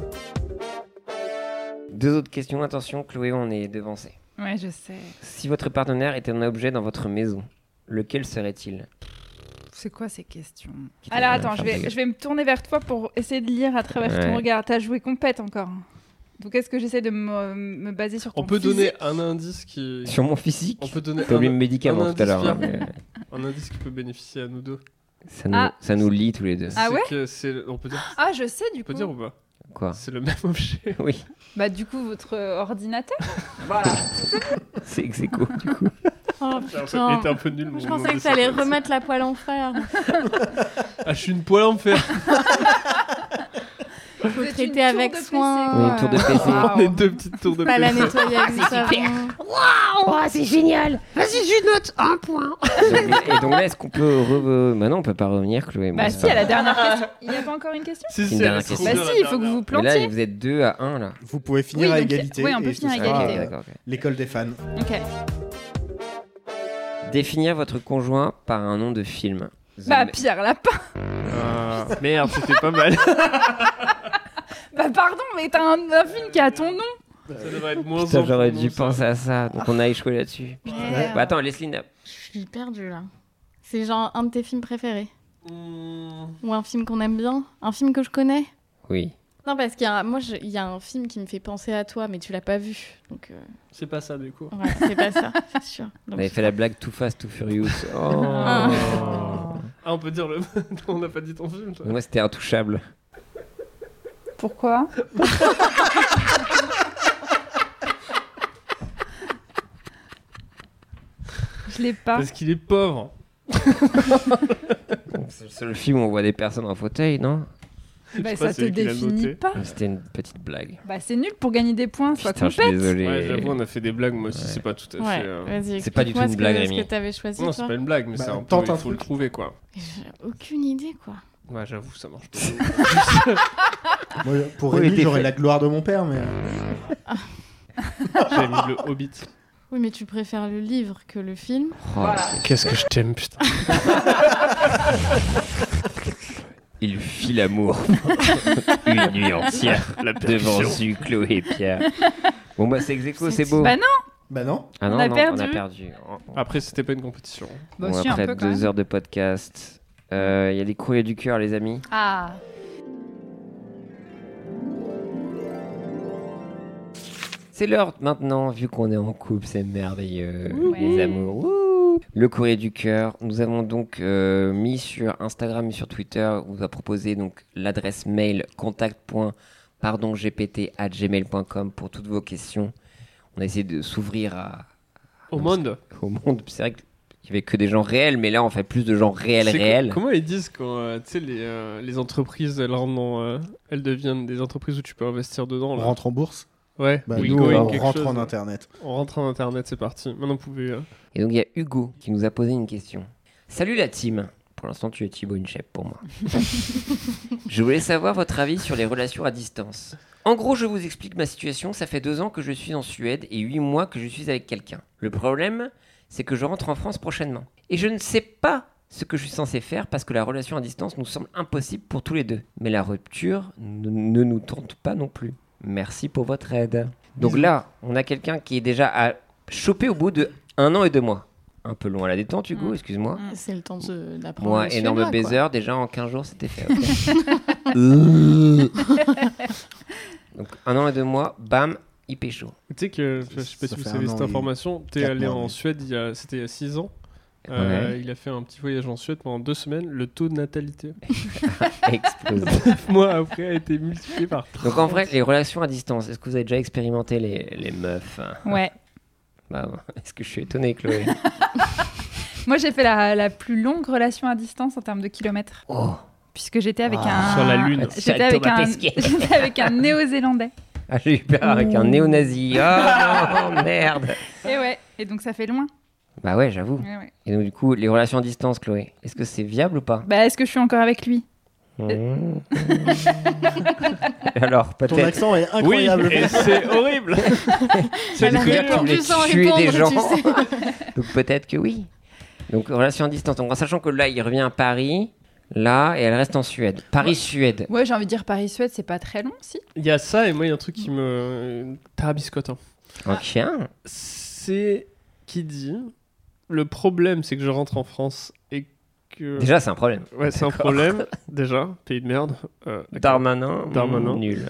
Speaker 4: Deux autres questions, attention, Chloé, on est devancé.
Speaker 7: Ouais, je sais.
Speaker 4: Si votre partenaire était un objet dans votre maison, lequel serait-il?
Speaker 7: C'est quoi ces questions?
Speaker 4: Qui te
Speaker 7: Alors
Speaker 4: fait
Speaker 7: attends, je
Speaker 4: faire ta
Speaker 7: vais,
Speaker 4: gueule.
Speaker 7: je vais me tourner vers toi pour essayer de lire à travers
Speaker 4: Ouais.
Speaker 7: ton regard. T'as joué compète encore. Donc est-ce que j'essaie de me, me baser sur ton
Speaker 6: On peut
Speaker 7: physique?
Speaker 6: donner un indice qui.
Speaker 4: Sur mon physique?
Speaker 6: On peut donner
Speaker 4: T'as oublié
Speaker 6: un,
Speaker 4: le médicament
Speaker 6: un
Speaker 4: tout à l'heure.
Speaker 6: indice
Speaker 4: hein, mais
Speaker 6: un indice qui peut bénéficier à nous deux.
Speaker 4: ça, nous,
Speaker 7: Ah.
Speaker 4: ça nous lie tous les deux.
Speaker 7: Ah
Speaker 6: C'est
Speaker 7: ouais
Speaker 6: que c'est, on peut dire,
Speaker 7: Ah, je sais du
Speaker 6: on peut
Speaker 7: coup.
Speaker 6: dire ou pas?
Speaker 4: Quoi?
Speaker 6: C'est le même objet.
Speaker 4: Oui,
Speaker 7: Bah du coup, votre euh, ordinateur?
Speaker 4: c'est ex aequo, du coup.
Speaker 8: Oh
Speaker 6: Il
Speaker 8: putain.
Speaker 6: était un peu nul.
Speaker 8: Moi, je
Speaker 6: mon-
Speaker 8: pensais
Speaker 6: mon
Speaker 8: que ça allait
Speaker 6: dessin.
Speaker 8: remettre la poêle en fer.
Speaker 6: Ah, je suis une poêle en fer.
Speaker 8: Il faut
Speaker 7: Vous êtes une
Speaker 8: traiter
Speaker 7: tour
Speaker 8: avec
Speaker 7: de P C,
Speaker 8: soin.
Speaker 4: Oui, une tour de P C.
Speaker 7: Waouh.
Speaker 6: On est deux petites tours de
Speaker 8: Pas la
Speaker 6: P C.
Speaker 8: nettoyer avec du savon.
Speaker 4: Oh, c'est génial! Vas-y, je note un point! Et donc là, est-ce qu'on peut. Re... Bah non, on peut pas revenir, Chloé.
Speaker 7: Bah
Speaker 4: Bon,
Speaker 7: si,
Speaker 4: ça
Speaker 7: à la
Speaker 4: va.
Speaker 7: dernière question. Il n'y a pas encore une question?
Speaker 6: Si,
Speaker 4: Une
Speaker 6: si,
Speaker 4: dernière
Speaker 6: elle est trop
Speaker 4: question.
Speaker 7: Bah
Speaker 6: bien,
Speaker 7: si,
Speaker 6: la
Speaker 7: il faut que vous
Speaker 6: dernière.
Speaker 7: vous
Speaker 4: Mais là,
Speaker 7: plantiez.
Speaker 4: vous êtes deux à un, là.
Speaker 5: Vous pouvez finir
Speaker 7: Oui,
Speaker 5: à
Speaker 7: donc,
Speaker 5: égalité.
Speaker 7: oui, on peut
Speaker 5: et
Speaker 7: finir
Speaker 5: ce
Speaker 7: à
Speaker 5: sera,
Speaker 7: égalité.
Speaker 5: euh,
Speaker 4: D'accord, ok.
Speaker 5: L'école des fans.
Speaker 7: Ok.
Speaker 4: Définir votre conjoint par un nom de film. The
Speaker 7: Bah
Speaker 4: Ma-
Speaker 7: Pierre Lapin.
Speaker 6: Ah, merde, c'était pas mal.
Speaker 7: Bah pardon, mais t'as un, un film qui a ton nom.
Speaker 6: Ça devrait être moins
Speaker 4: Putain,
Speaker 6: en
Speaker 4: j'aurais
Speaker 6: fond,
Speaker 4: dû
Speaker 6: ça.
Speaker 4: penser à ça. Donc on a échoué là-dessus.
Speaker 8: Merde.
Speaker 4: Bah attends, Leslie n'a-
Speaker 8: Je suis perdue là. C'est genre un de tes films préférés?
Speaker 6: Hmm.
Speaker 8: Ou un film qu'on aime bien? Un film que je connais?
Speaker 4: Oui.
Speaker 8: Non, parce qu'il y a, un- moi, je- il y a un film qui me fait penser à toi, mais tu l'as pas vu. Donc, euh,
Speaker 6: C'est pas ça, du coup.
Speaker 8: ouais, c'est pas ça, c'est sûr.
Speaker 4: On
Speaker 8: Donc,
Speaker 4: avait fait la blague Too Fast, Too Furious. Oh.
Speaker 8: Ah.
Speaker 6: Ah, on peut dire le. On n'a pas dit ton film, toi.
Speaker 4: Moi, c'était intouchable.
Speaker 7: Pourquoi? Je l'ai pas.
Speaker 6: Parce qu'il est pauvre.
Speaker 4: C'est le seul film où on voit des personnes en fauteuil, non?
Speaker 7: Bah,
Speaker 6: sais pas,
Speaker 7: ça
Speaker 6: c'est
Speaker 7: te
Speaker 6: lui qui l'a
Speaker 7: définit
Speaker 6: noté.
Speaker 7: pas.
Speaker 4: C'était une petite blague.
Speaker 7: Bah c'est nul pour gagner des points, sois
Speaker 4: Putain, je suis
Speaker 7: compète.
Speaker 4: désolé.
Speaker 6: Ouais, j'avoue, on a fait des blagues, moi aussi,
Speaker 4: Ouais.
Speaker 6: c'est pas tout à
Speaker 8: ouais,
Speaker 6: fait. euh,
Speaker 8: vas-y.
Speaker 4: C'est pas du tout
Speaker 8: explique-moi
Speaker 4: une
Speaker 8: ce
Speaker 4: blague,
Speaker 8: que-
Speaker 4: Rémi.
Speaker 8: Ce que t'avais choisi,
Speaker 6: Non,
Speaker 8: toi.
Speaker 6: c'est pas une blague, mais
Speaker 5: Bah,
Speaker 6: c'est un peu.
Speaker 5: tente
Speaker 6: Il
Speaker 5: un
Speaker 6: faut le
Speaker 5: truc.
Speaker 6: trouver, quoi.
Speaker 8: J'ai aucune idée, quoi.
Speaker 6: Ouais, j'avoue, ça marche pas.
Speaker 5: Moi, pour
Speaker 4: Oui,
Speaker 5: Rémi,
Speaker 4: t'es
Speaker 5: j'aurais
Speaker 4: fait-
Speaker 5: la gloire de mon père, mais.
Speaker 6: J'ai mis le Hobbit.
Speaker 8: Oui, mais tu préfères le livre que le film.
Speaker 4: Oh,
Speaker 6: Qu'est-ce que je t'aime, putain.
Speaker 4: il fit l'amour une nuit entière
Speaker 6: La
Speaker 4: devant
Speaker 6: percussion.
Speaker 4: su Chloé et Pierre. Bon bah c'est ex aequo, c'est beau.
Speaker 7: Bah non.
Speaker 5: Bah non.
Speaker 4: Ah non,
Speaker 7: On a
Speaker 4: non,
Speaker 7: perdu.
Speaker 4: on a perdu.
Speaker 6: Après, c'était pas une compétition.
Speaker 7: Bah
Speaker 4: Bon,
Speaker 7: si, un
Speaker 4: après
Speaker 7: peu quand
Speaker 4: deux
Speaker 7: même.
Speaker 4: heures de podcast, il euh, y a des courriers du cœur, les amis.
Speaker 7: Ah.
Speaker 4: C'est l'heure maintenant, vu qu'on est en couple, c'est merveilleux,
Speaker 7: Ouais.
Speaker 4: les amours. Wouh. Le courrier du cœur. Nous avons donc euh, mis sur Instagram et sur Twitter, on vous a proposé donc l'adresse mail contact point pardon g p t arobase gmail point com pour toutes vos questions. On a essayé de s'ouvrir à,
Speaker 6: Au monde.
Speaker 4: au monde. C'est vrai qu'il y avait que des gens réels, mais là on fait plus de gens réels,
Speaker 6: C'est co-
Speaker 4: réels.
Speaker 6: Comment ils disent quand euh, tu sais, les, euh, les entreprises, elles, rendent en, euh, elles deviennent des entreprises où tu peux investir dedans
Speaker 5: On
Speaker 6: là.
Speaker 5: rentre en bourse.
Speaker 6: Ouais,
Speaker 5: Bah,
Speaker 6: we
Speaker 5: nous,
Speaker 6: going,
Speaker 5: on
Speaker 6: quelque
Speaker 5: rentre
Speaker 6: chose.
Speaker 5: en internet.
Speaker 6: On rentre en internet, c'est parti. Maintenant, vous pouvez. euh,
Speaker 4: Et donc il y a Hugo qui nous a posé une question. Salut la team. Pour l'instant, tu es Thibaut Inchep pour moi. Je voulais savoir votre avis sur les relations à distance. En gros, je vous explique ma situation. Ça fait deux ans que je suis en Suède et huit mois que je suis avec quelqu'un. Le problème, c'est que je rentre en France prochainement. Et je ne sais pas ce que je suis censé faire parce que la relation à distance nous semble impossible pour tous les deux. Mais la rupture ne, ne nous tente pas non plus. Merci pour votre aide. Donc
Speaker 5: Bisous.
Speaker 4: là, on a quelqu'un qui est déjà à choper au bout de un an et deux mois. Un peu long à la détente, Hugo,
Speaker 7: Mm.
Speaker 4: excuse-moi.
Speaker 7: Mm.
Speaker 8: C'est le temps de- d'apprendre.
Speaker 4: Moi,
Speaker 8: le
Speaker 4: énorme
Speaker 8: suédois, quoi.
Speaker 4: baiser, déjà en quinze jours, c'était fait. ok. Donc, un an et deux mois, bam, il pécho.
Speaker 6: Tu sais que, je sais pas
Speaker 5: Ça
Speaker 6: si vous
Speaker 5: fait
Speaker 6: savez
Speaker 5: un
Speaker 6: cette
Speaker 5: an et
Speaker 6: information, t'es
Speaker 5: quatre
Speaker 6: allé
Speaker 5: mois,
Speaker 6: en
Speaker 5: mais-
Speaker 6: Suède, il y a... c'était il y a six ans. Euh,
Speaker 4: Ouais.
Speaker 6: Il a fait un petit voyage en Suède pendant deux semaines. Le taux de natalité,
Speaker 4: Explosé.
Speaker 6: neuf mois après, a été multiplié par trente.
Speaker 4: Donc, en vrai, les relations à distance, est-ce que vous avez déjà expérimenté les, les meufs hein
Speaker 7: Ouais.
Speaker 4: Bah, est-ce que je suis étonné, Chloé?
Speaker 7: Moi, j'ai fait la, la plus longue relation à distance en termes de kilomètres.
Speaker 4: Oh,
Speaker 7: Puisque j'étais avec
Speaker 5: Ah.
Speaker 7: un.
Speaker 6: Sur la Lune.
Speaker 7: J'étais avec
Speaker 4: Thomas
Speaker 7: un.
Speaker 4: Pesquet.
Speaker 7: J'étais avec un néo-zélandais.
Speaker 4: ah, j'ai eu peur avec un néo-nazi. Oh non, merde.
Speaker 7: Et ouais. Et donc, ça fait loin.
Speaker 4: Bah ouais, j'avoue.
Speaker 7: Ouais, ouais.
Speaker 4: Et donc, du coup, les relations à distance, Chloé, est-ce que c'est viable ou pas?
Speaker 7: Bah, est-ce que je suis encore avec lui?
Speaker 4: Mmh. Alors,
Speaker 5: Ton
Speaker 4: peut-être.
Speaker 5: accent est
Speaker 6: Oui,
Speaker 5: incroyable.
Speaker 6: et c'est horrible.
Speaker 4: C'est
Speaker 8: Elle a
Speaker 4: découvert qu'il
Speaker 8: répondu
Speaker 4: voulait
Speaker 8: sans
Speaker 4: tuer des gens.
Speaker 8: répondre, tu sais.
Speaker 4: Donc peut-être que oui. Donc relation à distance. Donc en sachant que là, il revient à Paris, là, et elle reste en Suède. Paris-Suède.
Speaker 7: Ouais, j'ai envie de dire Paris-Suède, c'est pas très long, si.
Speaker 6: Il y a ça, et moi, il y a un truc qui me tarabiscote. hein.
Speaker 4: Un chien.
Speaker 6: C'est qui dit le problème, c'est que je rentre en France et que.
Speaker 4: Déjà, c'est un problème.
Speaker 6: Ouais, c'est un
Speaker 4: D'accord.
Speaker 6: problème, déjà. Pays de merde. Euh, d'accord.
Speaker 4: Darmanin.
Speaker 6: Darmanin.
Speaker 4: mm, Nul.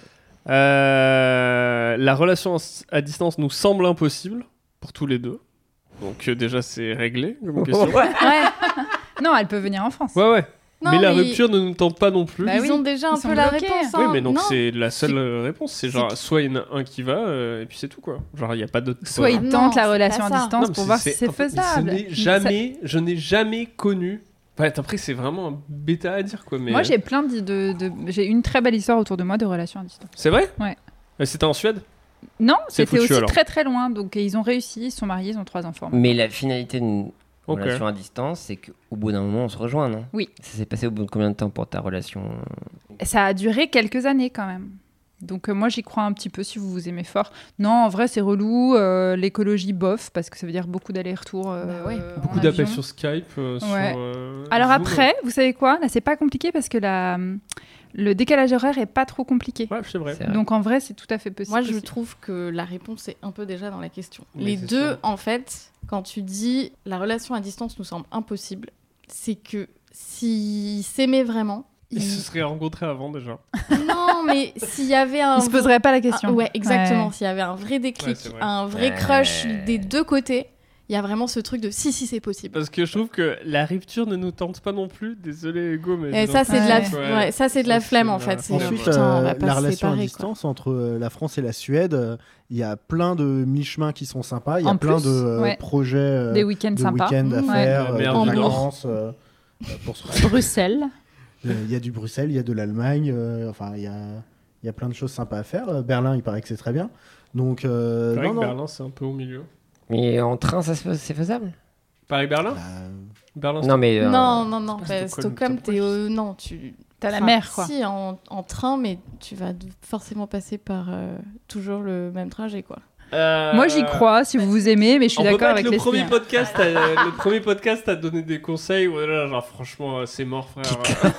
Speaker 6: Euh, la relation à distance nous semble impossible pour tous les deux. Donc euh, déjà c'est réglé comme question.
Speaker 4: Ouais.
Speaker 7: Ouais. Non, elle peut venir en France.
Speaker 6: Ouais ouais.
Speaker 8: Non,
Speaker 6: mais la
Speaker 8: mais
Speaker 6: rupture ne nous tente pas non plus.
Speaker 7: Bah
Speaker 8: Ils
Speaker 7: oui,
Speaker 8: ont déjà un
Speaker 7: ils sont
Speaker 8: peu la
Speaker 7: bloqués.
Speaker 8: réponse.
Speaker 6: Oui
Speaker 8: hein.
Speaker 6: mais donc
Speaker 8: Non.
Speaker 6: c'est la seule euh, réponse. C'est genre
Speaker 8: c'est-
Speaker 6: soit il y en a un qui va euh, et puis c'est tout quoi. Genre il n'y a pas d'autre.
Speaker 7: Soit il
Speaker 8: Non,
Speaker 7: tente la
Speaker 8: c'est
Speaker 7: relation
Speaker 8: pas
Speaker 7: à
Speaker 8: ça.
Speaker 7: distance
Speaker 6: Non,
Speaker 7: pour
Speaker 6: mais
Speaker 7: voir si c'est
Speaker 6: un peu-
Speaker 7: faisable.
Speaker 6: Je n'ai jamais, je n'ai jamais connu. Ouais, après c'est vraiment un bêta à dire quoi. Mais
Speaker 7: Moi, j'ai plein de, de, de- j'ai une très belle histoire autour de moi de relations à distance.
Speaker 6: C'est vrai.
Speaker 7: Ouais.
Speaker 6: Euh, C'était en Suède.
Speaker 7: Non,
Speaker 6: C'est
Speaker 7: c'était
Speaker 6: foutu,
Speaker 7: aussi
Speaker 6: alors.
Speaker 7: très très loin. Donc ils ont réussi, ils sont mariés, ils ont trois enfants.
Speaker 4: Mais la finalité d'une
Speaker 6: Ok.
Speaker 4: relation à distance, c'est qu'au bout d'un moment, on se rejoint, non?
Speaker 7: Oui.
Speaker 4: Ça s'est passé au bout de combien de temps pour ta relation?
Speaker 7: Ça a duré quelques années quand même. Donc euh, moi j'y crois un petit peu si vous vous aimez fort. Non, en vrai c'est relou, euh, l'écologie bof parce que ça veut dire beaucoup d'allers-retours. euh,
Speaker 8: Bah ouais.
Speaker 7: en
Speaker 6: Beaucoup d'appels
Speaker 7: avion.
Speaker 6: sur Skype. euh, sur,
Speaker 7: Ouais.
Speaker 6: euh,
Speaker 7: Alors
Speaker 6: Zoom.
Speaker 7: après, vous savez quoi? Là c'est pas compliqué parce que la, le décalage horaire est pas trop compliqué.
Speaker 6: Ouais, c'est vrai.
Speaker 4: C'est vrai.
Speaker 7: Donc en vrai c'est tout à fait possible.
Speaker 8: Moi, je
Speaker 7: aussi.
Speaker 8: trouve que la réponse est un peu déjà dans la question.
Speaker 6: Oui,
Speaker 8: Les
Speaker 6: c'est
Speaker 8: deux,
Speaker 6: sûr.
Speaker 8: en fait, quand tu dis la relation à distance nous semble impossible, c'est que s'ils s'aimaient vraiment,
Speaker 6: Ils
Speaker 8: ils...
Speaker 6: se seraient rencontrés avant déjà.
Speaker 8: non, mais s'il y avait un
Speaker 7: Ils se poseraient pas la question.
Speaker 8: Ah, ouais, exactement.
Speaker 7: Ouais.
Speaker 8: S'il y avait un vrai déclic,
Speaker 6: Ouais, c'est vrai.
Speaker 8: un vrai
Speaker 4: Ouais.
Speaker 8: crush des deux côtés, il y a vraiment ce truc de si, si, c'est possible.
Speaker 6: Parce que je trouve que la rupture ne nous tente pas non plus. Désolé Hugo, mais.
Speaker 8: Et
Speaker 6: dis
Speaker 8: ça,
Speaker 6: donc.
Speaker 8: c'est de la,
Speaker 6: Ouais.
Speaker 8: ouais, ça, c'est de la
Speaker 6: Ça,
Speaker 8: flemme
Speaker 6: c'est
Speaker 8: en
Speaker 6: de
Speaker 8: fait.
Speaker 6: la
Speaker 8: C'est
Speaker 6: flemme.
Speaker 5: Ensuite,
Speaker 8: putain, on va
Speaker 5: euh,
Speaker 8: pas
Speaker 5: la
Speaker 8: se
Speaker 5: relation à
Speaker 8: séparer, quoi.
Speaker 5: distance entre euh, la France et la Suède, euh, il y a plein de mi-chemins qui sont sympas. Il y a
Speaker 7: En
Speaker 5: plein
Speaker 7: plus,
Speaker 5: de euh,
Speaker 7: ouais.
Speaker 5: projets euh,
Speaker 7: Des week-ends
Speaker 5: de
Speaker 7: sympas.
Speaker 5: week-end à
Speaker 8: Ouais.
Speaker 5: faire,
Speaker 6: La
Speaker 5: euh,
Speaker 6: mer
Speaker 5: de
Speaker 8: du Nord.
Speaker 5: vacances. euh, euh, pour se-
Speaker 7: Bruxelles.
Speaker 5: Euh, Il y a du Bruxelles, il y a de l'Allemagne. euh, enfin, il y a, il y a plein de choses sympas à faire. Euh, Berlin, il paraît que c'est très bien. Donc, euh,
Speaker 6: C'est vrai
Speaker 5: non,
Speaker 6: que
Speaker 5: non.
Speaker 6: Berlin, c'est un peu au milieu.
Speaker 4: Mais en train, ça se fait- c'est faisable?
Speaker 6: Paris-Berlin
Speaker 5: Bah,
Speaker 6: Berlin,
Speaker 4: Non, mais. euh,
Speaker 8: Non, non, non.
Speaker 6: pas
Speaker 8: bah,
Speaker 6: Stockholm,
Speaker 8: Stockholm,
Speaker 6: c'est
Speaker 8: t'es au... Non, tu
Speaker 7: T'as la
Speaker 8: Enfin,
Speaker 7: mer, quoi.
Speaker 8: Si, en, en train, mais tu vas d- forcément passer par euh, toujours le même trajet, quoi.
Speaker 6: Euh,
Speaker 7: Moi, j'y crois, si vous vous aimez, mais je suis
Speaker 6: on peut
Speaker 7: d'accord
Speaker 6: pas être
Speaker 7: avec
Speaker 6: le
Speaker 7: les
Speaker 6: premier
Speaker 7: filles.
Speaker 6: podcast à, le premier podcast à donner des conseils. Voilà, genre franchement, euh, c'est mort, frère.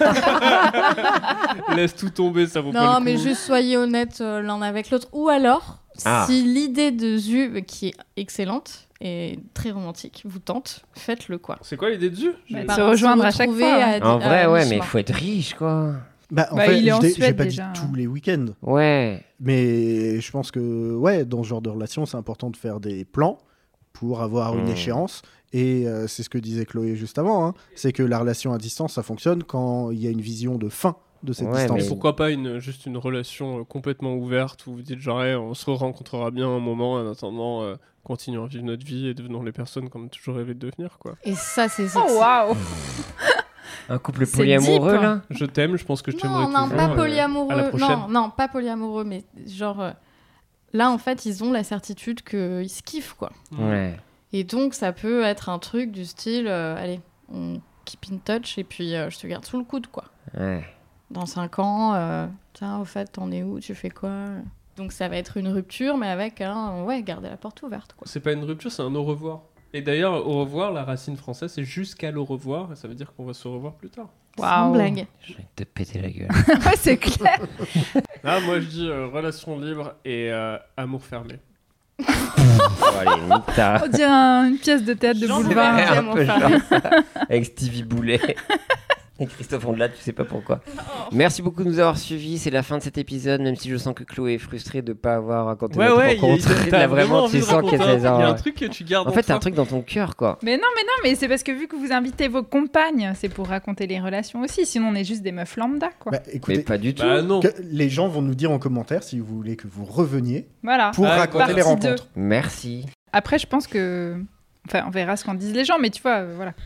Speaker 6: Laisse tout tomber, ça vaut pas le
Speaker 8: Non,
Speaker 6: coup.
Speaker 8: mais juste soyez honnêtes euh, l'un avec l'autre. Ou alors,
Speaker 4: Ah.
Speaker 8: si l'idée de Zu, qui est excellente et très romantique, vous tente, faites-le, quoi.
Speaker 6: C'est quoi l'idée de Zu
Speaker 7: Bah,
Speaker 8: Bah,
Speaker 7: se rejoindre à chaque
Speaker 8: retrouver
Speaker 7: fois.
Speaker 8: à-
Speaker 7: ouais.
Speaker 4: En vrai,
Speaker 8: à
Speaker 4: ouais, mais
Speaker 8: mi-chemin.
Speaker 4: il faut être riche, quoi.
Speaker 5: Bah, en
Speaker 7: Bah,
Speaker 5: fait,
Speaker 7: il est en
Speaker 5: je l'ai- j'ai
Speaker 7: Suède,
Speaker 5: pas
Speaker 7: déjà.
Speaker 5: dit tous les week-ends.
Speaker 4: Ouais.
Speaker 5: Mais je pense que, ouais, dans ce genre de relation, c'est important de faire des plans pour avoir une
Speaker 4: Mmh.
Speaker 5: échéance. Et euh, c'est ce que disait Chloé juste avant. Hein. C'est que la relation à distance, ça fonctionne quand il y a une vision de fin de cette
Speaker 4: Ouais,
Speaker 5: distance.
Speaker 6: Mais pourquoi pas une, juste une relation euh, complètement ouverte où vous dites genre hey, on se rencontrera bien un moment en attendant euh, continuons à vivre notre vie et devenons les personnes qu'on a toujours rêvé de devenir quoi.
Speaker 8: Et ça, c'est sexy.
Speaker 7: Oh, waouh.
Speaker 4: Un couple
Speaker 7: C'est
Speaker 4: polyamoureux,
Speaker 7: deep.
Speaker 4: là.
Speaker 6: Je t'aime, je pense que je t'aimerai
Speaker 8: Non, non,
Speaker 6: toujours.
Speaker 8: pas
Speaker 6: euh,
Speaker 8: polyamoureux.
Speaker 6: à la prochaine.
Speaker 8: non, non, pas polyamoureux, mais genre euh, là, en fait, ils ont la certitude qu'ils se kiffent, quoi.
Speaker 4: Ouais.
Speaker 8: Et donc, ça peut être un truc du style, euh, allez, on keep in touch et puis euh, je te garde sous le coude, quoi.
Speaker 4: Ouais.
Speaker 8: Dans cinq ans, euh, tiens, au fait, t'en es où, tu fais quoi? Donc, ça va être une rupture, mais avec un, ouais, garder la porte ouverte, quoi.
Speaker 6: C'est pas une rupture, c'est un au revoir. Et d'ailleurs, au revoir, la racine française, c'est jusqu'à l'au revoir, et ça veut dire qu'on va se revoir plus tard.
Speaker 8: Sans
Speaker 7: Waouh.
Speaker 8: blague.
Speaker 4: Je vais te péter la gueule.
Speaker 7: Ouais, c'est clair.
Speaker 6: Ah, moi je dis euh, relation libre et euh, amour fermé.
Speaker 4: Bon, allez, nique ta-
Speaker 7: On dirait un- une pièce de théâtre de
Speaker 8: J'en sais
Speaker 7: boulevard.
Speaker 8: rien.
Speaker 4: un
Speaker 8: mon
Speaker 4: peu
Speaker 8: frère.
Speaker 4: genre ça, avec Stevie Boulet et Christophe Ondelat, tu sais pas pourquoi. Merci beaucoup de nous avoir suivis, c'est la fin de cet épisode, même si je sens que Chloé est frustrée de pas avoir raconté
Speaker 6: Ouais,
Speaker 4: notre
Speaker 6: ouais,
Speaker 4: rencontre.
Speaker 6: il y a-
Speaker 4: Là,
Speaker 6: t'as
Speaker 4: vraiment,
Speaker 6: envie
Speaker 4: tu
Speaker 6: de
Speaker 4: sens
Speaker 6: raconter
Speaker 4: qu'elle
Speaker 6: un
Speaker 4: est
Speaker 6: truc, Il y a un
Speaker 4: genre...
Speaker 6: truc que tu gardes
Speaker 4: En fait, t'as un
Speaker 6: toi.
Speaker 4: truc dans ton cœur, quoi.
Speaker 7: Mais non, mais non, mais c'est parce que vu que vous invitez vos compagnes, c'est pour raconter les relations aussi. Sinon, on est juste des meufs lambda, quoi.
Speaker 5: Bah,
Speaker 4: Mais
Speaker 5: écoutez,
Speaker 4: pas du tout.
Speaker 6: Bah non.
Speaker 5: que les gens vont nous dire en commentaire si vous voulez que vous reveniez
Speaker 7: Voilà.
Speaker 5: pour
Speaker 6: Ah,
Speaker 5: raconter les
Speaker 7: partie deux.
Speaker 5: rencontres.
Speaker 4: Merci.
Speaker 7: Après, je pense que. Enfin, on verra ce qu'en disent les gens, mais tu vois, euh, voilà.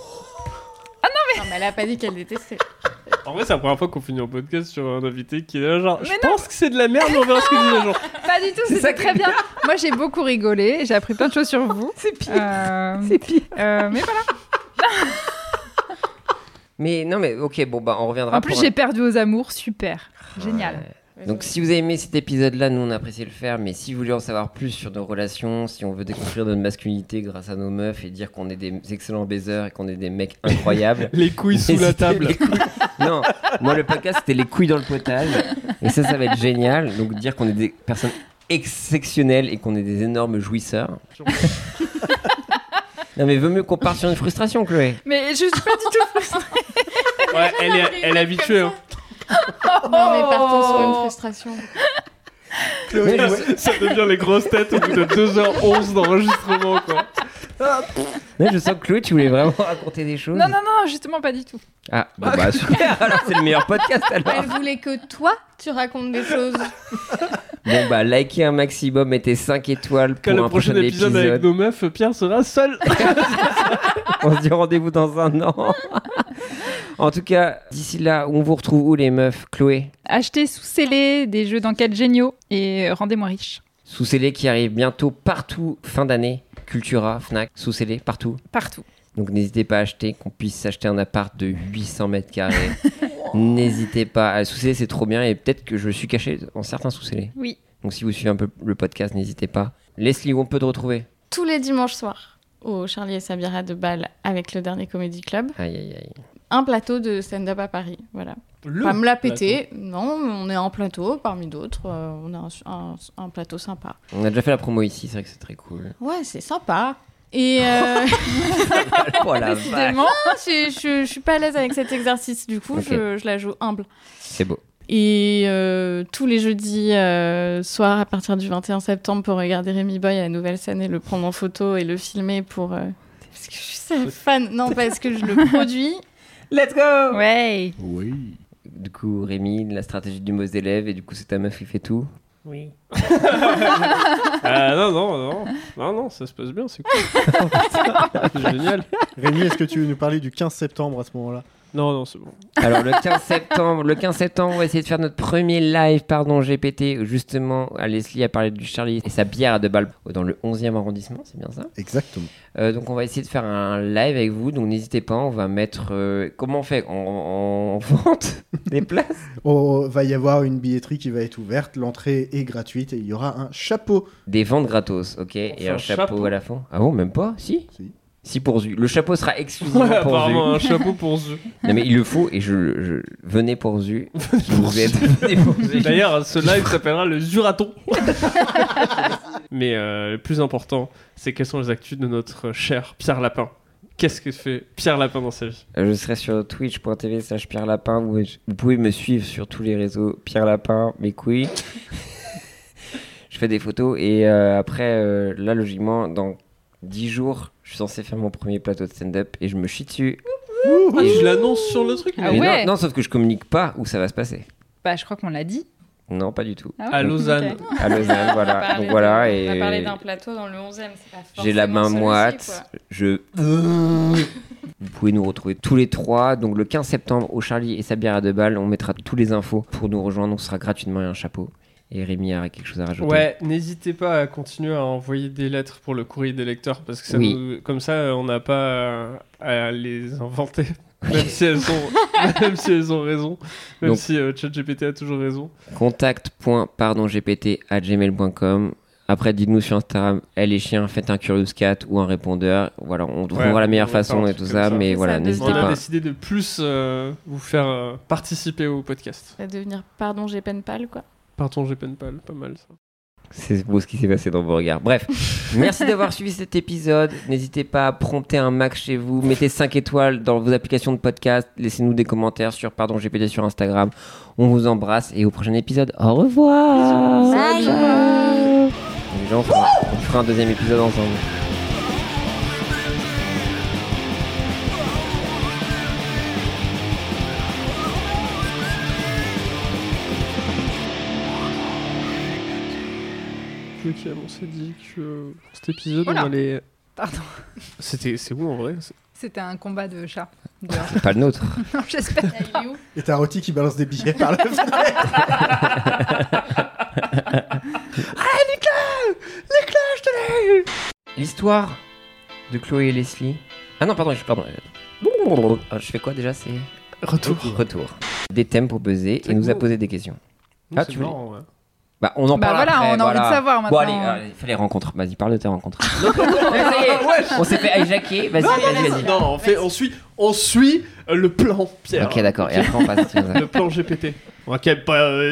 Speaker 8: Non, mais elle a pas dit qu'elle détestait.
Speaker 6: En vrai, c'est la première fois qu'on finit un podcast sur un invité qui est là, genre, je
Speaker 7: Mais non.
Speaker 6: pense que c'est de la merde, mais on verra ce que disent les gens.
Speaker 7: Pas du tout,
Speaker 4: C'est
Speaker 7: c'était
Speaker 4: ça qui
Speaker 7: très
Speaker 4: est
Speaker 7: bien. Moi, j'ai beaucoup rigolé, j'ai appris plein de choses sur vous.
Speaker 4: C'est pire.
Speaker 7: Euh,
Speaker 4: C'est pire.
Speaker 7: euh, mais voilà.
Speaker 4: Mais non, mais ok, bon, bah, on reviendra
Speaker 7: En plus,
Speaker 4: pour un-
Speaker 7: j'ai perdu aux amours, super. Génial.
Speaker 4: Ouais. Donc si vous avez aimé cet épisode-là, nous on a apprécié le faire, mais si vous voulez en savoir plus sur nos relations, si on veut découvrir notre masculinité grâce à nos meufs et dire qu'on est des excellents baisers et qu'on est des mecs incroyables...
Speaker 6: Les couilles sous la
Speaker 4: n'hésitez-
Speaker 6: table.
Speaker 4: les couilles- Non, moi le podcast c'était les couilles dans le potage, et ça, ça va être génial, donc dire qu'on est des personnes exceptionnelles et qu'on est des énormes jouisseurs. Non mais vaut mieux qu'on parte sur une frustration, Chloé.
Speaker 7: Mais je suis pas du tout frustrée.
Speaker 6: Ouais, elle est, elle est habituée. Hein.
Speaker 8: Non, mais partons sur une frustration.
Speaker 5: Chloé, ouais.
Speaker 6: Ça devient les grosses têtes au bout de deux heures onze d'enregistrement, quoi.
Speaker 4: Là, je sens que Chloé, tu voulais vraiment raconter des choses.
Speaker 7: Non, non, non, justement pas du tout.
Speaker 4: Ah, bon, bah super, alors c'est le meilleur podcast alors.
Speaker 8: Elle voulait que toi, tu racontes des choses.
Speaker 4: Bon bah likez un maximum, mettez cinq étoiles pour
Speaker 6: Quand le
Speaker 4: un
Speaker 6: prochain
Speaker 4: prochain
Speaker 6: épisode
Speaker 4: épisode.
Speaker 6: avec nos meufs, Pierre sera seul.
Speaker 4: On se dit rendez-vous dans un an. En tout cas, d'ici là, on vous retrouve où les meufs? Chloé,
Speaker 7: Achetez sous scellé des jeux d'enquête géniaux et rendez-moi riche.
Speaker 4: sous scellé qui arrive bientôt partout, fin d'année. Cultura, Fnac, sous scellé, partout.
Speaker 7: Partout.
Speaker 4: Donc n'hésitez pas à acheter, qu'on puisse s'acheter un appart de huit cents mètres carrés. N'hésitez pas. À sous scellé, c'est trop bien et peut-être que je suis caché en certains sous scellés.
Speaker 7: Oui.
Speaker 4: Donc si vous suivez un peu le podcast, n'hésitez pas. Leslie, où on peut te retrouver?
Speaker 8: Tous les dimanches soirs, au Charlie et Sabira de Bâle avec le dernier Comedy Club.
Speaker 4: Aïe aïe aïe.
Speaker 8: Un plateau de stand-up à Paris, voilà.
Speaker 6: Le
Speaker 8: Pas me la péter, non, mais on est en plateau parmi d'autres. euh, on a un, un- un plateau sympa.
Speaker 4: On a déjà fait la promo ici, c'est vrai que c'est très cool.
Speaker 8: Ouais, c'est sympa. Et euh...
Speaker 4: Oh la vache.
Speaker 7: Décidément.
Speaker 8: je, je, je suis pas à l'aise avec cet exercice, du coup,
Speaker 4: Ok.
Speaker 8: je, je la joue humble.
Speaker 4: C'est beau.
Speaker 8: Et euh, tous les jeudis euh, soirs, à partir du vingt et un septembre, pour regarder Rémi Boy à la nouvelle scène et le prendre en photo et le filmer pour. euh, Parce que je suis sa fan. Non, parce que je le produis.
Speaker 4: Let's go.
Speaker 7: Ouais.
Speaker 5: Oui.
Speaker 4: Du coup, Rémi, la stratégie du mot élève, et du coup, c'est ta meuf qui fait tout.
Speaker 6: Oui. Ah non, non, non. Non, non, ça se passe bien, c'est cool. Génial.
Speaker 5: Rémi, est-ce que tu veux nous parler du quinze septembre à ce moment-là?
Speaker 6: Non, non, c'est bon.
Speaker 4: Alors le quinze septembre, le quinze septembre, on va essayer de faire notre premier live, pardon, G P T. Où justement, Leslie a parlé du Charlie et sa bière à deux balles dans le onzième arrondissement, c'est bien ça ?
Speaker 5: Exactement.
Speaker 4: Euh, donc on va essayer de faire un live avec vous, donc n'hésitez pas, on va mettre... Euh, comment on fait ? En, en vente des places ?
Speaker 5: Oh, va y avoir une billetterie qui va être ouverte, l'entrée est gratuite et il y aura un chapeau.
Speaker 4: Des ventes gratos, ok, et
Speaker 6: un
Speaker 4: un chapeau,
Speaker 6: chapeau
Speaker 4: à la fin. Ah bon, même pas ? Si ?
Speaker 5: Si.
Speaker 4: Si pour Zu. Le chapeau sera exclusivement
Speaker 6: Ouais,
Speaker 4: pour Zu.
Speaker 6: apparemment, un chapeau pour Zu.
Speaker 4: Non mais il le faut et je, je... venez pour Zu. Vous êtes venez pour Zu.
Speaker 6: D'ailleurs, ce live s'appellera le Zuraton. Mais euh, le plus important, c'est quelles sont les actus de notre cher Pierre Lapin. Qu'est-ce que fait Pierre Lapin dans sa vie ?
Speaker 4: Je serai sur twitch point t v slash Pierre Lapin. Vous, vous pouvez me suivre sur tous les réseaux. Pierre Lapin, mes couilles. Je fais des photos et euh, après, euh, là, logiquement, dans dix jours, je suis censé faire mon premier plateau de stand-up et je me chie dessus.
Speaker 6: Ah,
Speaker 4: et
Speaker 6: je l'annonce sur le truc.
Speaker 7: Ah
Speaker 4: mais
Speaker 7: ouais.
Speaker 4: non, non, sauf que je communique pas où ça va se passer.
Speaker 7: Bah, je crois qu'on l'a dit.
Speaker 4: Non, pas du tout.
Speaker 7: Ah ouais,
Speaker 6: À Lausanne.
Speaker 7: ok.
Speaker 4: À Lausanne,
Speaker 8: On a
Speaker 4: voilà.
Speaker 8: parlé
Speaker 4: Donc voilà,
Speaker 8: de-
Speaker 4: et
Speaker 8: On a parlé d'un plateau dans le onzième, c'est pas
Speaker 4: j'ai la
Speaker 8: forcément
Speaker 4: main
Speaker 8: celui-ci,
Speaker 4: moite.
Speaker 8: quoi.
Speaker 4: Je. Vous pouvez nous retrouver tous les trois. Donc le quinze septembre au Charlie et sa bière à deux balles, on mettra toutes les infos pour nous rejoindre. On sera gratuitement et un chapeau. Et Rémi a quelque chose à rajouter.
Speaker 6: Ouais, n'hésitez pas à continuer à envoyer des lettres pour le courrier des lecteurs parce que ça
Speaker 4: Oui.
Speaker 6: nous- comme ça, on n'a pas à, à les inventer. Même si elles ont, même si elles ont raison, même
Speaker 4: Donc-
Speaker 6: si euh, ChatGPT a toujours raison.
Speaker 4: contact point pardon g p t arobase gmail point com. Après, dites-nous sur Instagram, elle les chiens, faites un Curious Cat ou un répondeur. Voilà, on trouvera
Speaker 6: Ouais,
Speaker 4: la meilleure
Speaker 6: on va faire
Speaker 4: façon
Speaker 6: un
Speaker 4: et
Speaker 6: truc
Speaker 4: tout
Speaker 6: comme
Speaker 4: ça,
Speaker 6: ça.
Speaker 4: mais
Speaker 8: Ça
Speaker 4: voilà,
Speaker 8: devient-
Speaker 4: n'hésitez
Speaker 6: On a
Speaker 4: pas.
Speaker 6: décidé de plus euh, vous faire euh, participer au podcast.
Speaker 8: Ça va devenir pardon, j'ai peine pâle, quoi.
Speaker 6: Pardon, j'ai peine pâle, pas mal ça.
Speaker 4: C'est beau ce qui s'est passé dans vos regards. Bref, merci d'avoir suivi cet épisode. N'hésitez pas à prompter un max chez vous. Mettez cinq étoiles dans vos applications de podcast. Laissez-nous des commentaires sur Pardon G P T sur Instagram. On vous embrasse et au prochain épisode. Au revoir.
Speaker 11: Bye.
Speaker 4: Les gens, on fera, on fera un deuxième épisode ensemble.
Speaker 6: Ok, on s'est dit que euh, pour cet épisode,
Speaker 7: Oula.
Speaker 6: on allait.
Speaker 7: Pardon.
Speaker 6: C'était, c'est où en vrai c'est-
Speaker 7: C'était un combat de chat. Dehors.
Speaker 4: C'est pas le nôtre.
Speaker 7: Non, j'espère.
Speaker 8: Il est où ?
Speaker 5: Et t'as Roti qui balance des billets par la fenêtre.
Speaker 4: L'histoire de Chloé et Leslie. Ah non, pardon, je, pardon. Ah, je fais quoi déjà ? C'est
Speaker 6: Retour.
Speaker 4: retour. Des thèmes pour buzzer et nous a
Speaker 6: beau.
Speaker 4: posé des questions.
Speaker 6: Non,
Speaker 4: Ah,
Speaker 6: c'est
Speaker 4: tu voulais-
Speaker 6: marrant, ouais.
Speaker 4: Bah, on en
Speaker 7: Bah
Speaker 4: parle
Speaker 7: voilà,
Speaker 4: après,
Speaker 7: on a envie
Speaker 4: voilà.
Speaker 7: de savoir
Speaker 4: Bon, allez,
Speaker 7: maintenant.
Speaker 4: allez, il fallait les rencontres. Vas-y, parle de tes rencontres. Ça y est, on s'est fait hijacker. Vas-y, vas-y, vas-y.
Speaker 6: Non, on, fait, on suit, on suit euh, le plan, Pierre.
Speaker 4: Ok, d'accord. Et après, on passe à
Speaker 6: Le plan G P T. On va quand même pas. euh,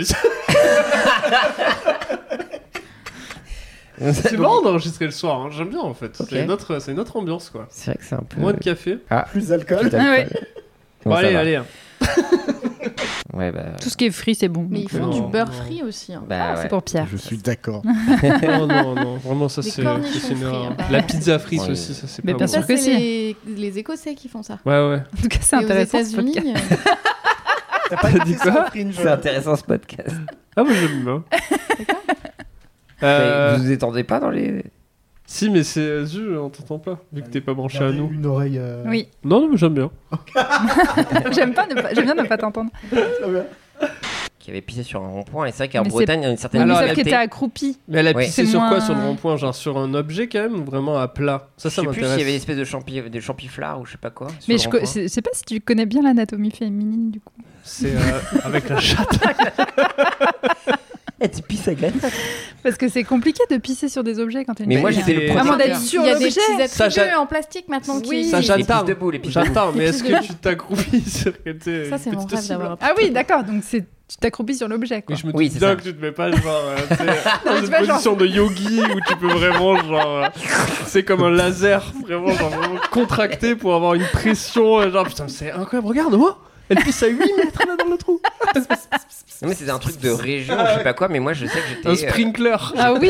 Speaker 6: C'est marrant d'enregistrer le soir, hein. J'aime bien en fait.
Speaker 4: Ok.
Speaker 6: C'est une autre, c'est une autre ambiance quoi.
Speaker 4: C'est vrai que c'est un peu.
Speaker 6: Moins de café.
Speaker 5: Plus d'alcool.
Speaker 7: Ah ouais.
Speaker 6: Bon,
Speaker 4: Bon, ça
Speaker 6: allez,
Speaker 4: va.
Speaker 6: allez. hein.
Speaker 4: Ouais, bah.
Speaker 7: Tout ce qui est frit, c'est bon.
Speaker 8: Mais ils
Speaker 7: donc,
Speaker 8: font
Speaker 7: euh,
Speaker 8: du
Speaker 6: non,
Speaker 8: beurre
Speaker 6: non.
Speaker 8: frit aussi. hein.
Speaker 4: Bah,
Speaker 7: C'est
Speaker 4: ouais.
Speaker 7: pour Pierre.
Speaker 5: Je suis d'accord.
Speaker 6: non, non, non. Vraiment, ça
Speaker 8: Des
Speaker 6: c'est,
Speaker 8: cornichons
Speaker 6: ça, c'est une
Speaker 8: frits,
Speaker 6: erreur.
Speaker 8: hein, bah.
Speaker 6: La pizza frite
Speaker 4: Ouais.
Speaker 6: aussi, ça c'est
Speaker 7: Mais
Speaker 6: pas
Speaker 7: bien
Speaker 6: bon.
Speaker 7: sûr
Speaker 8: Ça,
Speaker 7: que
Speaker 8: c'est
Speaker 7: si.
Speaker 8: les... les Écossais qui font ça.
Speaker 6: Ouais, ouais.
Speaker 7: En tout cas, c'est
Speaker 8: Et aux
Speaker 7: intéressant. ce
Speaker 8: États-Unis,
Speaker 7: podcast.
Speaker 8: euh,
Speaker 5: T'as pas
Speaker 6: T'as
Speaker 5: dit
Speaker 6: dit quoi
Speaker 5: ça, Fringe
Speaker 4: C'est intéressant ce podcast.
Speaker 6: Ah, moi j'aime bien.
Speaker 8: D'accord.
Speaker 6: Euh,
Speaker 4: Vous vous étendez pas dans les.
Speaker 6: Si, mais c'est Zu, on t'entend pas, vu que t'es pas branché à
Speaker 5: Gardez
Speaker 6: nous.
Speaker 5: Une oreille. euh,
Speaker 7: Oui.
Speaker 6: Non, non, mais j'aime bien.
Speaker 7: J'aime pas, ne pas- j'aime bien ne pas t'entendre.
Speaker 5: très bien.
Speaker 4: Qui avait pissé sur un rond-point. Et c'est vrai qu'en
Speaker 7: Mais c'est-
Speaker 4: Bretagne, il y a une certaine.
Speaker 6: Alors,
Speaker 7: Alors,
Speaker 6: elle
Speaker 7: sauf que
Speaker 6: était-
Speaker 7: t'es accroupi.
Speaker 6: Mais elle a
Speaker 4: Ouais.
Speaker 6: pissé
Speaker 7: C'est
Speaker 6: sur quoi
Speaker 7: moins-
Speaker 6: sur le rond-point? Genre sur un objet quand même ou vraiment à plat? Ça,
Speaker 4: Je
Speaker 6: ça
Speaker 4: sais plus s'il y avait une
Speaker 6: m'intéresse.
Speaker 4: espèce de, champi... de champiflard ou je sais pas quoi. sur
Speaker 7: Mais
Speaker 4: le
Speaker 7: je, co-
Speaker 4: rond-point.
Speaker 7: c'est- je sais pas si tu connais bien l'anatomie féminine du coup.
Speaker 6: C'est euh, avec la chatte.
Speaker 4: Eh, tu pisses à glace.
Speaker 7: Parce que c'est compliqué de pisser sur des objets quand t'es une
Speaker 4: Mais moi,
Speaker 7: fille.
Speaker 4: j'étais le
Speaker 6: C'est-
Speaker 4: premier.
Speaker 7: Vraiment d'être sur
Speaker 8: Il y a des
Speaker 7: l'objet.
Speaker 8: petits
Speaker 6: Ça,
Speaker 8: attributs
Speaker 6: j'a-
Speaker 8: en plastique maintenant qui.
Speaker 7: Oui.
Speaker 6: Ça,
Speaker 4: Les
Speaker 6: j'attends.
Speaker 4: pistes debout, les pistes debout.
Speaker 6: J'attends, mais
Speaker 8: Les
Speaker 6: est-ce
Speaker 8: pistes
Speaker 6: que tu t'accroupis sur que t'es
Speaker 8: Ça, c'est
Speaker 6: une
Speaker 8: mon
Speaker 6: petite
Speaker 8: rêve d'avoir un
Speaker 7: Ah oui, d'accord, donc c'est tu t'accroupis sur l'objet quoi.
Speaker 6: Mais je me
Speaker 4: Oui,
Speaker 6: dis
Speaker 4: c'est
Speaker 6: bien
Speaker 4: ça.
Speaker 6: que tu te mets pas genre euh, tu sais, dans
Speaker 7: mais
Speaker 6: une
Speaker 7: tu vois, genre-
Speaker 6: position de yogi où tu peux vraiment genre euh, c'est comme un laser vraiment genre vraiment contracté pour avoir une pression euh, genre putain c'est incroyable regarde-moi elle pisse à huit mètres là dans le trou
Speaker 4: Non, mais c'était un truc de région, je sais pas quoi, mais moi, je sais que j'étais.
Speaker 6: un
Speaker 4: euh,
Speaker 6: sprinkler.
Speaker 7: Ah oui.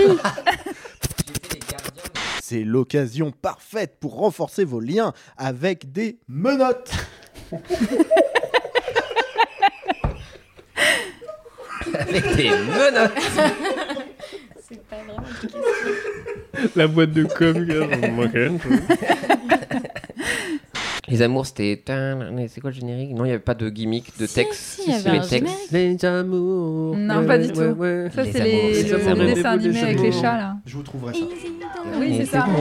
Speaker 5: C'est l'occasion parfaite pour renforcer vos liens avec des menottes.
Speaker 4: Avec des menottes.
Speaker 8: C'est pas vraiment une question.
Speaker 6: La boîte de com gars, moi quand même.
Speaker 4: Les amours, c'était. C'est quoi le générique? Non, il n'y avait pas de gimmick, de
Speaker 8: Si,
Speaker 4: texte.
Speaker 8: si, il y avait
Speaker 4: les
Speaker 8: un
Speaker 4: textes.
Speaker 6: Les amours.
Speaker 7: Non,
Speaker 6: ouais,
Speaker 7: pas du
Speaker 6: ouais,
Speaker 7: tout.
Speaker 6: ouais, ouais.
Speaker 7: Ça,
Speaker 4: Les
Speaker 7: c'est
Speaker 4: amours.
Speaker 7: les,
Speaker 6: Les
Speaker 7: le,
Speaker 6: amours.
Speaker 7: le
Speaker 6: Rendez-vous
Speaker 7: dessin animé
Speaker 6: des
Speaker 7: avec les
Speaker 6: amours.
Speaker 7: chats, là.
Speaker 5: Je vous trouverai ça.
Speaker 7: Oui, c'est ça.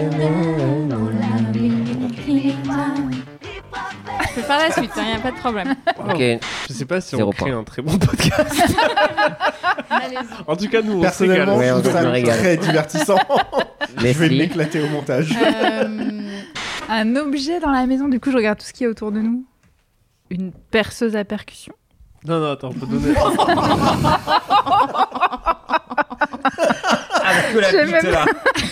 Speaker 8: Je peux faire la suite, il n'y a pas de problème.
Speaker 4: Ok.
Speaker 6: Je sais pas si
Speaker 4: Zéro
Speaker 6: on crée
Speaker 4: point.
Speaker 6: un très bon podcast.
Speaker 8: Allez-y.
Speaker 6: En tout cas, nous, on
Speaker 5: Personnellement,
Speaker 6: s'égale.
Speaker 4: Ouais,
Speaker 5: je
Speaker 4: on
Speaker 5: trouve
Speaker 4: se
Speaker 5: ça
Speaker 4: régale.
Speaker 5: très divertissant. Je vais
Speaker 4: Leslie.
Speaker 5: m'éclater au montage.
Speaker 8: Euh,
Speaker 7: Un objet dans la maison, du coup, je regarde tout ce qu'il y a autour de nous. Une perceuse à percussion.
Speaker 6: Non, non, attends, on peut donner.
Speaker 4: Avec que la
Speaker 7: J'ai
Speaker 4: bite
Speaker 7: même-
Speaker 4: là.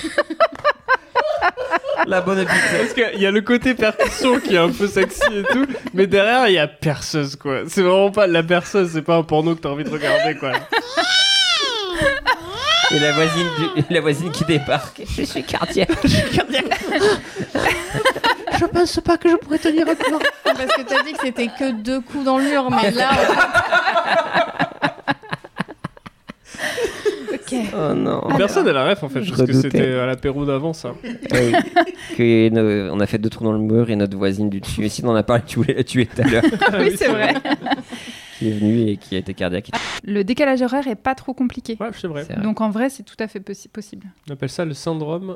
Speaker 4: La bonne bite.
Speaker 6: Parce qu'il y a le côté percussion qui est un peu sexy et tout, mais derrière, il y a perceuse, quoi. C'est vraiment pas la perceuse, c'est pas un porno que t'as envie de regarder, quoi.
Speaker 4: Et la voisine, du- la voisine qui débarque. Je suis cardiaque. Je suis cardiaque. Je pense pas que je pourrais tenir un plan.
Speaker 8: Parce que t'as dit que c'était que deux coups dans le mur, mais là, en fait,
Speaker 7: Ok.
Speaker 4: Oh non.
Speaker 6: Personne n'a la ref, en fait,
Speaker 4: Je
Speaker 6: parce que
Speaker 4: redoutais.
Speaker 6: c'était à l'apéro d'avant, ça.
Speaker 4: Ah oui. Que nos- on a fait deux trous dans le mur et notre voisine du dessus. Et si on en a parlé, tu voulais la tuer tout à l'heure.
Speaker 7: Oui, c'est vrai.
Speaker 4: Qui est venue et qui a été cardiaque.
Speaker 7: Le décalage horaire est pas trop compliqué.
Speaker 6: Ouais, c'est vrai.
Speaker 4: C'est vrai.
Speaker 7: Donc en vrai, c'est tout à fait possi- possible.
Speaker 6: On appelle ça le syndrome.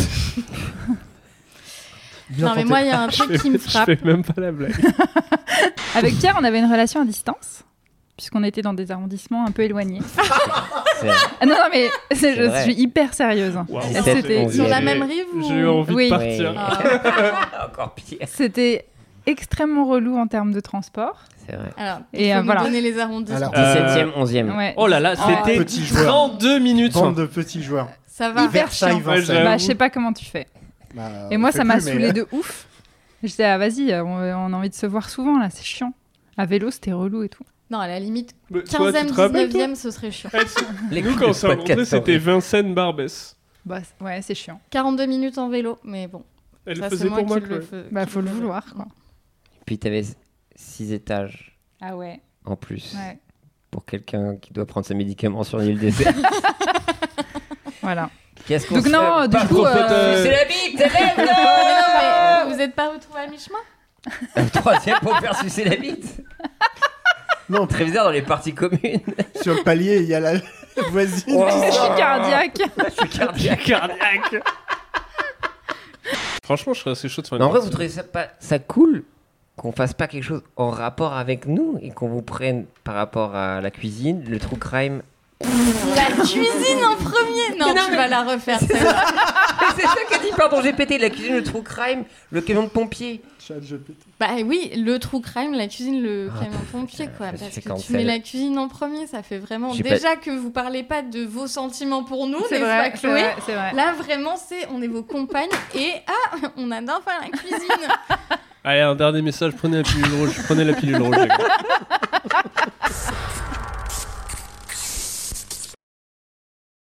Speaker 5: Bien
Speaker 8: non, mais
Speaker 5: tenté.
Speaker 8: moi, il y a un truc qui me
Speaker 6: Je
Speaker 8: frappe.
Speaker 6: fais même pas la blague.
Speaker 7: Avec Pierre, on avait une relation à distance, puisqu'on était dans des arrondissements un peu éloignés.
Speaker 4: C'est vrai.
Speaker 7: Ah non, non, mais c'est-
Speaker 4: C'est
Speaker 7: je
Speaker 4: vrai.
Speaker 7: suis hyper sérieuse.
Speaker 6: Wow.
Speaker 7: Et C'était
Speaker 8: Sur la
Speaker 6: J'ai-
Speaker 8: même rive ou...
Speaker 6: J'ai eu envie
Speaker 7: Oui.
Speaker 6: de partir.
Speaker 4: Oui.
Speaker 8: Ah.
Speaker 4: Encore pire.
Speaker 7: c'était extrêmement relou en termes de transport.
Speaker 4: C'est vrai.
Speaker 8: Alors,
Speaker 7: Et,
Speaker 8: il faut
Speaker 7: euh,
Speaker 8: nous
Speaker 7: voilà.
Speaker 8: donner les arrondissements.
Speaker 5: Alors,
Speaker 6: Euh,
Speaker 4: dix-septième, onzième.
Speaker 7: Ouais.
Speaker 6: Oh là là,
Speaker 7: Oh,
Speaker 6: c'était
Speaker 5: petit joueur.
Speaker 6: trente-deux minutes.
Speaker 5: Bande de petits joueurs.
Speaker 8: Ça va.
Speaker 7: Hyper
Speaker 5: Versailles,
Speaker 7: chiant.
Speaker 6: Ouais,
Speaker 5: Vincennes.
Speaker 6: j'avoue.
Speaker 7: Bah, je sais pas comment tu fais.
Speaker 5: Bah,
Speaker 7: Et
Speaker 5: on
Speaker 7: moi,
Speaker 5: fait
Speaker 7: ça m'a
Speaker 5: plus, mais-
Speaker 7: saoulé de ouf. Je disais, ah, vas-y, on, on a envie de se voir souvent là, c'est chiant. À vélo, c'était relou et tout.
Speaker 8: Non, à la limite,
Speaker 6: Bah, toi, tu
Speaker 8: quinzième,
Speaker 6: te rappelles,
Speaker 8: dix-neuvième, ce serait chiant.
Speaker 6: toi
Speaker 4: Les
Speaker 6: Nous,
Speaker 4: coups
Speaker 6: quand on
Speaker 4: de
Speaker 6: s'est
Speaker 4: podcast
Speaker 6: rencontrés, c'était
Speaker 4: horribles.
Speaker 6: Vincennes Barbès.
Speaker 7: Bah, c- ouais, c'est chiant.
Speaker 8: quarante-deux minutes en vélo, mais bon.
Speaker 6: Elle
Speaker 8: ça,
Speaker 6: le
Speaker 8: c'est
Speaker 6: faisait
Speaker 8: moi
Speaker 6: pour moi,
Speaker 8: qui le
Speaker 6: Chloé.
Speaker 8: fais.
Speaker 7: Bah,
Speaker 8: qui
Speaker 7: faut le
Speaker 8: fais.
Speaker 7: vouloir, quoi.
Speaker 4: Puis t'avais six étages
Speaker 7: Ah ouais,
Speaker 4: en plus
Speaker 7: ouais.
Speaker 4: pour quelqu'un qui doit prendre ses médicaments sur une île déserte.
Speaker 7: Voilà.
Speaker 4: Qu'est-ce qu'on
Speaker 7: Donc
Speaker 4: se
Speaker 7: non,
Speaker 4: fait
Speaker 7: du
Speaker 6: Pas
Speaker 7: coup,
Speaker 6: trop
Speaker 7: euh,
Speaker 6: fauteuil.
Speaker 4: C'est la bite, c'est
Speaker 8: Mais non, mais vous êtes pas retrouvés à mi-chemin?
Speaker 4: Le troisième pour faire sucer la bite.
Speaker 5: Non,
Speaker 4: Très bizarre dans les parties communes.
Speaker 5: sur le palier, il y a la voisine.
Speaker 4: Oh.
Speaker 7: je suis cardiaque.
Speaker 4: Je suis cardiaque.
Speaker 6: Cardiaque. Franchement, je serais assez chaud de faire
Speaker 4: Mais
Speaker 6: une
Speaker 4: en vrai, vous
Speaker 6: partie.
Speaker 4: trouvez ça, pas, ça cool qu'on fasse pas quelque chose en rapport avec nous et qu'on vous prenne par rapport à la cuisine, le true crime.
Speaker 8: La cuisine en premier. Non,
Speaker 4: Mais non,
Speaker 8: tu
Speaker 4: mais-
Speaker 8: vas la refaire. celle-là.
Speaker 4: C'est ça qu'a dit, pardon, G P T, la cuisine, le true crime, le camion de pompier.
Speaker 5: Chat G P T.
Speaker 8: Bah oui, le true crime, la cuisine, le
Speaker 4: Ah,
Speaker 8: camion pompier,
Speaker 4: putain,
Speaker 8: quoi.
Speaker 4: je
Speaker 8: Parce
Speaker 4: sais
Speaker 8: que
Speaker 4: quand
Speaker 8: tu
Speaker 4: c'est
Speaker 8: mets
Speaker 4: le-
Speaker 8: la cuisine en premier, ça fait vraiment.
Speaker 4: J'ai
Speaker 8: Déjà que vous parlez pas de vos sentiments pour nous,
Speaker 7: C'est
Speaker 8: n'est-ce
Speaker 7: vrai,
Speaker 8: pas,
Speaker 7: c'est
Speaker 8: Chloé?
Speaker 7: vrai, c'est vrai.
Speaker 8: Là, vraiment, c'est on est vos compagnes et ah, on adore faire la cuisine.
Speaker 6: Allez, un dernier message. Prenez la pilule rouge. Prenez la pilule rouge, les gars.